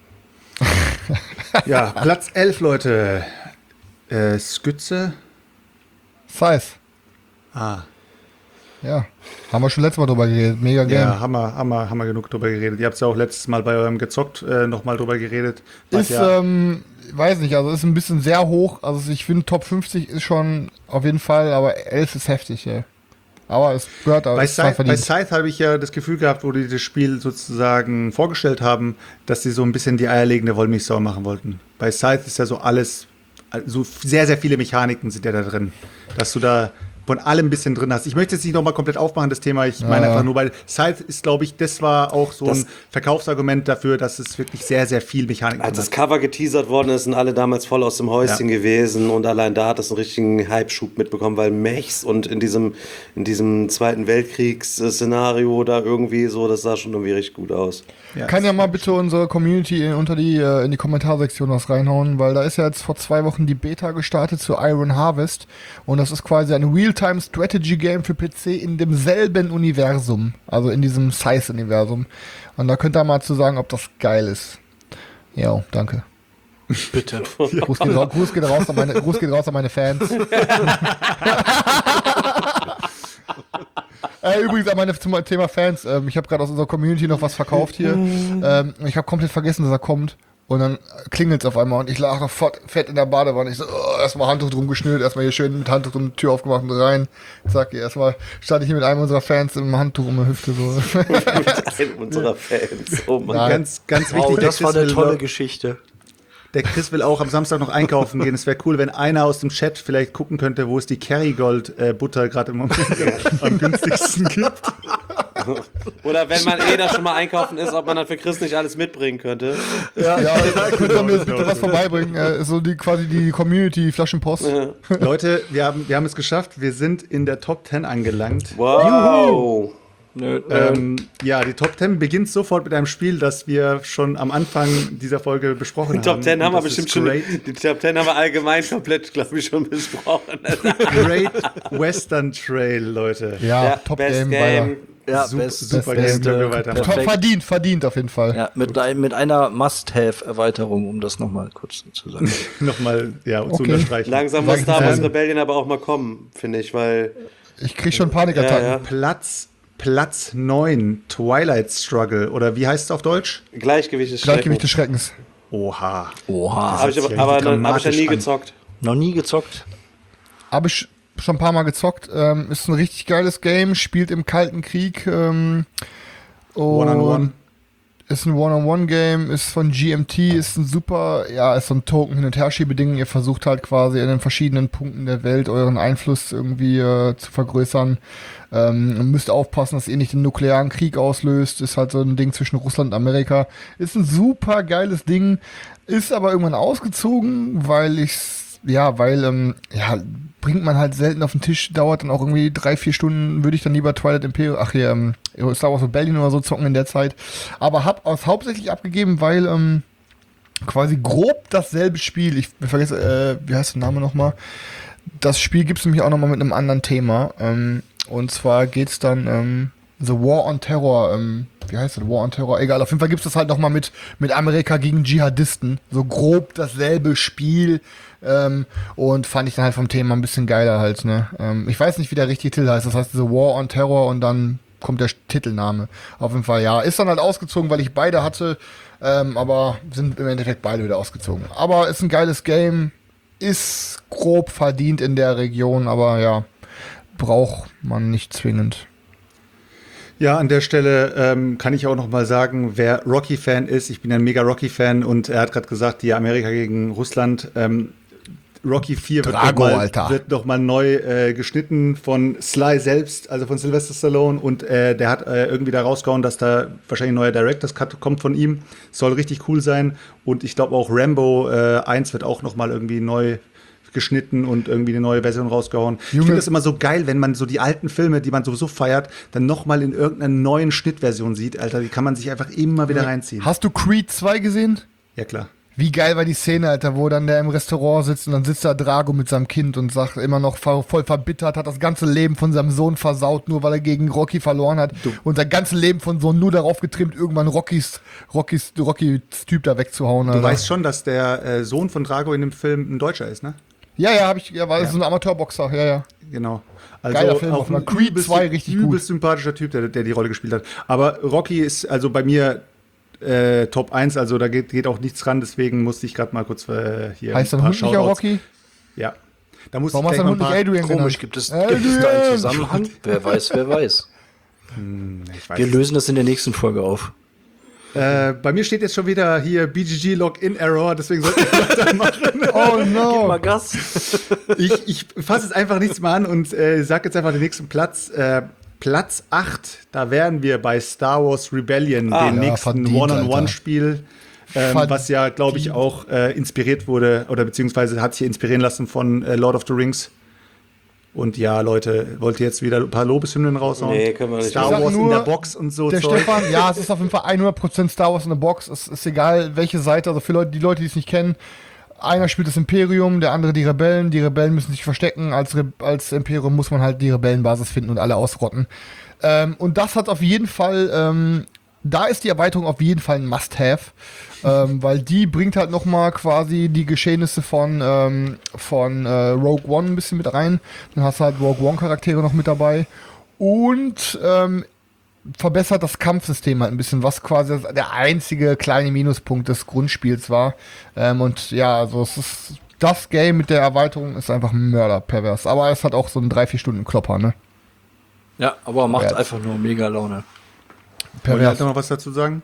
Ja, Platz elf, Leute. Äh, Skütze. Size. Ah. Ja. Haben wir schon letztes Mal drüber geredet. Mega Ja, Game. haben wir, haben, wir, haben wir genug drüber geredet. Ihr habt ja auch letztes Mal bei eurem Gezockt äh, nochmal drüber geredet. Was Ist, ja, ähm, weiß nicht, also ist ein bisschen sehr hoch. Also ich finde Top fünfzig ist schon auf jeden Fall, aber elf ist heftig, ey. Aber es gehört auch. bei es war Scythe, bei Scythe habe ich ja das Gefühl gehabt, wo die das Spiel sozusagen vorgestellt haben, dass sie so ein bisschen die eierlegende Wollmilchsau machen wollten. Bei Scythe ist ja so alles, so sehr, sehr viele Mechaniken sind ja da drin, dass du da von allem ein bisschen drin hast. Ich möchte jetzt nicht nochmal komplett aufmachen, das Thema. Ich meine Ja. einfach nur, weil Scythe ist, glaube ich, das war auch so Das- ein Verkaufsargument dafür, dass es wirklich sehr, sehr viel Mechanik Als drin das hat. Cover geteasert worden ist, sind alle damals voll aus dem Häuschen Ja. gewesen und allein da hat es einen richtigen Hype-Schub mitbekommen, weil Mechs und in diesem, in diesem Zweiten Weltkriegs-Szenario da irgendwie so, das sah schon irgendwie richtig gut aus. Ja. Kann ja mal bitte unsere Community in, unter die, äh, in die Kommentarsektion was reinhauen, weil da ist ja jetzt vor zwei Wochen die Beta gestartet zu Iron Harvest und das ist quasi ein Real-Time-Strategy-Game für P C in demselben Universum, also in diesem Size-Universum. Und da könnt ihr mal zu sagen, ob das geil ist. Ja, danke. Bitte. Gruß geht, ra Gruß geht raus an meine, Gruß geht raus an meine Fans. Äh, übrigens an meine zum Thema Fans. Ähm, ich habe gerade aus unserer Community noch was verkauft hier. Ähm, ich habe komplett vergessen, dass er kommt. Und dann klingelt es auf einmal und ich lag noch fett, fett in der Badewanne. Ich so, oh, erstmal Handtuch drum geschnürt, erstmal hier schön mit Handtuch drum die Tür aufgemacht und rein. Zack, erstmal stand ich hier mit einem unserer Fans im Handtuch um die Hüfte. So. Einen unserer Fans. Oh Mann. Nein. Ganz, ganz wichtig, Wow, der das war Chris eine will tolle noch- Geschichte. Der Chris will auch am Samstag noch einkaufen gehen. Es wäre cool, wenn einer aus dem Chat vielleicht gucken könnte, wo es die Kerrygold äh, Butter gerade im Moment am günstigsten gibt. Oder wenn man eh da schon mal einkaufen ist, ob man dann für Chris nicht alles mitbringen könnte. Ja, ja, könnt ihr mir jetzt bitte was vorbeibringen? Äh, so die quasi die Community Flaschenpost. Leute, wir haben, wir haben es geschafft. Wir sind in der Top zehn angelangt. Wow. Nö, Ähm, ja, die Top zehn beginnt sofort mit einem Spiel, das wir schon am Anfang dieser Folge besprochen haben. Top zehn haben wir Und das bestimmt ist schon. Great, Die Top zehn haben wir allgemein komplett, glaube ich, schon besprochen. Great Western Trail, Leute. Ja, Top Best Game. Game. Weiter. ja, super, best, super beste, Game, können wir weitermachen. Top perfekt. verdient, verdient auf jeden Fall. Ja, mit, ein, mit einer Must-Have-Erweiterung, um das nochmal kurz zu sagen. Nochmal ja, zu Okay. unterstreichen. Langsam Sag muss ich Star Wars nicht. Rebellion aber auch mal kommen, finde ich, weil. Ich krieg schon Panikattacken. Ja, ja. Platz, Platz neun, Twilight Struggle. Oder wie heißt es auf Deutsch? Gleichgewicht ist Gleichgewicht des Schreckens. Schreckens. Oha. Oha. Habe ich aber, sich aber richtig dann, hab ich ja nie dramatisch an. gezockt. Noch nie gezockt. Habe ich schon ein paar Mal gezockt. Ähm, ist ein richtig geiles Game, spielt im Kalten Krieg. Ähm, One-on-one. und ist ein One-on-One-Game, ist von G M T, ist ein super, ja, ist so ein Token-Hin- und Her-Schiebeding. Ihr versucht halt quasi in den verschiedenen Punkten der Welt euren Einfluss irgendwie äh, zu vergrößern. Ähm, ihr müsst aufpassen, dass ihr nicht den nuklearen Krieg auslöst. Ist halt so ein Ding zwischen Russland und Amerika. Ist ein super geiles Ding, ist aber irgendwann ausgezogen, weil ich's, ja, weil, ähm, ja, bringt man halt selten auf den Tisch, dauert dann auch irgendwie drei, vier Stunden, würde ich dann lieber Twilight Imperium, ach hier, ähm, Star Wars Rebellion oder so zocken in der Zeit. Aber hab aus hauptsächlich abgegeben, weil, ähm, quasi grob dasselbe Spiel, ich vergesse, äh, wie heißt der Name nochmal? Das Spiel gibt's nämlich auch nochmal mit einem anderen Thema, ähm, und zwar geht's dann, ähm, The War on Terror, ähm, wie heißt das? War on Terror? Egal, auf jeden Fall gibt's das halt nochmal mit, mit Amerika gegen Dschihadisten. So grob dasselbe Spiel. Ähm, und fand ich dann halt vom Thema ein bisschen geiler halt, ne? Ähm, ich weiß nicht, wie der richtige Titel heißt. Das heißt The War on Terror und dann kommt der Titelname. Auf jeden Fall, ja. Ist dann halt ausgezogen, weil ich beide hatte. Ähm, aber sind im Endeffekt beide wieder ausgezogen. Aber ist ein geiles Game. Ist grob verdient in der Region, aber ja, braucht man nicht zwingend. Ja, an der Stelle ähm, kann ich auch noch mal sagen, wer Rocky-Fan ist, ich bin ein mega Rocky-Fan und er hat gerade gesagt, die Amerika gegen Russland, ähm, Rocky vier wird Drago, noch mal, Alter. wird noch mal neu äh, geschnitten von Sly selbst, also von Sylvester Stallone und äh, der hat äh, irgendwie da rausgehauen, dass da wahrscheinlich ein neuer Director's Cut kommt von ihm, soll richtig cool sein und ich glaube auch Rambo äh, eins wird auch noch mal irgendwie neu geschnitten und irgendwie eine neue Version rausgehauen. Ich Junge. finde das immer so geil, wenn man so die alten Filme, die man sowieso feiert, dann noch mal in irgendeiner neuen Schnittversion sieht. Alter, die kann man sich einfach immer wieder reinziehen. Hast du Creed zwei gesehen? Ja, klar. Wie geil war die Szene, Alter, wo dann der im Restaurant sitzt und dann sitzt da Drago mit seinem Kind und sagt immer noch voll, voll verbittert, hat das ganze Leben von seinem Sohn versaut, nur weil er gegen Rocky verloren hat. Du. Und sein ganzes Leben von Sohn nur darauf getrimmt, irgendwann Rockys, Rockys, Rockys Typ da wegzuhauen. Du Alter. weißt schon, dass der äh, Sohn von Drago in dem Film ein Deutscher ist, ne? Ja, ja, hab ich, ja, war das so ein Amateurboxer, ja, ja. Genau. Also Geiler Film, auch auf einer ein Creed übelst, zwei richtig gut. übelst sympathischer Typ, der, der die Rolle gespielt hat. Aber Rocky ist also bei mir äh, Top eins, also da geht, geht auch nichts ran, deswegen musste ich gerade mal kurz äh, hier Heißt ein dein paar Hund nicht auch Shoutouts- Rocky? Ja. Da muss Warum ich hast gleich du deinen mal Hund ein nicht paar, Adrian Komisch, genannt? gibt es, Adrian! gibt es da einen Zusammenhang? Wer weiß, wer weiß. ich weiß Wir es lösen das in der nächsten Folge auf. Äh, bei mir steht jetzt schon wieder hier B G G Login Error, deswegen sollten wir weitermachen. Oh no! Mal Gas. Ich, ich fasse jetzt einfach nichts mehr an und äh, sag jetzt einfach den nächsten Platz. Äh, Platz acht, da wären wir bei Star Wars Rebellion, Ah, dem ja, nächsten verdient, One-on-One-Spiel, ähm, Verdient. was ja, glaube ich, auch äh, inspiriert wurde oder beziehungsweise hat sich inspirieren lassen von äh, Lord of the Rings. Und ja, Leute, wollt ihr jetzt wieder ein paar Lobeshymnen raushauen? Nee, können wir nicht. Star Ich sag Wars in nur, der Box und so Der Zeug. Stefan, ja, es ist auf jeden Fall hundert Prozent Star Wars in der Box. Es ist egal, welche Seite, also für Leute, die Leute, die es nicht kennen, einer spielt das Imperium, der andere die Rebellen. Die Rebellen müssen sich verstecken. Als, Re als Imperium muss man halt die Rebellenbasis finden und alle ausrotten. Ähm, und das hat auf jeden Fall, ähm, da ist die Erweiterung auf jeden Fall ein Must-Have. ähm, weil die bringt halt nochmal quasi die Geschehnisse von, ähm, von äh, Rogue One ein bisschen mit rein. Dann hast du halt Rogue One-Charaktere noch mit dabei. Und ähm, verbessert das Kampfsystem halt ein bisschen, was quasi der einzige kleine Minuspunkt des Grundspiels war. Ähm, und ja, also es ist das Game mit der Erweiterung ist einfach mörderpervers. Aber es hat auch so einen drei vier Stunden Klopper, ne? Ja, aber macht Ja. einfach nur mega Laune. Wollt ihr halt noch mal was dazu sagen?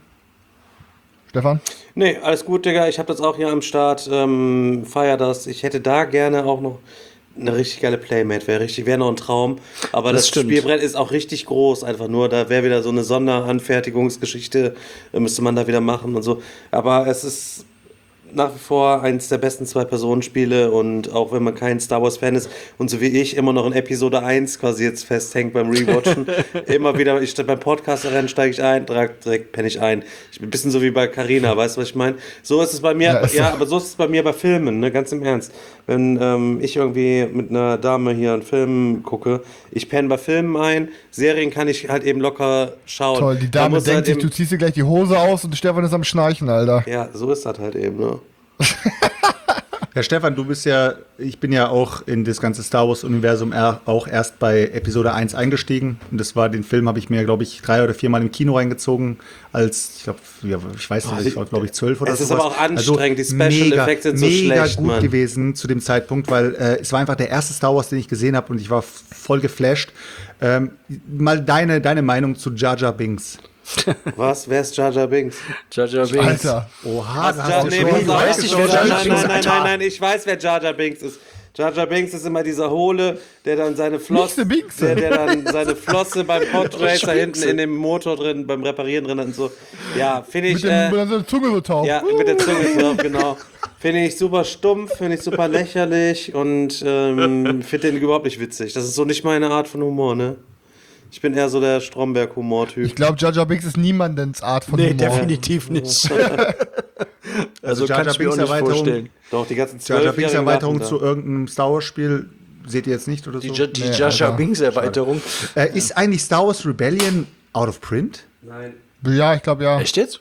Stefan? Nee, alles gut, Digga. Ich habe das auch hier am Start. Ähm, feier das. Ich hätte da gerne auch noch eine richtig geile Playmate, wäre richtig, wäre noch ein Traum. Aber Das das, stimmt. Spielbrett ist auch richtig groß, einfach nur, da wäre wieder so eine Sonderanfertigungsgeschichte, äh, müsste man da wieder machen und so. Aber es ist nach wie vor eins der besten Zwei-Personen-Spiele und auch wenn man kein Star Wars-Fan ist und so wie ich immer noch in Episode eins quasi jetzt festhängt beim Rewatchen, immer wieder, ich beim Podcast-Rennen steige ich ein, direkt, direkt penne ich ein. Ich bin ein bisschen so wie bei Carina, weißt du, was ich meine? So ist es bei mir, Ja, ja, ist so. aber so ist es bei mir bei Filmen, ne, ganz im Ernst. Wenn ähm, ich irgendwie mit einer Dame hier einen Film gucke, ich penne bei Filmen ein, Serien kann ich halt eben locker schauen. Toll, die Da Dame muss denkt halt sich, eben, du ziehst dir gleich die Hose aus und Stefan ist am Schnarchen, Alter. ja, so ist das halt eben, ne? Ja, Stefan, du bist ja, ich bin ja auch in das ganze Star Wars-Universum er, auch erst bei Episode eins eingestiegen. Und das war, den Film habe ich mir, glaube ich, drei oder viermal im Kino reingezogen, als, ich glaube, ja, ich weiß nicht, ich war, glaube ich, zwölf oder so. Es ist sowas. aber auch anstrengend, die Special mega, Effects sind so mega schlecht, gut Mann. gewesen zu dem Zeitpunkt, weil äh, es war einfach der erste Star Wars, den ich gesehen habe und ich war voll geflasht. Ähm, mal deine, deine Meinung zu Jar Jar Binks. Was? Wer ist Jar Jar Binks? Jar Jar Binks. Alter. Oha, da Jar, hast du nee, schon pass auf, weiß nicht, wer nein, Jar Jar nein, Binks nein, nein, ist. nein, nein, ich weiß, wer Jar Jar Binks ist. Jar Jar Binks ist immer dieser Hohle, der dann seine Flosse, Nicht der Binks. der, der dann seine Flosse beim Podracer hinten in dem Motor drin, beim Reparieren drin hat und so. Ja, finde Mit, ich, dem, äh, mit der Zunge so taub. ja, mit der Zunge drauf, genau. Finde ich super stumpf, finde ich super lächerlich und ähm, finde den überhaupt nicht witzig. Das ist so nicht meine Art von Humor, ne? Ich bin eher so der Stromberg-Humor-Typ. Ich glaube, Jar Jar Binks ist niemandens Art von Nee, Humor. definitiv nicht. also Jar kann Jar ich mir auch Binks nicht Erweiterung- vorstellen. Doch, die ganzen Jar Jar Binks Zwölfjährigen Erweiterung lachen zu da. irgendeinem Star Wars Spiel seht ihr jetzt nicht oder so? Die, Ja- die Nee, Jar Jar Alter. Binks Erweiterung. Äh, ist eigentlich Star Wars Rebellion out of print? Nein. Ja, ich glaube ja. Echt jetzt?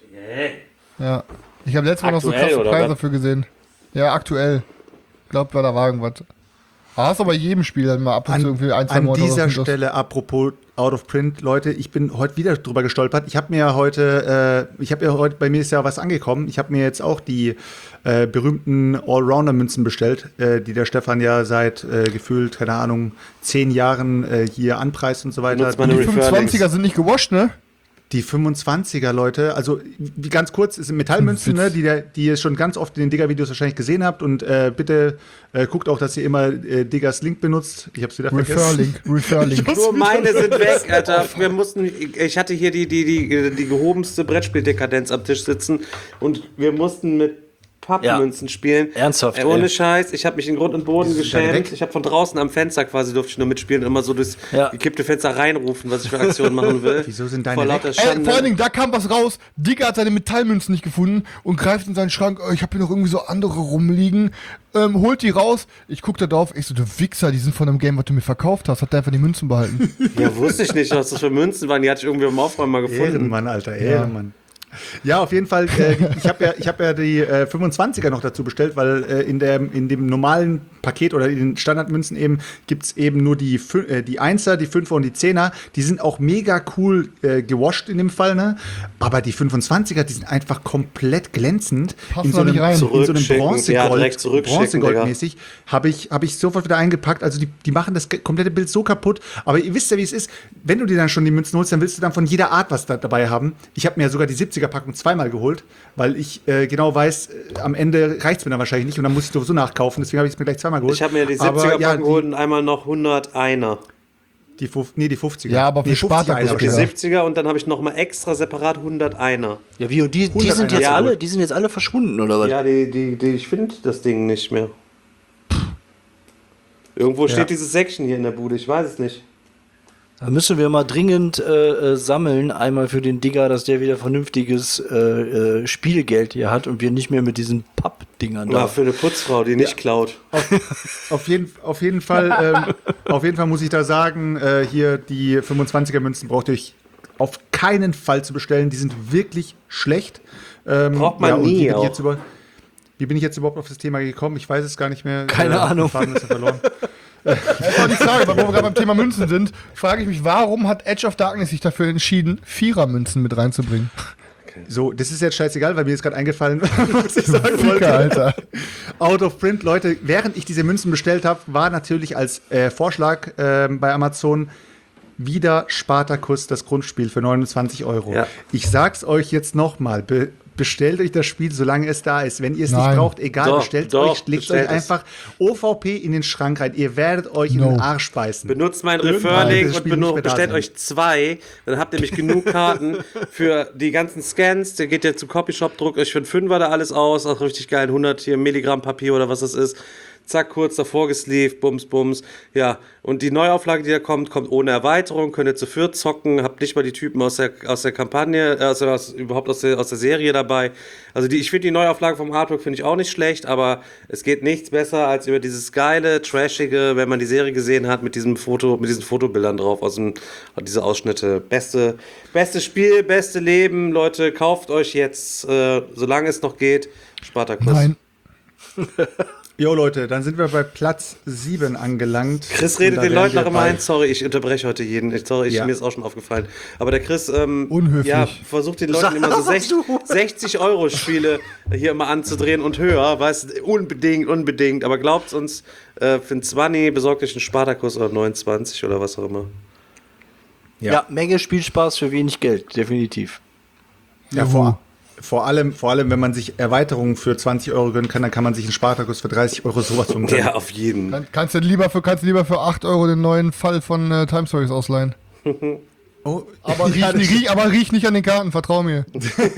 ja. Ich habe letztes Mal noch so Aktuell, krasse oder Preise was? dafür gesehen. Ja, aktuell. Ich glaube, da war irgendwas. Ah, hast du bei jedem Spiel dann mal ab und zu irgendwie ein, zwei An Monate dieser was anderes. Stelle, apropos out of print, Leute, ich bin heute wieder drüber gestolpert. Ich habe mir ja heute, äh, ich habe ja heute, bei mir ist ja was angekommen. Ich habe mir jetzt auch die äh, berühmten Allrounder-Münzen bestellt, äh, die der Stefan ja seit äh, gefühlt, keine Ahnung, zehn Jahren äh, hier anpreist und so weiter. Benutzt meine Die Referrings. fünfundzwanziger sind nicht gewascht, ne? Die fünfundzwanziger, Leute, also wie ganz kurz, es sind Metallmünzen, ne, die, der, die ihr schon ganz oft in den Digger-Videos wahrscheinlich gesehen habt. Und äh, bitte äh, guckt auch, dass ihr immer äh, Diggers Link benutzt. Ich hab's wieder vergessen. Referlink, Referlink. Nur meine sind weg, Alter. Wir mussten, ich hatte hier die, die, die, die gehobenste Brettspieldekadenz am Tisch sitzen und wir mussten mit Pappmünzen spielen. Ernsthaft, Ey, ohne ey. Scheiß, ich habe mich in Grund und Boden Die sind alle geschämt. weg. Ich habe von draußen am Fenster quasi durfte ich nur mitspielen und immer so durchs Ja. gekippte Fenster reinrufen, was ich für Aktionen machen will. Wieso sind deine Vor lauter weg? Ey, Schande. vor allen Dingen, da kam was raus. Digger hat seine Metallmünzen nicht gefunden und greift in seinen Schrank. Oh, ich habe hier noch irgendwie so andere rumliegen. Ähm, holt die raus. Ich guck da drauf. Ich so, du Wichser, die sind von einem Game, was du mir verkauft hast. Hat der einfach die Münzen behalten. Ja, wusste ich nicht, was das für Münzen waren. Die hatte ich irgendwie beim Aufräumen mal gefunden. Ehrenmann, Alter, Ehrenmann. Ja, auf jeden Fall. Äh, ich habe ja, ich hab ja die äh, fünfundzwanziger noch dazu bestellt, weil äh, in, der, in dem normalen Paket oder in den Standardmünzen eben gibt's eben nur die, Fü- äh, die Einser, die Fünfer und die Zehner. Die sind auch mega cool äh, gewascht in dem Fall, ne? Aber die fünfundzwanziger, die sind einfach komplett glänzend. Passen in so doch nicht einem, rein. in so einem Zurückschicken. Ja, Bronzegold, direkt zurückschicken, Bronzegoldmäßig. Habe ich, hab ich sofort wieder eingepackt. Also die, die machen das ge- komplette Bild so kaputt. Aber ihr wisst ja, wie es ist. Wenn du dir dann schon die Münzen holst, dann willst du dann von jeder Art was da, dabei haben. Ich habe mir ja sogar die siebziger-Packung zweimal geholt, weil ich äh, genau weiß, äh, am Ende reicht es mir dann wahrscheinlich nicht und dann muss ich sowieso nachkaufen. Deswegen habe ich es mir gleich zweimal geholt. Ich habe mir die Aber, siebziger ja, Packung geholt und einmal noch hunderteiner. Die, die, nee, die fünfziger. Ja, aber für nee, Spartacus fünfziger Die Ja. wahrscheinlich. siebziger und dann habe ich noch mal extra separat hunderteiner. Ja, wie, und die, die hundert sind jetzt ja. alle, die sind jetzt alle verschwunden, oder was? Ja, die, die, die, ich finde das Ding nicht mehr. Irgendwo steht dieses Säckchen hier in der Bude, ich weiß es nicht. Da müssen wir mal dringend äh, äh, sammeln, einmal für den Digger, dass der wieder vernünftiges äh, äh, Spielgeld hier hat und wir nicht mehr mit diesen Pappdingern Ja, da. für eine Putzfrau, die nicht klaut. Auf jeden, auf jeden Fall, ähm, auf jeden Fall muss ich da sagen, äh, hier die fünfundzwanziger Münzen braucht ihr euch auf keinen Fall zu bestellen. Die sind wirklich schlecht. Ähm, Braucht man und nie Wie bin, ich auch. jetzt über, wie bin ich jetzt überhaupt auf das Thema gekommen? Ich weiß es gar nicht mehr. Keine Ahnung. Faden ist ja verloren. Das war die Frage, weil wo wir gerade beim Thema Münzen sind, frage ich mich, warum hat Edge of Darkness sich dafür entschieden, Vierer-Münzen mit reinzubringen? So, das ist jetzt scheißegal, weil mir ist gerade eingefallen, was ich sagen wollte. Ficker, Alter. Out of print, Leute, während ich diese Münzen bestellt habe, war natürlich als äh, Vorschlag ähm, bei Amazon wieder Spartacus, das Grundspiel für neunundzwanzig Euro. Ja. Ich sag's euch jetzt nochmal, be bestellt euch das Spiel, solange es da ist. Wenn ihr es Nein. nicht braucht, egal, Doch, bestellt doch, euch, legt bestellt euch es. einfach O V P in den Schrank rein. Ihr werdet euch No. in den Arsch beißen. Benutzt mein Irgendwann wird Referring das und Spiel benu- nicht mehr da bestellt sein. euch zwei. Dann habt ihr nämlich genug Karten für die ganzen Scans. Der geht ja zum Copyshop, druckt euch für einen Fünfer da alles aus. Auch richtig geil, hundert hier Milligramm Papier oder was das ist. Zack, kurz davor gesleeved, bums, bums. Ja, und die Neuauflage, die da kommt, kommt ohne Erweiterung. Könnt ihr zu viert zocken. Habt nicht mal die Typen aus der, aus der Kampagne, äh, also aus, überhaupt aus der, aus der Serie dabei. Also die, ich finde die Neuauflage vom Artwork finde ich auch nicht schlecht, aber es geht nichts besser als über dieses geile, trashige, wenn man die Serie gesehen hat, mit diesem Foto, mit diesen Fotobildern drauf, aus dem, diese Ausschnitte. Beste, beste Spiel, beste Leben, Leute, kauft euch jetzt, äh, solange es noch geht, Spartacus. Nein. Jo Leute, dann sind wir bei Platz sieben angelangt. Chris Und redet da den wären Leuten wir noch immer bei- ein. Sorry, ich unterbreche heute jeden. Ich- Sorry, ich, Ja. mir ist auch schon aufgefallen. Aber der Chris, ähm, Unhöflich. ja, versucht den Leuten immer so sechzig Euro Spiele hier immer anzudrehen und höher. Weißt, unbedingt, unbedingt. Aber glaubt uns, äh, für ein zwanzig besorgt euch einen Spartacus oder neunundzwanzig oder was auch immer. Ja. Ja. Menge Spielspaß für wenig Geld, definitiv. Ja, vor, vor, allem, vor allem, wenn man sich Erweiterungen für zwanzig Euro gönnen kann, dann kann man sich einen Spartacus für dreißig Euro sowas von gönnen. Ja, auf jeden. Kann, kannst, du lieber für, kannst du lieber für acht Euro den neuen Fall von äh, Time Stories ausleihen. Oh, Aber riech, ja, das- riech, aber riech nicht an den Karten, vertrau mir.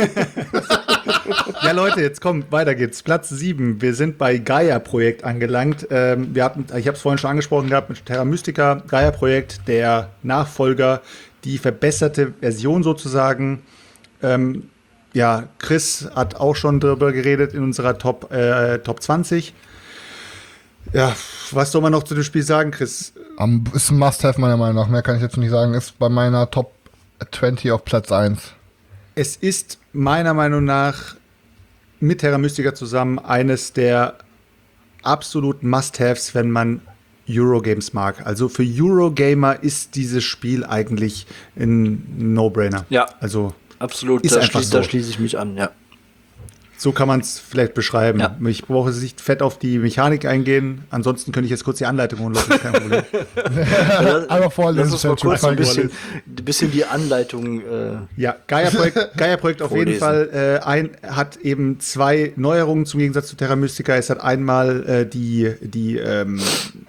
Ja, Leute, jetzt kommt, weiter geht's. Platz sieben. Wir sind bei Gaia-Projekt angelangt. Ähm, wir hatten, ich habe es vorhin schon angesprochen gehabt mit Terra Mystica. Gaia-Projekt, der Nachfolger, die verbesserte Version sozusagen. Ähm, ja, Chris hat auch schon darüber geredet in unserer Top, äh, Top zwanzig. Ja, was soll man noch zu dem Spiel sagen, Chris? Um, ist ein Must-Have meiner Meinung nach. Mehr kann ich jetzt nicht sagen. Ist bei meiner Top zwanzig auf Platz eins. Es ist meiner Meinung nach mit Terra Mystica zusammen eines der absoluten Must-Haves, wenn man Eurogames mag. Also für Eurogamer ist dieses Spiel eigentlich ein No-Brainer. Ja. Also Absolut, Ist da, einfach schließ, so. da schließe ich mich an, ja. so kann man es vielleicht beschreiben. Ja. Ich brauche jetzt nicht fett auf die Mechanik eingehen. Ansonsten könnte ich jetzt kurz die Anleitung holen, Leute, kein Problem. Aber vorlesen. Lass uns mal fällt schon kurz ein rein. bisschen, ein bisschen die Anleitung. Äh, Ja, Gaia-Projekt Gaia-Projekt auf jeden Vorlesen. Fall äh, ein, hat eben zwei Neuerungen zum Gegensatz zu Terra Mystica. Es hat einmal äh, die, die ähm,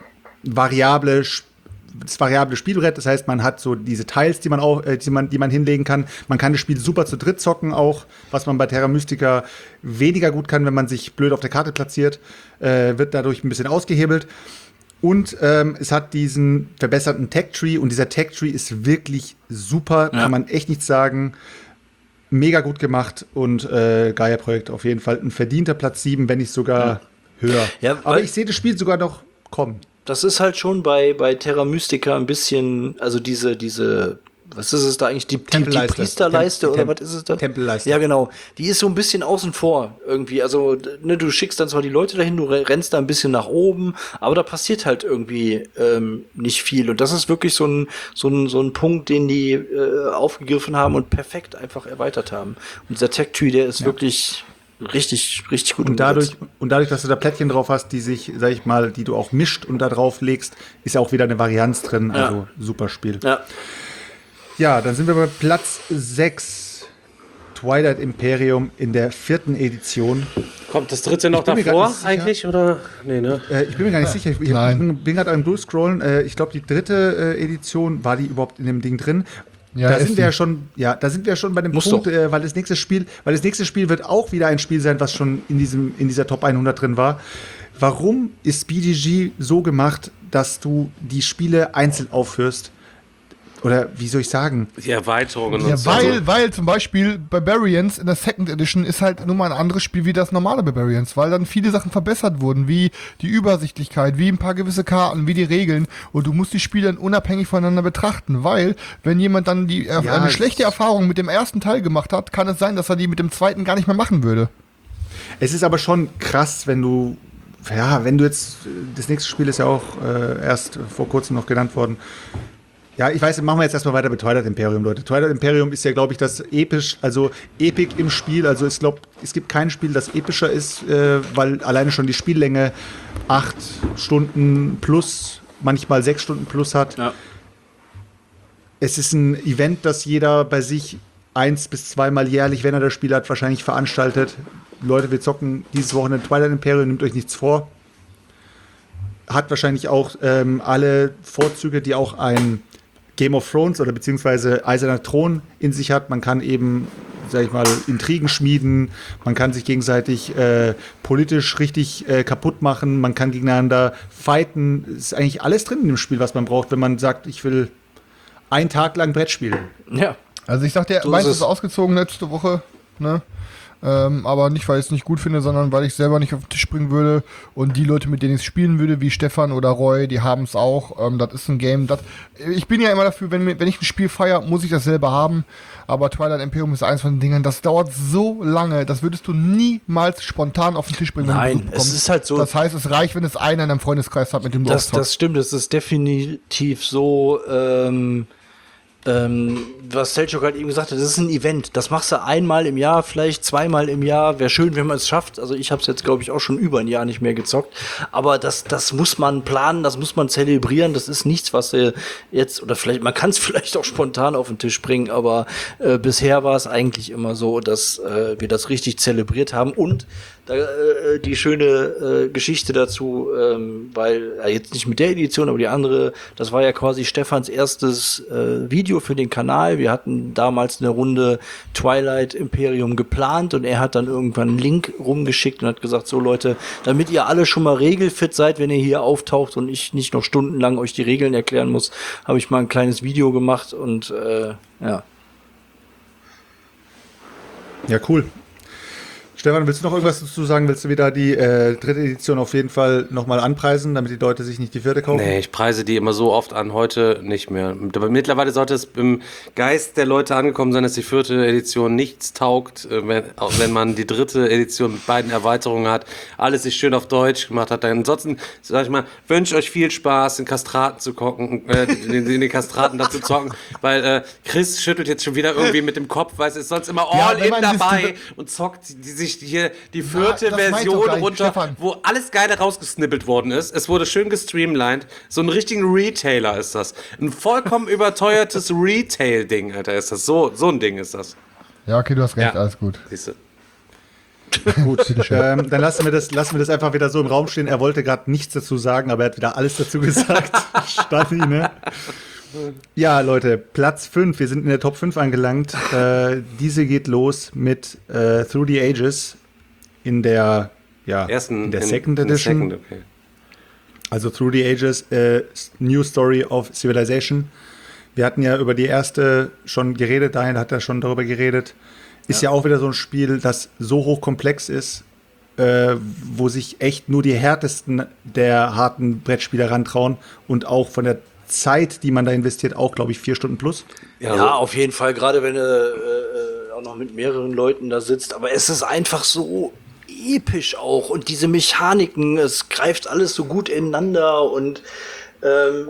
variable Sp- das variable Spielbrett, das heißt, man hat so diese Tiles, die man auch, äh, die man, die man hinlegen kann. Man kann das Spiel super zu dritt zocken auch, was man bei Terra Mystica weniger gut kann, wenn man sich blöd auf der Karte platziert, äh, wird dadurch ein bisschen ausgehebelt. Und ähm, es hat diesen verbesserten Tech-Tree und dieser Tech-Tree ist wirklich super, Ja. kann man echt nichts sagen. Mega gut gemacht und äh, Gaia-Projekt auf jeden Fall ein verdienter Platz sieben, wenn nicht sogar höher. Ja, Aber weil- ich sehe das Spiel sogar noch kommen. Das ist halt schon bei, bei Terra Mystica ein bisschen, also diese, diese, was ist es da eigentlich? Die, die, die Tempelleiste. Priesterleiste Tem- oder Tem- was ist es da? Tempelleiste. Ja, genau. Die ist so ein bisschen außen vor irgendwie. Also, ne, du schickst dann zwar die Leute dahin, du re- rennst da ein bisschen nach oben, aber da passiert halt irgendwie ähm, nicht viel. Und das ist wirklich so ein, so ein, so ein Punkt, den die äh, aufgegriffen haben und perfekt einfach erweitert haben. Und dieser Tech-Tree, der ist wirklich richtig, richtig gut Und dadurch, umgesetzt. und dadurch, dass du da Plättchen drauf hast, die sich, sag ich mal, die du auch mischt und da drauf legst, ist ja auch wieder eine Varianz drin. Ja. Also super Spiel. Ja. Ja, dann sind wir bei Platz sechs. Twilight Imperium in der vierten Edition. Kommt das dritte noch Ich bin mir davor gar nicht sicher. eigentlich? Oder? Nee, ne? Äh, ich bin mir gar nicht sicher. Ich, ich Nein. bin, bin gerade am Durchscrollen. Äh, ich glaube, die dritte äh, Edition, war die überhaupt in dem Ding drin? Ja, da ist sind wir die. ja schon, ja, da sind wir schon bei dem Muss Punkt, doch. äh, weil das nächste Spiel, weil das nächste Spiel wird auch wieder ein Spiel sein, was schon in diesem, in dieser Top hundert drin war. Warum ist B G G so gemacht, dass du die Spiele einzeln aufführst? Oder wie soll ich sagen? Die Erweiterungen Ja, und so. weil, weil zum Beispiel Barbarians in der Second Edition ist halt nun mal ein anderes Spiel wie das normale Barbarians, weil dann viele Sachen verbessert wurden, wie die Übersichtlichkeit, wie ein paar gewisse Karten, wie die Regeln und du musst die Spiele dann unabhängig voneinander betrachten, weil wenn jemand dann die, äh, Ja, eine es- schlechte Erfahrung mit dem ersten Teil gemacht hat, kann es sein, dass er die mit dem zweiten gar nicht mehr machen würde. Es ist aber schon krass, wenn du, ja, wenn du jetzt, das nächste Spiel ist ja auch äh, erst vor kurzem noch genannt worden. Ja, ich weiß, machen wir jetzt erstmal weiter mit Twilight Imperium, Leute. Twilight Imperium ist ja, glaube ich, das episch, also Epic im Spiel. Also ich glaube, es gibt kein Spiel, das epischer ist, äh, weil alleine schon die Spiellänge acht Stunden plus, manchmal sechs Stunden plus hat. Ja. Es ist ein Event, das jeder bei sich eins bis zweimal jährlich, wenn er das Spiel hat, wahrscheinlich veranstaltet. Leute, wir zocken dieses Wochenende Twilight Imperium, nehmt euch nichts vor. Hat wahrscheinlich auch ähm, alle Vorzüge, die auch ein Game of Thrones oder beziehungsweise Eiserner Thron in sich hat. Man kann eben, sag ich mal, Intrigen schmieden, man kann sich gegenseitig äh, politisch richtig äh, kaputt machen, man kann gegeneinander fighten. Es ist eigentlich alles drin in dem Spiel, was man braucht, wenn man sagt, ich will einen Tag lang Brett spielen. Ja. Also ich dachte, So meins ist ist es. ausgezogen letzte Woche, ne? Ähm, aber nicht, weil ich es nicht gut finde, sondern weil ich selber nicht auf den Tisch bringen würde. Und die Leute, mit denen ich es spielen würde, wie Stefan oder Roy, die haben es auch. Ähm, das ist ein Game, das, ich bin ja immer dafür, wenn, mir- wenn ich ein Spiel feiere, muss ich das selber haben. Aber Twilight Imperium ist eins von den Dingen, das dauert so lange, das würdest du niemals spontan auf den Tisch bringen. wenn du Nein, Besuch es bekommst. ist halt so- Das heißt, es reicht, wenn es einer in einem Freundeskreis hat, mit dem du Das, auch zockst. das stimmt, es ist definitiv so, ähm, ähm, was Selchuk halt eben gesagt hat, das ist ein Event. Das machst du einmal im Jahr, vielleicht zweimal im Jahr. Wäre schön, wenn man es schafft. Also ich habe es jetzt, glaube ich, auch schon über ein Jahr nicht mehr gezockt. Aber das, das muss man planen, das muss man zelebrieren. Das ist nichts, was du jetzt, oder vielleicht, man kann es vielleicht auch spontan auf den Tisch bringen, aber äh, bisher war es eigentlich immer so, dass äh, wir das richtig zelebriert haben. Und da, äh, die schöne äh, Geschichte dazu, ähm, weil äh, jetzt nicht mit der Edition, aber die andere, das war ja quasi Stefans erstes äh, Video für den Kanal. Wir hatten damals eine Runde Twilight Imperium geplant und er hat dann irgendwann einen Link rumgeschickt und hat gesagt, so Leute, damit ihr alle schon mal regelfit seid, wenn ihr hier auftaucht und ich nicht noch stundenlang euch die Regeln erklären muss, habe ich mal ein kleines Video gemacht und äh, ja. Ja, cool. Stefan, willst du noch irgendwas dazu sagen? Willst du wieder die äh, dritte Edition auf jeden Fall nochmal anpreisen, damit die Leute sich nicht die vierte kaufen? Nee, ich preise die immer so oft an, heute nicht mehr. Aber mittlerweile sollte es im Geist der Leute angekommen sein, dass die vierte Edition nichts taugt, äh, wenn, auch wenn man die dritte Edition mit beiden Erweiterungen hat, alles sich schön auf Deutsch gemacht hat. Ansonsten, sag ich mal, wünsche euch viel Spaß, den Kastraten zu gucken, äh, den, den Kastraten da zu zocken, weil äh, Chris schüttelt jetzt schon wieder irgendwie mit dem Kopf, weil es ist sonst immer Ja, all wenn in man dabei und zockt die, sich hier die vierte das meint Version doch gar nicht, runter, Stefan. wo alles Geile rausgesnippelt worden ist. Es wurde schön gestreamlined. So ein richtigen Retailer ist das. Ein vollkommen überteuertes Retail-Ding, Alter, ist das. So, so ein Ding ist das. Ja, okay, du hast recht, Ja. alles gut. Siehst du? Gut, ähm, dann lassen wir, das, lassen wir das einfach wieder so im Raum stehen. Er wollte gerade nichts dazu sagen, aber er hat wieder alles dazu gesagt. Stani, ne? Ja, Leute, Platz fünf. Wir sind in der Top fünf angelangt. Äh, diese geht los mit äh, Through the Ages in der, ja, Ersten, in der in- Second in der Edition. Second, okay. Also Through the Ages, äh, New Story of Civilization. Wir hatten ja über die erste schon geredet, Daniel hat ja schon darüber geredet. Ist ja, ja auch wieder so ein Spiel, das so hochkomplex ist, äh, wo sich echt nur die härtesten der harten Brettspieler rantrauen und auch von der Zeit, die man da investiert, auch, glaube ich, vier Stunden plus. Ja, ja, auf jeden Fall, gerade wenn du äh, auch noch mit mehreren Leuten da sitzt. Aber es ist einfach so episch auch. Und diese Mechaniken, es greift alles so gut ineinander. Und ähm,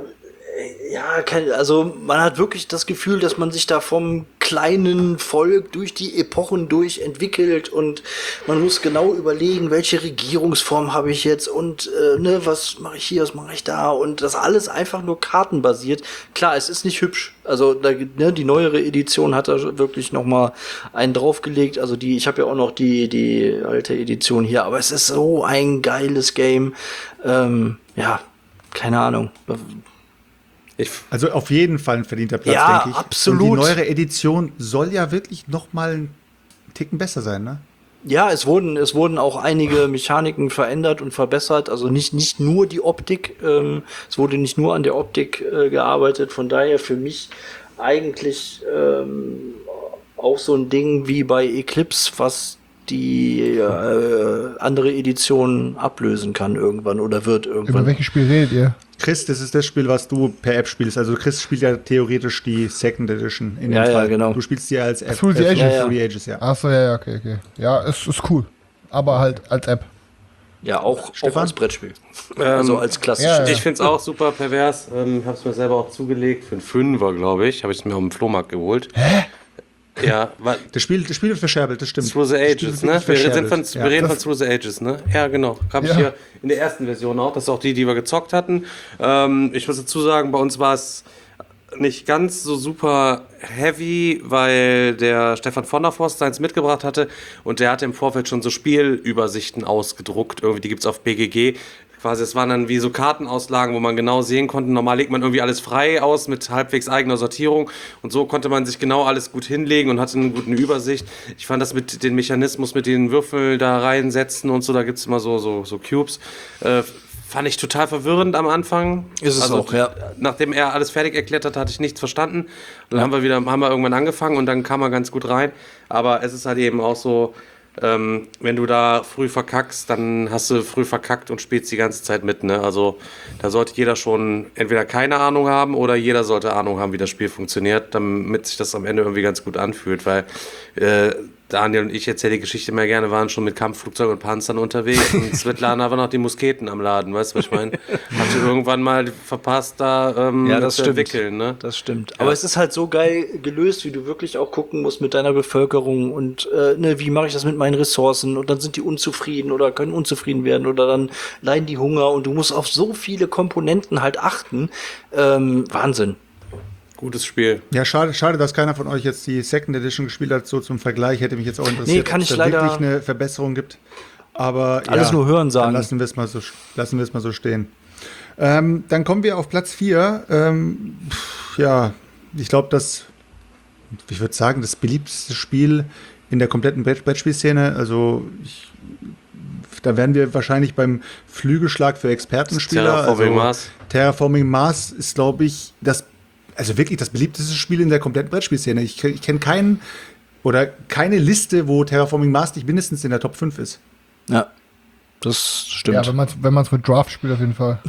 ja, kein, also man hat wirklich das Gefühl, dass man sich da vom kleinen Volk durch die Epochen durch entwickelt. Und man muss genau überlegen, welche Regierungsform habe ich jetzt und äh, ne, was mache ich hier, was mache ich da. Und das alles einfach nur kartenbasiert. Klar, es ist nicht hübsch. Also da, ne, die neuere Edition hat da wirklich noch mal einen draufgelegt. Also die, ich habe ja auch noch die die alte Edition hier. Aber es ist so ein geiles Game. Ähm, ja, keine Ahnung. Ich, Also auf jeden Fall ein verdienter Platz, Ja, denke ich. absolut. Und die neuere Edition soll ja wirklich noch mal einen Ticken besser sein, ne? Ja, es wurden, es wurden auch einige Mechaniken verändert und verbessert. Also nicht, nicht nur die Optik. Ähm, es wurde nicht nur an der Optik äh, gearbeitet. Von daher für mich eigentlich ähm, auch so ein Ding wie bei Eclipse, was die äh, andere Edition ablösen kann irgendwann oder wird Über irgendwann. welches Spiel redet ihr? Chris, das ist das Spiel, was du per App spielst. Also Chris spielt ja theoretisch die Second Edition in Ja, dem ja, Fall. genau. Du spielst die als App. Through the äh, Ages. Through Ja, ja. the Ages, ja. Achso, ja, ja, okay, okay. Ja, es ist cool. Aber halt als App. Ja, auch, auch Stefan? als Brettspiel. also als klassisches. ja, ja. ich finde es auch super pervers. Ähm, habe es mir selber auch zugelegt. Für einen Fünfer, glaube ich. Habe ich es mir auf dem Flohmarkt geholt. Hä? Ja, weil Das Spiel, das Spiel wird verscherbelt, das stimmt. Through the Das Spiel Ages, wird ne? wirklich Wir, sind verscherbelt. von, Ja. wir reden Das- von Through the Ages, ne? Ja, genau. Habe ich Ja. hier in der ersten Version auch. Das ist auch die, die wir gezockt hatten. Ähm, ich muss dazu sagen, bei uns war es nicht ganz so super heavy, weil der Stefan von der Forst seins mitgebracht hatte und der hatte im Vorfeld schon so Spielübersichten ausgedruckt. Irgendwie, die gibt's auf B G G. Quasi, es waren dann wie so Kartenauslagen, wo man genau sehen konnte. Normal legt man irgendwie alles frei aus mit halbwegs eigener Sortierung. Und so konnte man sich genau alles gut hinlegen und hatte eine gute Übersicht. Ich fand das mit den Mechanismus, mit den Würfel da reinsetzen und so, da gibt's immer so, so, so Cubes. Äh, fand ich total verwirrend am Anfang. Ist es also, auch, ja. Nachdem er alles fertig erklärt hat, hatte ich nichts verstanden. Und dann ja. haben wir wieder, haben wir irgendwann angefangen und dann kam er ganz gut rein. Aber es ist halt eben auch so, Ähm, wenn du da früh verkackst, dann hast du früh verkackt und spielst die ganze Zeit mit, ne? Also da sollte jeder schon entweder keine Ahnung haben oder jeder sollte Ahnung haben, wie das Spiel funktioniert, damit sich das am Ende irgendwie ganz gut anfühlt, weil äh, Daniel und ich erzähle die Geschichte immer gerne, waren schon mit Kampfflugzeugen und Panzern unterwegs und Svetlana war noch die Musketen am Laden, weißt du, was ich meine? Hatte irgendwann mal verpasst, da ähm, ja, das zu stimmt. entwickeln, ne? Das stimmt. Ja. Aber es ist halt so geil gelöst, wie du wirklich auch gucken musst mit deiner Bevölkerung und äh, ne, wie mache ich das mit meinen Ressourcen und dann sind die unzufrieden oder können unzufrieden werden oder dann leiden die Hunger und du musst auf so viele Komponenten halt achten. Ähm, Wahnsinn. Gutes Spiel. Ja, schade, schade, dass keiner von euch jetzt die Second Edition gespielt hat. So zum Vergleich hätte mich jetzt auch interessiert, Nee, kann ob ich es da leider- wirklich eine Verbesserung gibt. Aber Alles ja, nur hören sagen. Dann lassen wir es mal so, lassen wir es mal so stehen. Ähm, dann kommen wir auf Platz vier. Ähm, pff, ja, ich glaube, das, ich würde sagen, das beliebteste Spiel in der kompletten Brett- Brettspielszene. Also ich, da wären wir wahrscheinlich beim Flügelschlag für Expertenspieler. Terraforming also, Mars. Terraforming Mars ist, glaube ich, das, also wirklich das beliebteste Spiel in der kompletten Brettspielszene. Ich, ich kenne keinen oder keine Liste, wo Terraforming Mars nicht mindestens in der Top fünf ist. Ja, das stimmt. Ja, wenn man es wenn man's mit Draft spielt, auf jeden Fall.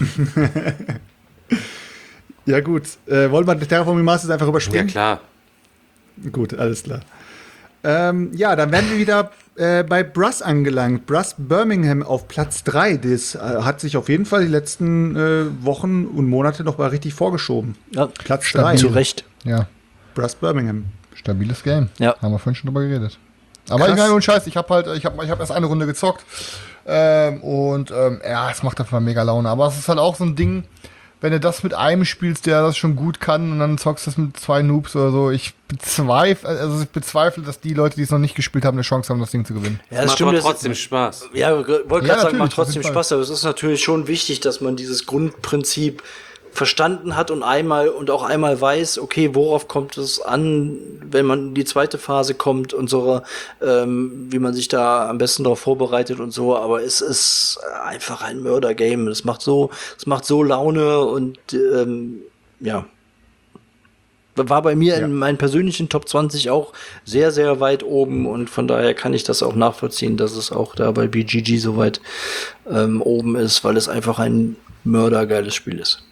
Ja, gut. Äh, wollen wir Terraforming Mars jetzt einfach Ja, überspringen? klar. Gut, alles klar. Ähm, ja, dann werden wir wieder äh, bei Brass angelangt. Brass Birmingham auf Platz drei. Das äh, hat sich auf jeden Fall die letzten äh, Wochen und Monate noch mal richtig vorgeschoben. Ja, Platz drei. zu Recht. Ja, Brass Birmingham. stabiles Game. Ja. Haben wir vorhin schon drüber geredet. Aber Krass. egal, und Scheiß, ich habe halt, ich habe ich hab erst eine Runde gezockt. Ähm, und ähm, ja, es macht einfach mega Laune. Aber es ist halt auch so ein Ding, wenn du das mit einem spielst, der das schon gut kann, und dann zockst du das mit zwei Noobs oder so. Ich bezweifle, also ich bezweifle, dass die Leute, die es noch nicht gespielt haben, eine Chance haben, das Ding zu gewinnen. Ja, Das das macht stimmt. aber das- trotzdem Spaß. Ja, wollte gerade Ja, sagen, macht natürlich, auf trotzdem jeden Fall. Spaß, aber es ist natürlich schon wichtig, dass man dieses Grundprinzip verstanden hat und einmal und auch einmal weiß, okay, worauf kommt es an, wenn man in die zweite Phase kommt und so, ähm, wie man sich da am besten darauf vorbereitet und so, aber es ist einfach ein Mörder-Game. Es macht so, es macht so Laune und ähm, ja. War bei mir Ja. in meinen persönlichen Top zwanzig auch sehr, sehr weit oben und von daher kann ich das auch nachvollziehen, dass es auch da bei B G G so weit ähm, oben ist, weil es einfach ein mördergeiles Spiel ist.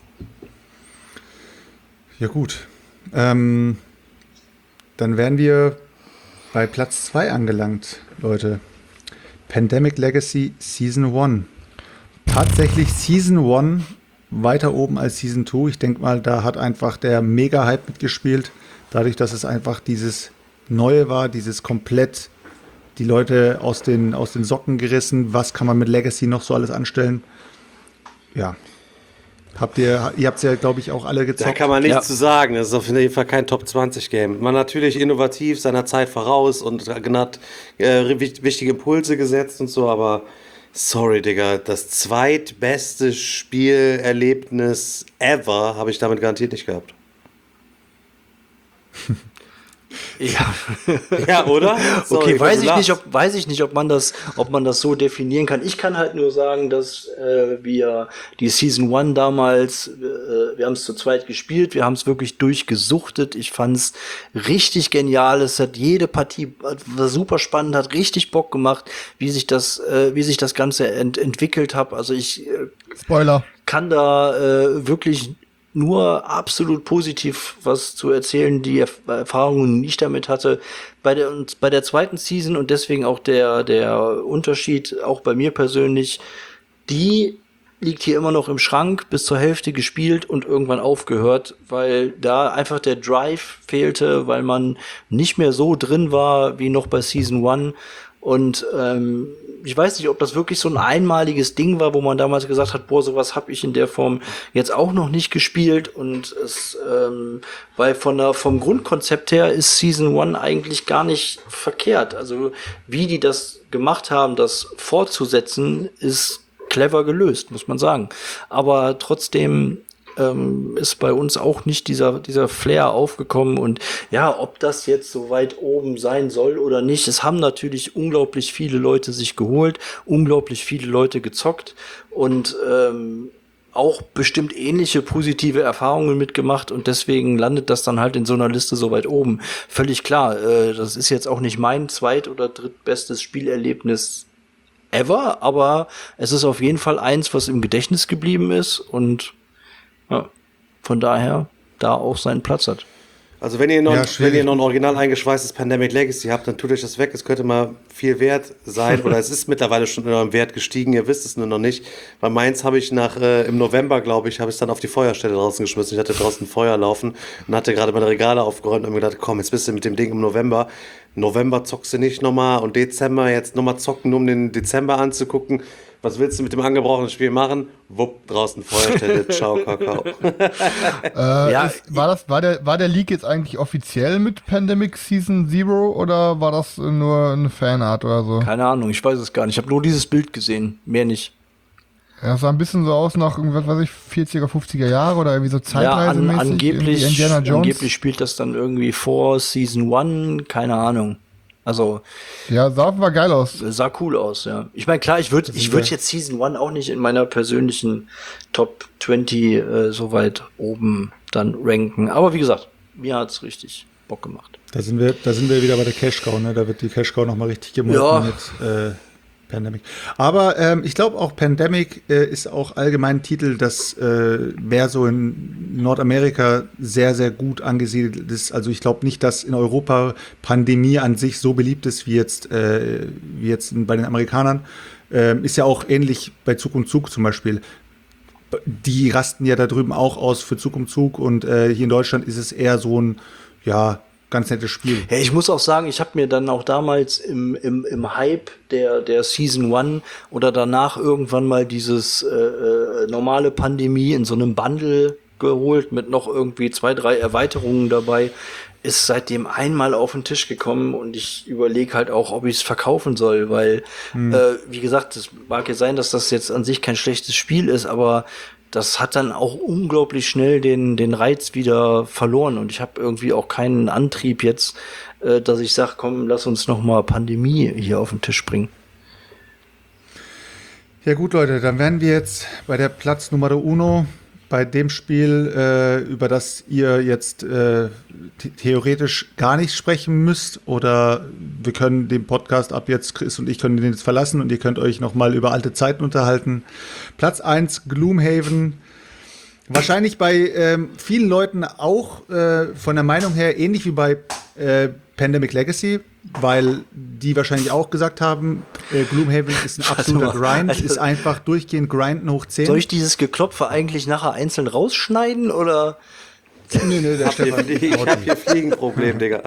Ja, gut. Ähm, dann wären wir bei Platz zwei angelangt, Leute. Pandemic Legacy Season eins. Tatsächlich Season eins weiter oben als Season zwei. Ich denke mal, da hat einfach der Mega-Hype mitgespielt. Dadurch, dass es einfach dieses Neue war, dieses komplett die Leute aus den, aus den Socken gerissen. Was kann man mit Legacy noch so alles anstellen? Ja. Habt ihr, ihr habt es ja, glaube ich, auch alle gezockt. Da kann man nichts Ja. zu sagen. Das ist auf jeden Fall kein Top zwanzig Game. Man natürlich innovativ, seiner Zeit voraus und hat äh, wichtige Impulse gesetzt und so, aber sorry, Digga, das zweitbeste Spielerlebnis ever habe ich damit garantiert nicht gehabt. Ja. Ja, oder? Sorry, Okay, weiß du ich nicht, lachst. ob weiß ich nicht, ob man das, ob man das so definieren kann. Ich kann halt nur sagen, dass äh, wir die Season eins damals, äh, wir haben es zu zweit gespielt, wir haben es wirklich durchgesuchtet. Ich fand's richtig genial. Es hat jede Partie war super spannend, hat richtig Bock gemacht, wie sich das, äh, wie sich das Ganze ent entwickelt hat. Also ich äh, Spoiler. kann da äh, wirklich nur absolut positiv was zu erzählen, die Erf Erfahrungen, die ich damit hatte. Bei der, und bei der zweiten Season und deswegen auch der, der Unterschied, auch bei mir persönlich, die liegt hier immer noch im Schrank, bis zur Hälfte gespielt und irgendwann aufgehört, weil da einfach der Drive fehlte, weil man nicht mehr so drin war wie noch bei Season eins. Und ähm, ich weiß nicht, ob das wirklich so ein einmaliges Ding war, wo man damals gesagt hat, boah, sowas habe ich in der Form jetzt auch noch nicht gespielt. Und es, ähm, weil von der, vom Grundkonzept her ist Season One eigentlich gar nicht verkehrt. Also wie die das gemacht haben, das fortzusetzen, ist clever gelöst, muss man sagen. Aber trotzdem ähm, ist bei uns auch nicht dieser, dieser Flair aufgekommen. Und ja, ob das jetzt so weit oben sein soll oder nicht, es haben natürlich unglaublich viele Leute sich geholt, unglaublich viele Leute gezockt und ähm, auch bestimmt ähnliche positive Erfahrungen mitgemacht und deswegen landet das dann halt in so einer Liste so weit oben. Völlig klar, äh, das ist jetzt auch nicht mein zweit- oder drittbestes Spielerlebnis ever, aber es ist auf jeden Fall eins, was im Gedächtnis geblieben ist und ja, von daher da auch seinen Platz hat. Also wenn ihr noch, Ja, wenn ihr noch ein original eingeschweißtes Pandemic Legacy habt, dann tut euch das weg. Es könnte mal viel wert sein oder es ist mittlerweile schon in eurem Wert gestiegen. Ihr wisst es nur noch nicht. Bei meins habe ich nach äh, im November, glaube ich, habe ich es dann auf die Feuerstelle draußen geschmissen. Ich hatte draußen Feuer laufen und hatte gerade meine Regale aufgeräumt und mir gedacht, komm, jetzt bist du mit dem Ding im November. November zockst du nicht nochmal und Dezember jetzt nochmal zocken, nur um den Dezember anzugucken. Was willst du mit dem angebrochenen Spiel machen? Wupp, draußen Feuerstelle, ciao, Kakao. Äh, Ja, ist, war, das, war, der, war der Leak jetzt eigentlich offiziell mit Pandemic Season Zero oder war das nur eine Fanart oder so? Keine Ahnung, ich weiß es gar nicht. Ich habe nur dieses Bild gesehen, mehr nicht. Ja, es sah ein bisschen so aus nach irgendwas, weiß ich, vierziger, fünfziger Jahre oder irgendwie so Ja, an, zeitreisemäßig. irgendwie angeblich, Indiana Jones. angeblich spielt das dann irgendwie vor Season One, keine Ahnung. Also, Ja, sah aber geil aus. sah cool aus, ja. Ich meine, klar, ich würde ich würd jetzt Season One auch nicht in meiner persönlichen Top zwanzig äh, so weit oben dann ranken. Aber wie gesagt, mir hat's richtig Bock gemacht. Da sind wir, da sind wir wieder bei der Cash Cow, ne? Da wird die Cash Cow nochmal richtig gemolken Ja. mit äh, Pandemic. Aber ähm, ich glaube auch Pandemic äh, ist auch allgemein ein Titel, das äh, mehr so in Nordamerika sehr, sehr gut angesiedelt ist. Also ich glaube nicht, dass in Europa Pandemie an sich so beliebt ist wie jetzt, äh, wie jetzt bei den Amerikanern. Ähm, ist ja auch ähnlich bei Zug um Zug zum Beispiel. Die rasten ja da drüben auch aus für Zug um Zug und äh, hier in Deutschland ist es eher so ein, ja, ganz nettes Spiel. Ja, ich muss auch sagen, ich habe mir dann auch damals im, im, im Hype der, der Season One oder danach irgendwann mal dieses äh, äh, normale Pandemie in so einem Bundle geholt mit noch irgendwie zwei, drei Erweiterungen dabei. Ist seitdem einmal auf den Tisch gekommen und ich überlege halt auch, ob ich es verkaufen soll, weil, hm. äh, wie gesagt, es mag ja sein, dass das jetzt an sich kein schlechtes Spiel ist, aber das hat dann auch unglaublich schnell den, den Reiz wieder verloren und ich habe irgendwie auch keinen Antrieb jetzt, äh, dass ich sage, komm, lass uns noch mal Pandemie hier auf den Tisch bringen. Ja gut, Leute, dann wären wir jetzt bei der Platz Nummer uno, bei dem Spiel, äh, über das ihr jetzt äh, th- theoretisch gar nicht sprechen müsst oder wir können den Podcast ab jetzt, Chris und ich können den jetzt verlassen und ihr könnt euch nochmal über alte Zeiten unterhalten. Platz eins, Gloomhaven. Wahrscheinlich bei ähm, vielen Leuten auch äh, von der Meinung her ähnlich wie bei äh, Pandemic Legacy, weil die wahrscheinlich auch gesagt haben, äh, Gloomhaven ist ein absoluter Grind, also, ist einfach durchgehend grinden hoch zehn. Soll ich dieses Geklopfe eigentlich nachher einzeln rausschneiden oder? Nee, nee, der Ich Stefan. hab hier, ich hab hier Fliegenproblem, Digga.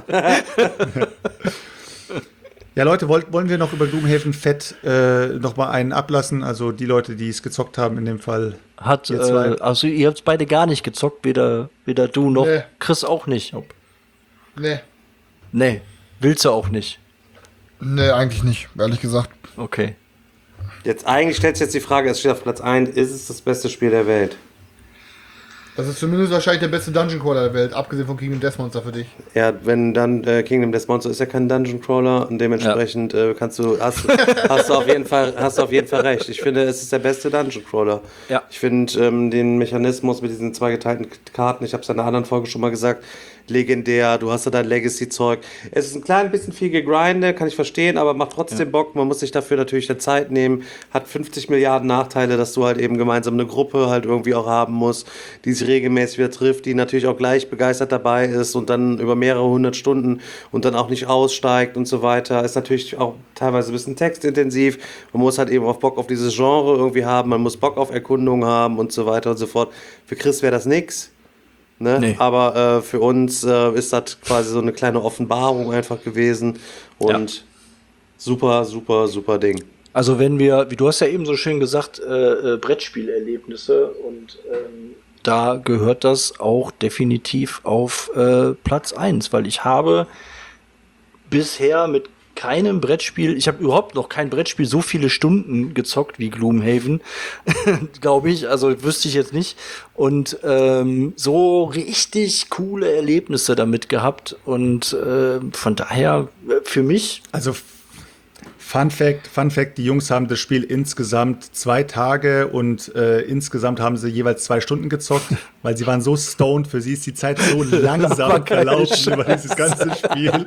Ja, Leute, wollt, wollen wir noch über Gloomhaven fett äh, noch mal einen ablassen? Also die Leute, die es gezockt haben, in dem Fall. Hat, ihr zwei. äh, also ihr habt beide gar nicht gezockt, weder, weder du noch Nee. Chris auch nicht. Ob- Nee. Nee, willst du auch nicht. Nee, eigentlich nicht, ehrlich gesagt. Okay. Jetzt eigentlich stellt sich jetzt die Frage, es steht auf Platz eins, ist es das beste Spiel der Welt? Das ist zumindest wahrscheinlich der beste Dungeon Crawler der Welt, abgesehen von Kingdom Death Monster für dich. Ja, wenn dann äh, Kingdom Death Monster ist ja kein Dungeon Crawler und dementsprechend äh, kannst du hast, hast du auf jeden Fall hast du auf jeden Fall recht. Ich finde, es ist der beste Dungeon Crawler. Ja. Ich finde ähm, den Mechanismus mit diesen zwei geteilten Karten, ich habe es in einer anderen Folge schon mal gesagt, legendär. Du hast ja dein Legacy-Zeug. Es ist ein klein bisschen viel gegrindet, kann ich verstehen, aber macht trotzdem ja. Bock. Man muss sich dafür natürlich eine Zeit nehmen. Hat fünfzig Milliarden Nachteile, dass du halt eben gemeinsam eine Gruppe halt irgendwie auch haben musst, die sich regelmäßig wieder trifft, die natürlich auch gleich begeistert dabei ist und dann über mehrere hundert Stunden und dann auch nicht aussteigt und so weiter. Ist natürlich auch teilweise ein bisschen textintensiv. Man muss halt eben auch Bock auf dieses Genre irgendwie haben. Man muss Bock auf Erkundung haben und so weiter und so fort. Für Chris wäre das nix. Ne? Nee. Aber äh, für uns äh, ist das quasi so eine kleine Offenbarung einfach gewesen und ja. super, super, super Ding. Also wenn wir, wie du hast ja eben so schön gesagt, äh, äh, Brettspielerlebnisse und ähm, da gehört das auch definitiv auf äh, Platz eins, weil ich habe bisher mit keinem Brettspiel, ich habe überhaupt noch kein Brettspiel so viele Stunden gezockt wie Gloomhaven, glaube ich, also wüsste ich jetzt nicht und ähm, so richtig coole Erlebnisse damit gehabt und äh, von daher äh, für mich Also Fun Fact, Fun Fact, die Jungs haben das Spiel insgesamt zwei Tage und äh, insgesamt haben sie jeweils zwei Stunden gezockt, weil sie waren so stoned, für sie ist die Zeit so langsam verlaufen über dieses ganze Spiel.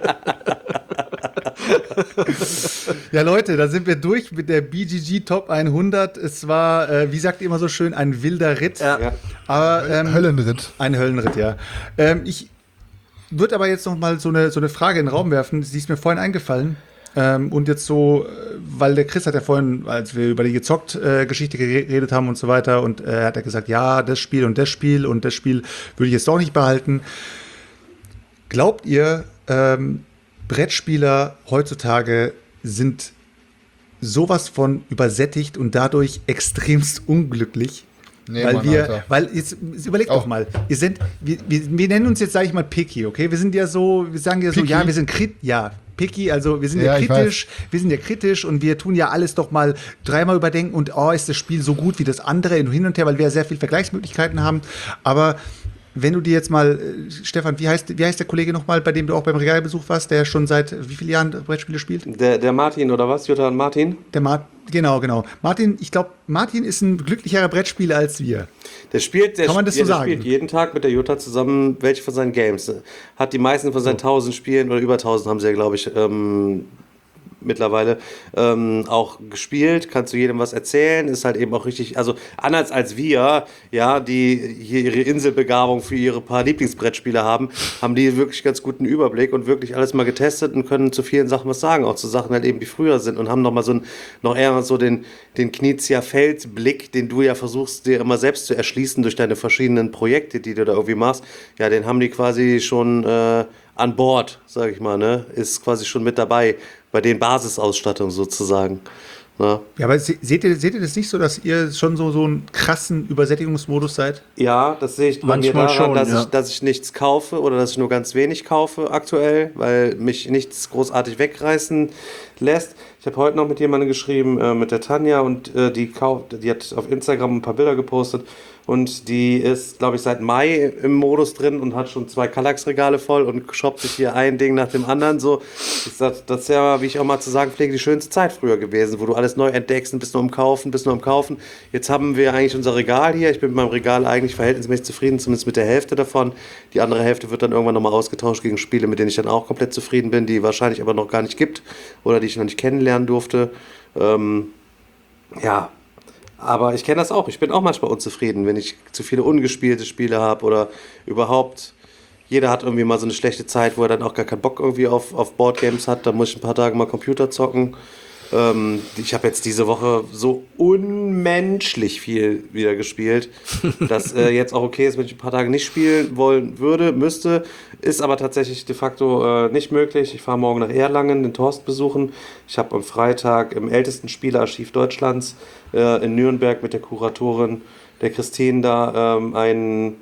Ja, Leute, da sind wir durch mit der B G G Top hundert. Es war, äh, wie sagt ihr immer so schön, ein wilder Ritt. Ja. Ja. Aber, ähm, Höllenritt. Ein Höllenritt, ja. Ähm, ich würde aber jetzt noch mal so eine, so eine Frage in den Raum werfen. Sie ist mir vorhin eingefallen. Ähm, und jetzt so, äh, weil der Chris hat ja vorhin, als wir über die Gezockt-Geschichte äh, geredet haben und so weiter, und äh, hat er gesagt, ja, das Spiel und das Spiel und das Spiel würde ich jetzt doch nicht behalten. Glaubt ihr, ähm, Brettspieler heutzutage sind sowas von übersättigt und dadurch extremst unglücklich? Nee, weil Mann, wir, Alter. weil jetzt, überlegt Auch. doch mal, wir sind, wir, wir, wir nennen uns jetzt, sage ich mal, picky, okay? Wir sind ja so, wir sagen ja so, Picky? ja, wir sind krit, ja, picky, also wir sind ja, Ja, ich kritisch, wir sind ja kritisch und wir tun ja alles doch mal dreimal überdenken und oh, ist das Spiel so gut wie das andere hin und her, weil wir ja sehr viel Vergleichsmöglichkeiten haben. Aber wenn du dir jetzt mal, äh, Stefan, wie heißt, wie heißt der Kollege nochmal, bei dem du auch beim Regalbesuch warst, der schon seit wie vielen Jahren Brettspiele spielt? Der, der Martin oder was? Jutta und Martin? Der Mar genau, genau. Martin, ich glaube, Martin ist ein glücklicherer Brettspieler als wir. Der spielt, der, Kann man das ja, so der sagen? spielt jeden Tag mit der Jutta zusammen welche von seinen Games. Hat die meisten von seinen tausend Spielen oder über tausend haben sie ja, glaube ich, ähm, mittlerweile ähm, auch gespielt, kannst du jedem was erzählen, ist halt eben auch richtig, also anders als wir, ja, die hier ihre Inselbegabung für ihre paar Lieblingsbrettspiele haben, haben die wirklich ganz guten Überblick und wirklich alles mal getestet und können zu vielen Sachen was sagen, auch zu Sachen halt eben, die früher sind und haben noch mal so ein, noch eher so den, den Knizia Feldblick, den du ja versuchst, dir immer selbst zu erschließen durch deine verschiedenen Projekte, die du da irgendwie machst, ja, den haben die quasi schon äh, an Bord, sag ich mal, ne, ist quasi schon mit dabei, bei den Basisausstattungen sozusagen. Ne? Ja, aber se- seht ihr, seht ihr das nicht so, dass ihr schon so, so einen krassen Übersättigungsmodus seid? Ja, das sehe ich bei mir Manchmal daran, schon, dass, ja. ich, dass ich nichts kaufe oder dass ich nur ganz wenig kaufe aktuell, weil mich nichts großartig wegreißen lässt. Ich habe heute noch mit jemandem geschrieben, äh, mit der Tanja, und äh, die, kauft, die hat auf Instagram ein paar Bilder gepostet und die ist, glaube ich, seit Mai im Modus drin und hat schon zwei Kallax-Regale voll und shoppt sich hier ein Ding nach dem anderen. So, ich sag, das ist ja, wie ich auch mal zu sagen pflege, die schönste Zeit früher gewesen, wo du alles neu entdeckst und bist nur am Kaufen, bist nur am Kaufen. Jetzt haben wir eigentlich unser Regal hier. Ich bin mit meinem Regal eigentlich verhältnismäßig zufrieden, zumindest mit der Hälfte davon. Die andere Hälfte wird dann irgendwann nochmal ausgetauscht gegen Spiele, mit denen ich dann auch komplett zufrieden bin, die wahrscheinlich aber noch gar nicht gibt oder die ich noch nicht kennenlernen durfte. Ähm, ja, aber ich kenne das auch. Ich bin auch manchmal unzufrieden, wenn ich zu viele ungespielte Spiele habe oder überhaupt. Jeder hat irgendwie mal so eine schlechte Zeit, wo er dann auch gar keinen Bock irgendwie auf, auf Boardgames hat. Da muss ich ein paar Tage mal Computer zocken. Ähm, ich habe jetzt diese Woche so unmenschlich viel wieder gespielt, dass äh, jetzt auch okay ist, wenn ich ein paar Tage nicht spielen wollen würde, müsste. Ist aber tatsächlich de facto äh, nicht möglich. Ich fahre morgen nach Erlangen, den Thorsten besuchen. Ich habe am Freitag im ältesten Spielearchiv Deutschlands äh, in Nürnberg mit der Kuratorin, der Christine, da ähm, einen,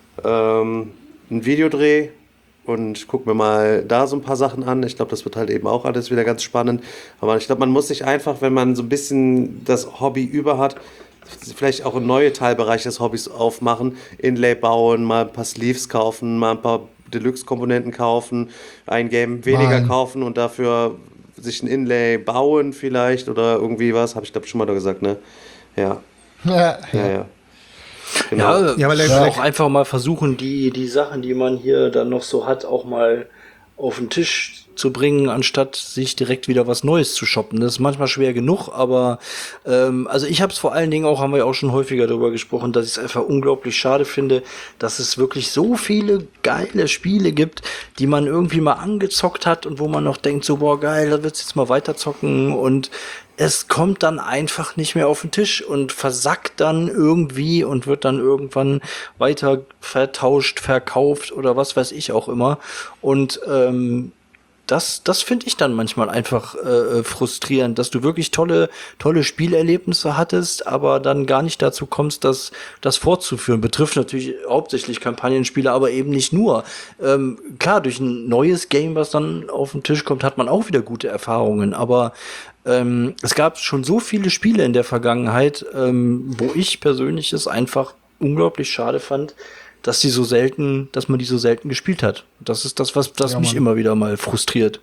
ähm, einen Videodreh. Und guck mir mal da so ein paar Sachen an. Ich glaube, das wird halt eben auch alles wieder ganz spannend. Aber ich glaube, man muss sich einfach, wenn man so ein bisschen das Hobby über hat, vielleicht auch in neue Teilbereiche des Hobbys aufmachen. Inlay bauen, mal ein paar Sleeves kaufen, mal ein paar Deluxe-Komponenten kaufen, ein Game weniger Nein. kaufen und dafür sich ein Inlay bauen vielleicht oder irgendwie was. Habe ich, glaube ich, schon mal da gesagt, ne? Ja, Ja, ja, ja. Genau. Ja, Ja, weil der- ja, auch einfach mal versuchen, die, die Sachen, die man hier dann noch so hat, auch mal auf den Tisch zu bringen, anstatt sich direkt wieder was Neues zu shoppen. Das ist manchmal schwer genug, aber ähm, also ich habe es vor allen Dingen auch, haben wir ja auch schon häufiger darüber gesprochen, dass ich es einfach unglaublich schade finde, dass es wirklich so viele geile Spiele gibt, die man irgendwie mal angezockt hat und wo man noch denkt, so boah geil, da wird's jetzt mal weiterzocken und es kommt dann einfach nicht mehr auf den Tisch und versackt dann irgendwie und wird dann irgendwann weiter vertauscht, verkauft oder was weiß ich auch immer. Und ähm, das, das finde ich dann manchmal einfach äh, frustrierend, dass du wirklich tolle, tolle Spielerlebnisse hattest, aber dann gar nicht dazu kommst, das, das fortzuführen. Betrifft natürlich hauptsächlich Kampagnenspiele, aber eben nicht nur. Ähm, klar, durch ein neues Game, was dann auf den Tisch kommt, hat man auch wieder gute Erfahrungen, aber ähm, es gab schon so viele Spiele in der Vergangenheit, ähm, wo ich persönlich es einfach unglaublich schade fand, dass die so selten, dass man die so selten gespielt hat. Das ist das, was das Ja, mich Mann. immer wieder mal frustriert.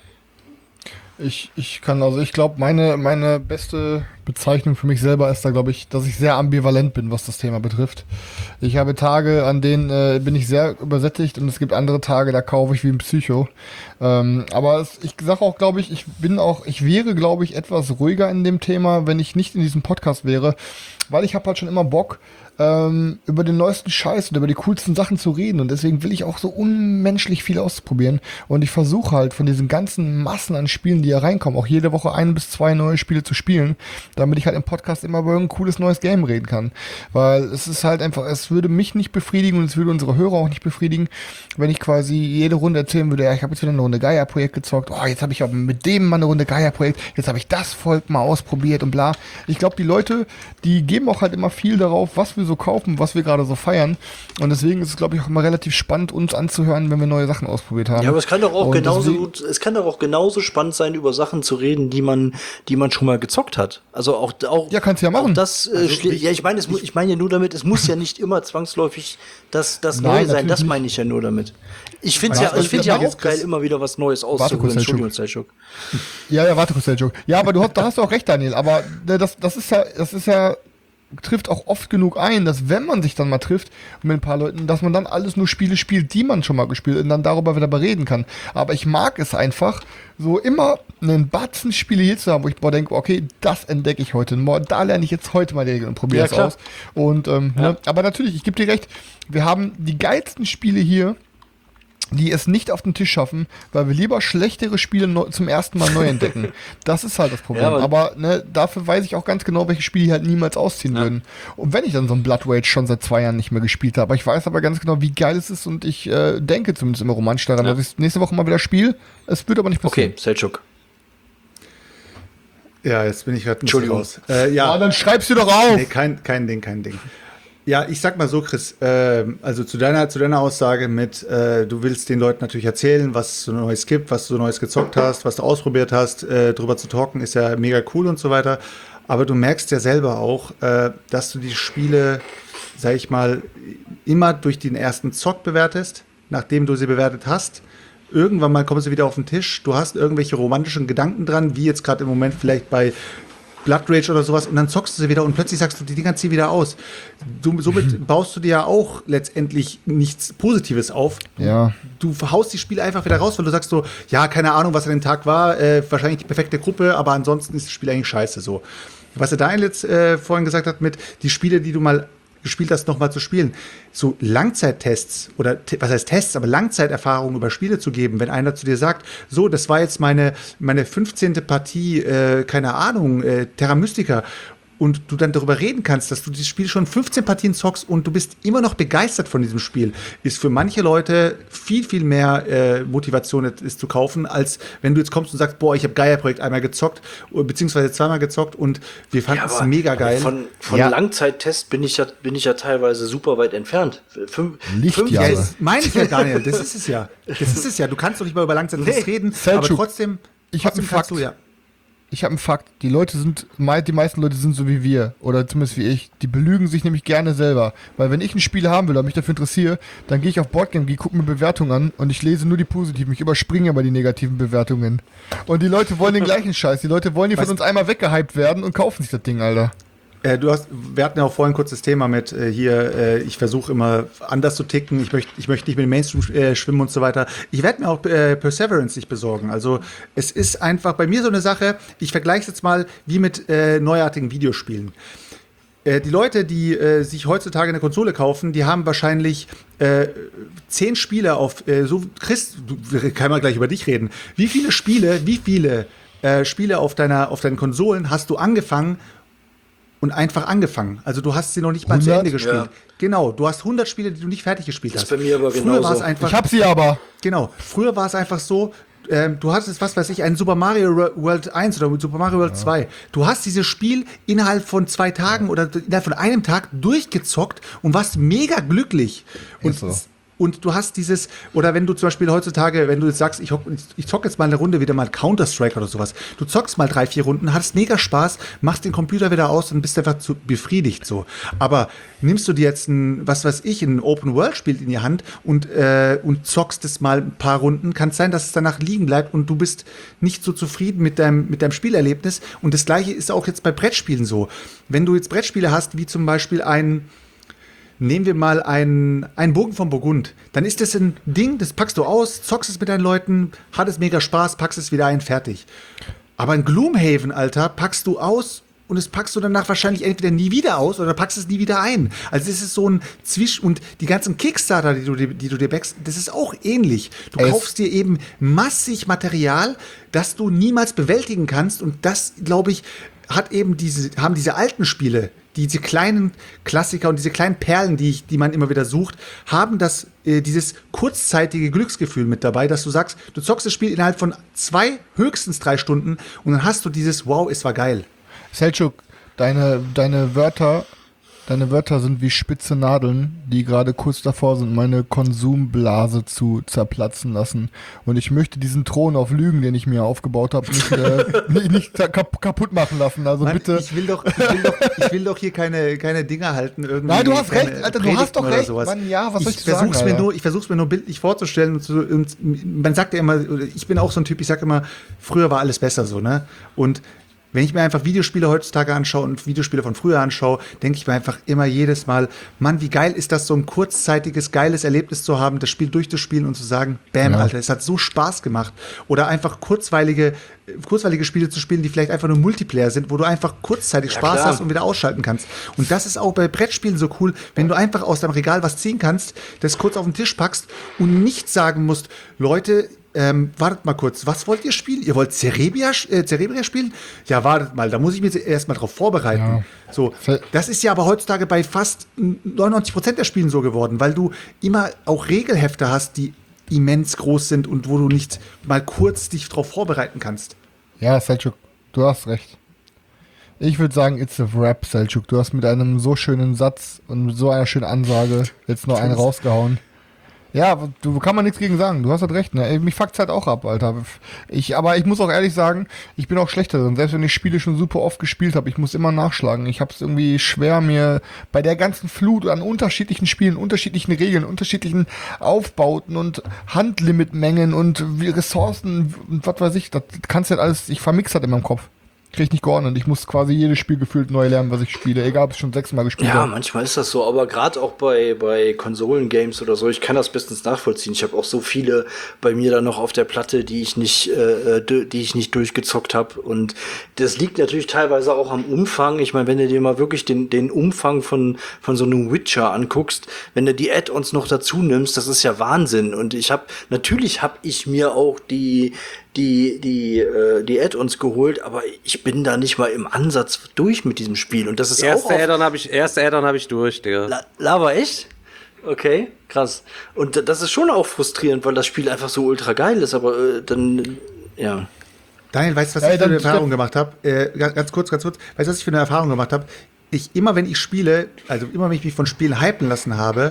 Ich, ich kann, also ich glaube, meine, meine beste Bezeichnung für mich selber ist da, glaube ich, dass ich sehr ambivalent bin, was das Thema betrifft. Ich habe Tage, an denen äh, bin ich sehr übersättigt und es gibt andere Tage, da kaufe ich wie ein Psycho. Ähm, aber es, ich sage auch, glaube ich, ich bin auch, ich wäre, glaube ich, etwas ruhiger in dem Thema, wenn ich nicht in diesem Podcast wäre, weil ich habe halt schon immer Bock, ähm, über den neuesten Scheiß und über die coolsten Sachen zu reden und deswegen will ich auch so unmenschlich viel ausprobieren und ich versuche halt von diesen ganzen Massen an Spielen, die hier reinkommen, auch jede Woche ein bis zwei neue Spiele zu spielen, damit ich halt im Podcast immer über ein cooles neues Game reden kann, weil es ist halt einfach, es würde mich nicht befriedigen und es würde unsere Hörer auch nicht befriedigen, wenn ich quasi jede Runde erzählen würde, ja, ich habe jetzt wieder eine Runde Gaia-Projekt gezockt, oh, jetzt habe ich aber mit dem mal eine Runde Gaia-Projekt, jetzt habe ich das Volk mal ausprobiert und bla. Ich glaube, die Leute, die geben auch halt immer viel darauf, was wir so kaufen, was wir gerade so feiern. Und deswegen ist es, glaube ich, auch immer relativ spannend, uns anzuhören, wenn wir neue Sachen ausprobiert haben. Ja, aber es kann doch auch Und genauso deswegen- gut, es kann doch auch genauso spannend sein, über Sachen zu reden, die man, die man schon mal gezockt hat. Also auch, auch Ja, kannst du ja machen. Auch das, äh, schlä- ja, ich meine, es mu- ich meine ja nur damit, es muss ja nicht immer zwangsläufig das, das Nein, Neue sein. natürlich Das nicht. meine ich ja nur damit. Ich finde Ja, ja, ich also, finde ja jetzt- auch geil, immer wieder was Neues kurz, auszuprobieren. Selchuk. Entschuldigung, Selchuk. Ja, ja, warte kurz, der Joke. Ja, aber du hast, da hast du auch recht, Daniel. Aber ne, das, das ist ja, das ist ja, trifft auch oft genug ein, dass wenn man sich dann mal trifft mit ein paar Leuten, dass man dann alles nur Spiele spielt, die man schon mal gespielt hat und dann darüber wieder bereden kann. Aber ich mag es einfach, so immer einen Batzen Spiele hier zu haben, wo ich boah denke, okay, das entdecke ich heute. Boah, da lerne ich jetzt heute mal die Regeln und probiere Ja, es klar. aus. Und ähm, ne, aber natürlich, ich gebe dir recht, wir haben die geilsten Spiele hier, die es nicht auf den Tisch schaffen, weil wir lieber schlechtere Spiele neu, zum ersten Mal neu entdecken. Das ist halt das Problem. Ja, aber- aber ne, dafür weiß ich auch ganz genau, welche Spiele die halt niemals ausziehen würden. Und wenn ich dann so ein Blood Rage schon seit zwei Jahren nicht mehr gespielt habe, ich weiß aber ganz genau, wie geil es ist und ich äh, denke zumindest immer romantisch daran, Ja. dass ich nächste Woche mal wieder spiele. Es wird aber nicht passieren. Okay, Selchuk. Ja, jetzt bin ich gerade Entschuldigung. raus. Äh, ja, Ja, dann schreibst du doch auf! nee, kein, kein Ding, kein Ding. Ja, ich sag mal so, Chris, ähm, also zu deiner, zu deiner Aussage mit, äh, du willst den Leuten natürlich erzählen, was es so Neues gibt, was du so Neues gezockt hast, was du ausprobiert hast, äh, drüber zu talken, ist ja mega cool und so weiter. Aber du merkst ja selber auch, äh, dass du die Spiele, sag ich mal, immer durch den ersten Zock bewertest, nachdem du sie bewertet hast. Irgendwann mal kommen sie wieder auf den Tisch, du hast irgendwelche romantischen Gedanken dran, wie jetzt gerade im Moment vielleicht bei Blood Rage oder sowas, und dann zockst du sie wieder und plötzlich sagst du, die Dinger ziehen wieder aus. Du, somit baust du dir ja auch letztendlich nichts Positives auf. Ja. Du haust die Spiele einfach wieder raus, weil du sagst so, ja, keine Ahnung, was an dem Tag war, äh, wahrscheinlich die perfekte Gruppe, aber ansonsten ist das Spiel eigentlich scheiße so. Was er Daniel jetzt äh, vorhin gesagt hat mit die Spiele, die du mal gespielt hast, nochmal zu spielen. So Langzeittests oder te- was heißt Tests, aber Langzeiterfahrungen über Spiele zu geben, wenn einer zu dir sagt, so, das war jetzt meine, meine fünfzehnte Partie, äh, keine Ahnung, äh, Terra Mystica, und du dann darüber reden kannst, dass du dieses Spiel schon fünfzehn Partien zockst und du bist immer noch begeistert von diesem Spiel, ist für manche Leute viel, viel mehr äh, Motivation, es zu kaufen, als wenn du jetzt kommst und sagst, boah, ich habe Gaia-Projekt einmal gezockt, beziehungsweise zweimal gezockt und wir fanden es mega geil. Von, von Ja. Langzeittest bin ich ja, bin ich ja teilweise super weit entfernt. Fünf, Lichtjahre. Ja, das meine ich ja, Daniel, das ist es ja. Das ist es ja. Du kannst doch nicht mal über Langzeittests Nee. reden, Selchuk, aber trotzdem, ich hab trotzdem einen Fakt. kannst du ja. Ich habe einen Fakt. Die Leute sind, mei- die meisten Leute sind so wie wir, oder zumindest wie ich. Die belügen sich nämlich gerne selber. Weil wenn ich ein Spiel haben will oder mich dafür interessiere, dann gehe ich auf Boardgame, gucke mir Bewertungen an und ich lese nur die positiven. Ich überspringe aber die negativen Bewertungen. Und die Leute wollen den gleichen Scheiß. Die Leute wollen, die von Weißt- uns einmal weggehypt werden und kaufen sich das Ding, Alter. Äh, du hast, wir hatten ja auch vorhin ein kurzes Thema mit äh, hier, äh, ich versuche immer anders zu ticken, ich möchte ich möchte nicht mit dem Mainstream äh, schwimmen und so weiter. Ich werde mir auch äh, Perseverance nicht besorgen. Also es ist einfach bei mir so eine Sache, ich vergleiche es jetzt mal wie mit äh, neuartigen Videospielen. Äh, die Leute, die äh, sich heutzutage eine Konsole kaufen, die haben wahrscheinlich äh, zehn Spiele auf, äh, so Chris, du, kann man gleich über dich reden. Wie viele Spiele, wie viele äh, Spiele auf deiner, auf deinen Konsolen hast du angefangen und einfach angefangen? Also du hast sie noch nicht mal zu hundert? Ende gespielt. Ja. Genau, du hast hundert Spiele, die du nicht fertig gespielt Das hast. ist bei mir aber Früher genauso. war es einfach, Ich hab sie aber. genau, früher war es einfach so, ähm, du hattest, was weiß ich, einen Super Mario World eins oder Super Mario World ja. zwei. Du hast dieses Spiel innerhalb von zwei Tagen ja. oder innerhalb von einem Tag durchgezockt und warst mega glücklich. Und so. Und du hast dieses, oder wenn du zum Beispiel heutzutage, wenn du jetzt sagst, ich, ich zock jetzt mal eine Runde wieder mal Counter-Strike oder sowas, du zockst mal drei, vier Runden, hast mega Spaß, machst den Computer wieder aus und bist einfach zu befriedigt so. Aber nimmst du dir jetzt ein, was weiß ich, ein Open-World-Spiel in die Hand und, äh, und zockst es mal ein paar Runden, kann es sein, dass es danach liegen bleibt und du bist nicht so zufrieden mit deinem, mit deinem Spielerlebnis. Und das Gleiche ist auch jetzt bei Brettspielen so. Wenn du jetzt Brettspiele hast, wie zum Beispiel ein Nehmen wir mal einen, einen Bogen von Burgund. Dann ist das ein Ding, das packst du aus, zockst es mit deinen Leuten, hat es mega Spaß, packst es wieder ein, fertig. Aber ein Gloomhaven, Alter, packst du aus und das packst du danach wahrscheinlich entweder nie wieder aus oder packst es nie wieder ein. Also es ist so ein Zwisch- und die ganzen Kickstarter, die du, die du dir backst, das ist auch ähnlich. Du es kaufst dir eben massig Material, das du niemals bewältigen kannst und das, glaube ich, hat eben diese, haben diese alten Spiele, diese kleinen Klassiker und diese kleinen Perlen, die, ich, die man immer wieder sucht, haben das, äh, dieses kurzzeitige Glücksgefühl mit dabei, dass du sagst, du zockst das Spiel innerhalb von zwei, höchstens drei Stunden und dann hast du dieses, wow, es war geil. Selçuk, deine, deine Wörter, deine Wörter sind wie spitze Nadeln, die gerade kurz davor sind, meine Konsumblase zu zerplatzen lassen. Und ich möchte diesen Thron auf Lügen, den ich mir aufgebaut habe, nicht, äh, nicht, nicht kap- kaputt machen lassen. Also Mann, bitte. Ich will doch, ich will doch, ich will doch hier keine, keine Dinger halten. Irgendwie. Nein, du hast recht, Alter, du hast doch recht. Mann, ja, was soll ich, ich sagen, mir nur, Ich versuche es mir nur bildlich vorzustellen. Und, so, und man sagt ja immer, ich bin auch so ein Typ, ich sage immer, früher war alles besser so, ne? Und wenn ich mir einfach Videospiele heutzutage anschaue und Videospiele von früher anschaue, denke ich mir einfach immer jedes Mal, Mann, wie geil ist das, so ein kurzzeitiges, geiles Erlebnis zu haben, das Spiel durchzuspielen und zu sagen, bam, ja. Alter, es hat so Spaß gemacht. Oder einfach kurzweilige, kurzweilige Spiele zu spielen, die vielleicht einfach nur Multiplayer sind, wo du einfach kurzzeitig ja, Spaß klar. hast und wieder ausschalten kannst. Und das ist auch bei Brettspielen so cool, wenn du einfach aus deinem Regal was ziehen kannst, das kurz auf den Tisch packst und nicht sagen musst, Leute, Ähm, wartet mal kurz, was wollt ihr spielen? Ihr wollt Cerebria, äh, Cerebria spielen? Ja, wartet mal, da muss ich mich erst mal drauf vorbereiten. Ja. So, das ist ja aber heutzutage bei fast neunundneunzig Prozent der Spielen so geworden, weil du immer auch Regelhefte hast, die immens groß sind und wo du nicht mal kurz dich drauf vorbereiten kannst. Ja, Selçuk, du hast recht. Ich würde sagen, it's a wrap, Selçuk. Du hast mit einem so schönen Satz und so einer schönen Ansage jetzt noch einen rausgehauen. Ja, du kann man nichts gegen sagen. Du hast halt recht, ne? Mich fuckt's halt auch ab, Alter. Ich, aber ich muss auch ehrlich sagen, ich bin auch schlechter drin. Selbst wenn ich Spiele schon super oft gespielt habe, ich muss immer nachschlagen. Ich hab's irgendwie schwer, mir bei der ganzen Flut an unterschiedlichen Spielen, unterschiedlichen Regeln, unterschiedlichen Aufbauten und Handlimitmengen und Ressourcen und was weiß ich, das kannst du halt alles, ich vermix das in meinem Kopf. Krieg ich nicht geordnet. Ich muss quasi jedes Spiel gefühlt neu lernen, was ich spiele. Egal, ob ich schon sechsmal gespielt habe. Ja, manchmal ist das so. Aber gerade auch bei, bei Konsolengames oder so, ich kann das bestens nachvollziehen. Ich habe auch so viele bei mir da noch auf der Platte, die ich nicht, äh, die ich nicht durchgezockt habe. Und das liegt natürlich teilweise auch am Umfang. Ich meine, wenn du dir mal wirklich den, den Umfang von, von so einem Witcher anguckst, wenn du die Add-ons noch dazu nimmst, das ist ja Wahnsinn. Und ich habe, natürlich habe ich mir auch die die die äh, die Add-ons geholt, aber ich bin da nicht mal im Ansatz durch mit diesem Spiel und das ist erste auch Add-on habe ich erste Add-on habe ich durch, Digga. La- Lava echt? Okay, krass. Und das ist schon auch frustrierend, weil das Spiel einfach so ultra geil ist, aber äh, dann ja. Daniel, weißt du, was Ey, ich für eine dann- Erfahrung gemacht habe? Äh, ganz, ganz kurz, ganz kurz. Weißt du, was ich für eine Erfahrung gemacht habe? Ich immer, wenn ich spiele, also immer, wenn ich mich von Spielen hypen lassen habe,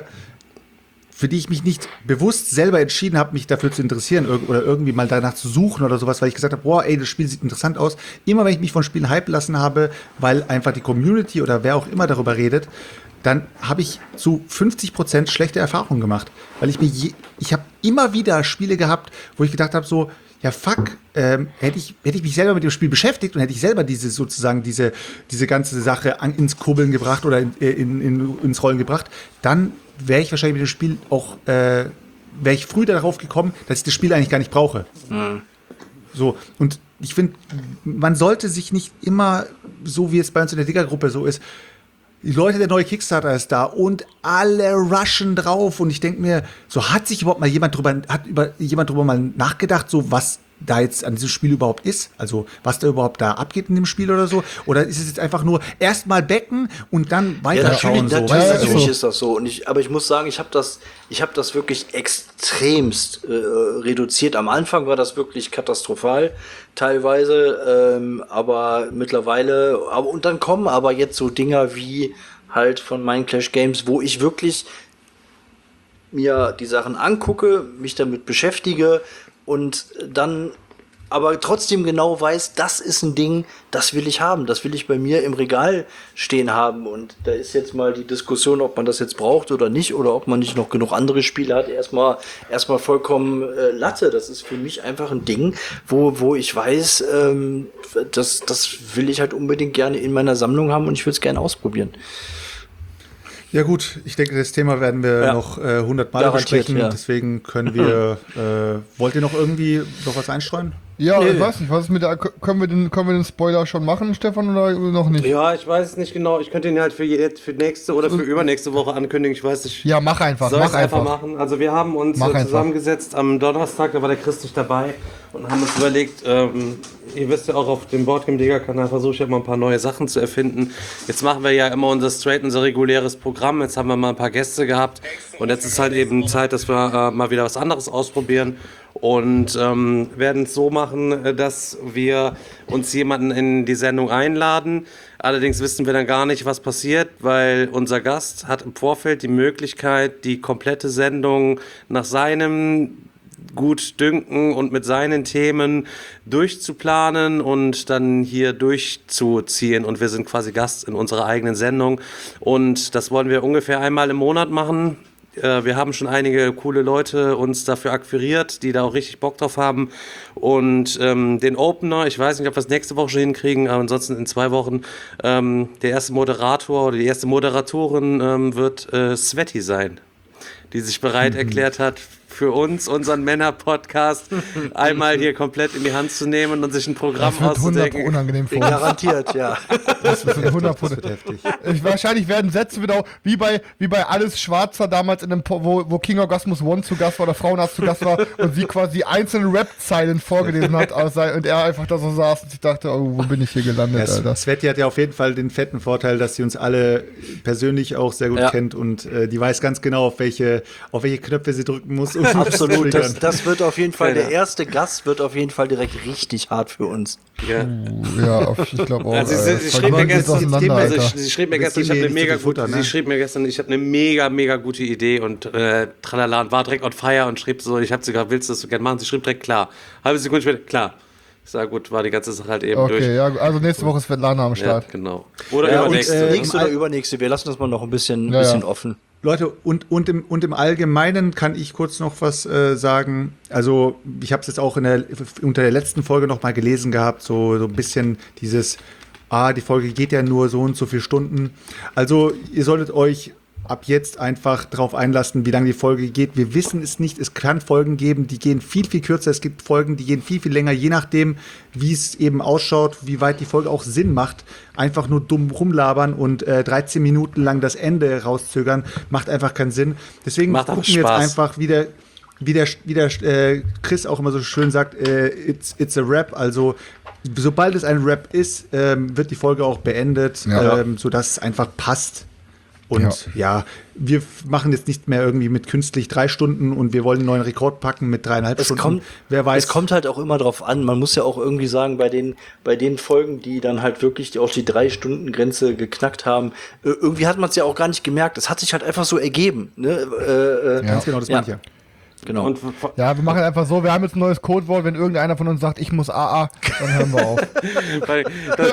für die ich mich nicht bewusst selber entschieden habe, mich dafür zu interessieren ir- oder irgendwie mal danach zu suchen oder sowas, weil ich gesagt habe, boah, ey, das Spiel sieht interessant aus. Immer wenn ich mich von Spielen hypen lassen habe, weil einfach die Community oder wer auch immer darüber redet, dann habe ich zu fünfzig Prozent schlechte Erfahrungen gemacht. Weil ich mir je, ich habe immer wieder Spiele gehabt, wo ich gedacht habe, so, ja fuck, ähm, hätte ich, hätte ich mich selber mit dem Spiel beschäftigt und hätte ich selber diese sozusagen diese, diese ganze Sache an, ins Kurbeln gebracht oder in, in, in, ins Rollen gebracht, dann wäre ich wahrscheinlich mit dem Spiel auch, äh, wäre ich früh darauf gekommen, dass ich das Spiel eigentlich gar nicht brauche. Mhm. So, und ich finde, man sollte sich nicht immer, so wie es bei uns in der Digger-Gruppe so ist, die Leute, der neue Kickstarter ist da und alle rushen drauf und ich denke mir, so hat sich überhaupt mal jemand drüber, hat über jemand drüber mal nachgedacht, so was da jetzt an diesem Spiel überhaupt ist? Also was da überhaupt da abgeht in dem Spiel oder so? Oder ist es jetzt einfach nur erstmal becken und dann weiterschauen? Ja, so? natürlich, Ja, natürlich so. ist das so. Und ich, aber ich muss sagen, ich habe das, ich habe das wirklich extremst äh, reduziert. Am Anfang war das wirklich katastrophal, teilweise, ähm, aber mittlerweile. Aber und dann kommen aber jetzt so Dinger wie halt von meinen Clash Games, wo ich wirklich mir die Sachen angucke, mich damit beschäftige und dann aber trotzdem genau weiß, das ist ein Ding, das will ich haben, das will ich bei mir im Regal stehen haben. Und da ist jetzt mal die Diskussion, ob man das jetzt braucht oder nicht, oder ob man nicht noch genug andere Spiele hat, erstmal erstmal vollkommen äh, Latte. Das ist für mich einfach ein Ding, wo, wo ich weiß, ähm, das, das will ich halt unbedingt gerne in meiner Sammlung haben und ich würde es gerne ausprobieren. Ja gut, ich denke, das Thema werden wir Ja. noch äh, hundert Mal Garantiert, besprechen. ja. Deswegen können wir, äh, wollt ihr noch irgendwie noch was einstreuen? Ja, Nee. ich weiß nicht, was ist mit der, können wir den, können wir den Spoiler schon machen, Stefan, oder noch nicht? Ja, ich weiß es nicht genau. Ich könnte ihn halt für, je- für nächste oder für übernächste Woche ankündigen. Ich weiß nicht. Ja, mach einfach, Soll mach ich einfach einfach. machen? Also wir haben uns Mach äh, einfach. zusammengesetzt am Donnerstag, da war der Chris nicht dabei und haben uns überlegt, ähm, ihr wisst ja auch, auf dem Boardgame-Digger-Kanal versuche ich ja immer ein paar neue Sachen zu erfinden. Jetzt machen wir ja immer unser straight, unser reguläres Programm. Jetzt haben wir mal ein paar Gäste gehabt und jetzt ist halt eben Zeit, dass wir äh, mal wieder was anderes ausprobieren. Und ähm, werden es so machen, äh, dass wir uns jemanden in die Sendung einladen. Allerdings wissen wir dann gar nicht, was passiert, weil unser Gast hat im Vorfeld die Möglichkeit, die komplette Sendung nach seinem Gutdünken und mit seinen Themen durchzuplanen und dann hier durchzuziehen. Und wir sind quasi Gast in unserer eigenen Sendung. Und das wollen wir ungefähr einmal im Monat machen. Wir haben schon einige coole Leute uns dafür akquiriert, die da auch richtig Bock drauf haben. Und ähm, den Opener, ich weiß nicht, ob wir es nächste Woche schon hinkriegen, aber ansonsten in zwei Wochen, ähm, der erste Moderator oder die erste Moderatorin ähm, wird äh, Sveti sein, die sich bereit Mhm. erklärt hat, für uns, unseren Männer-Podcast, einmal hier komplett in die Hand zu nehmen und sich ein Programm Das wird hundert auszudenken. unangenehm für uns. Garantiert, ja. Das wird hundert Das wird heftig. Ich, wahrscheinlich werden Sätze wieder auch, wie bei, wie bei Alles Schwarzer damals, in dem, Po- wo, wo King Orgasmus One zu Gast war oder Frauenarzt zu Gast war und sie quasi einzelne Rap-Zeilen vorgelesen hat aus sein- und er einfach da so saß und ich dachte, oh, wo bin ich hier gelandet, Ja, Alter. Sveti hat ja auf jeden Fall den fetten Vorteil, dass sie uns alle persönlich auch sehr gut Ja. kennt und äh, die weiß ganz genau, auf welche, auf welche Knöpfe sie drücken muss. Um Absolut. das Das, das wird auf jeden Fall, der Ja. erste Gast wird auf jeden Fall direkt richtig hart für uns. Ja. Ja, auf, ich glaube auch. Also sie, äh, sie, das schrieb mir geht gestern, auseinander, also Alter. ich, sie schrieb mir Wir gestern, ich ziehen habe dir eine nicht mega zu viel Futter, gute, ne? sie schrieb mir gestern, ich habe eine mega, mega gute Idee und äh, tralala und war direkt on fire und schrieb so, ich habe sie gesagt, willst du das so gerne machen? Sie schrieb direkt klar. Halbe Sekunde später, klar. Ich sag, gut, war die ganze Sache halt eben durch. Okay, ja, also nächste Woche ist Svetlana am Ja, Start. genau. Oder Ja, und übernächste. äh, nächste im oder All- übernächste. Wir lassen das mal noch ein bisschen, Ja, bisschen ja. offen. Leute, und, und, im, und im Allgemeinen kann ich kurz noch was äh, sagen. Also, ich habe es jetzt auch in der, unter der letzten Folge noch mal gelesen gehabt, so, so ein bisschen dieses, ah, die Folge geht ja nur so und so viele Stunden. Also, ihr solltet euch ab jetzt einfach drauf einlassen, wie lange die Folge geht. Wir wissen es nicht. Es kann Folgen geben, die gehen viel, viel kürzer. Es gibt Folgen, die gehen viel, viel länger, je nachdem, wie es eben ausschaut, wie weit die Folge auch Sinn macht. Einfach nur dumm rumlabern und äh, dreizehn Minuten lang das Ende rauszögern, macht einfach keinen Sinn. Deswegen Macht aber gucken wir jetzt Spaß. einfach, wie der, wie der, wie der äh, Chris auch immer so schön sagt, äh, it's, it's a Rap. Also, sobald es ein Rap ist, ähm, wird die Folge auch beendet, Ja. ähm, sodass es einfach passt. Und ja. wir f- machen jetzt nicht mehr irgendwie mit künstlich drei Stunden und wir wollen einen neuen Rekord packen mit dreieinhalb Es Stunden. kommt, Wer weiß. es kommt halt auch immer drauf an. Man muss ja auch irgendwie sagen, bei den, bei den Folgen, die dann halt wirklich die, auch die Drei-Stunden-Grenze geknackt haben, äh, irgendwie hat man es ja auch gar nicht gemerkt. Es hat sich halt einfach so ergeben. Ne? Äh, äh, Ja. Ganz genau, das Ja. meine ich ja. Genau. Und Ja, wir machen einfach so, wir haben jetzt ein neues Codewort, wenn irgendeiner von uns sagt, ich muss A A, dann hören wir auf. weil das,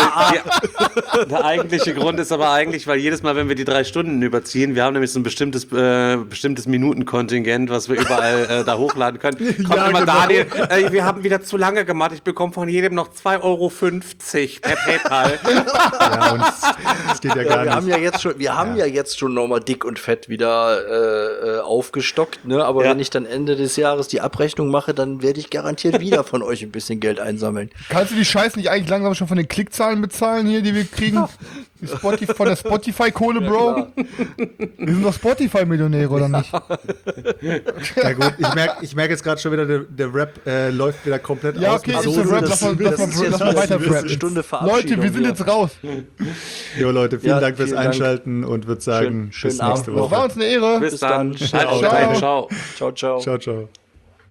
der, der eigentliche Grund ist aber eigentlich, weil jedes Mal, wenn wir die drei Stunden überziehen, wir haben nämlich so ein bestimmtes, äh, bestimmtes Minutenkontingent, was wir überall äh, da hochladen können, kommt Ja, immer genau. Daniel, äh, wir haben wieder zu lange gemacht, ich bekomme von jedem noch zwei Euro fünfzig per PayPal. Ja, und es geht ja Ja, gar wir haben nicht. ja jetzt schon, wir haben ja jetzt schon nochmal dick und fett wieder äh, äh, aufgestockt, ne? Aber Ja. wenn ich dann Ende des Jahres die Abrechnung mache, dann werde ich garantiert wieder von euch ein bisschen Geld einsammeln. Kannst du die Scheiße nicht eigentlich langsam schon von den Klickzahlen bezahlen hier, die wir kriegen? Die Spotify, von der Spotify-Kohle, Bro. Wir sind doch Spotify-Millionäre, oder nicht? Ja gut, ich merke ich merk jetzt gerade schon wieder, der, der Rap äh, läuft wieder komplett Ja, aus. okay, mit ist Soße. der Rap, das- lass mal, das lass mal, ist jetzt lass mal wieder weiter eine rappen. Stunde Verabschiedung Leute, wir sind hier. jetzt raus. Jo Leute, vielen Ja, Dank fürs vielen Dank. Einschalten und würde sagen, Schön- schönen bis nächste Abend noch. War Woche. uns eine Ehre. Bis dann. dann. Halt Ciao. euch rein. Ciao. Ciao, ciao. Ciao, ciao.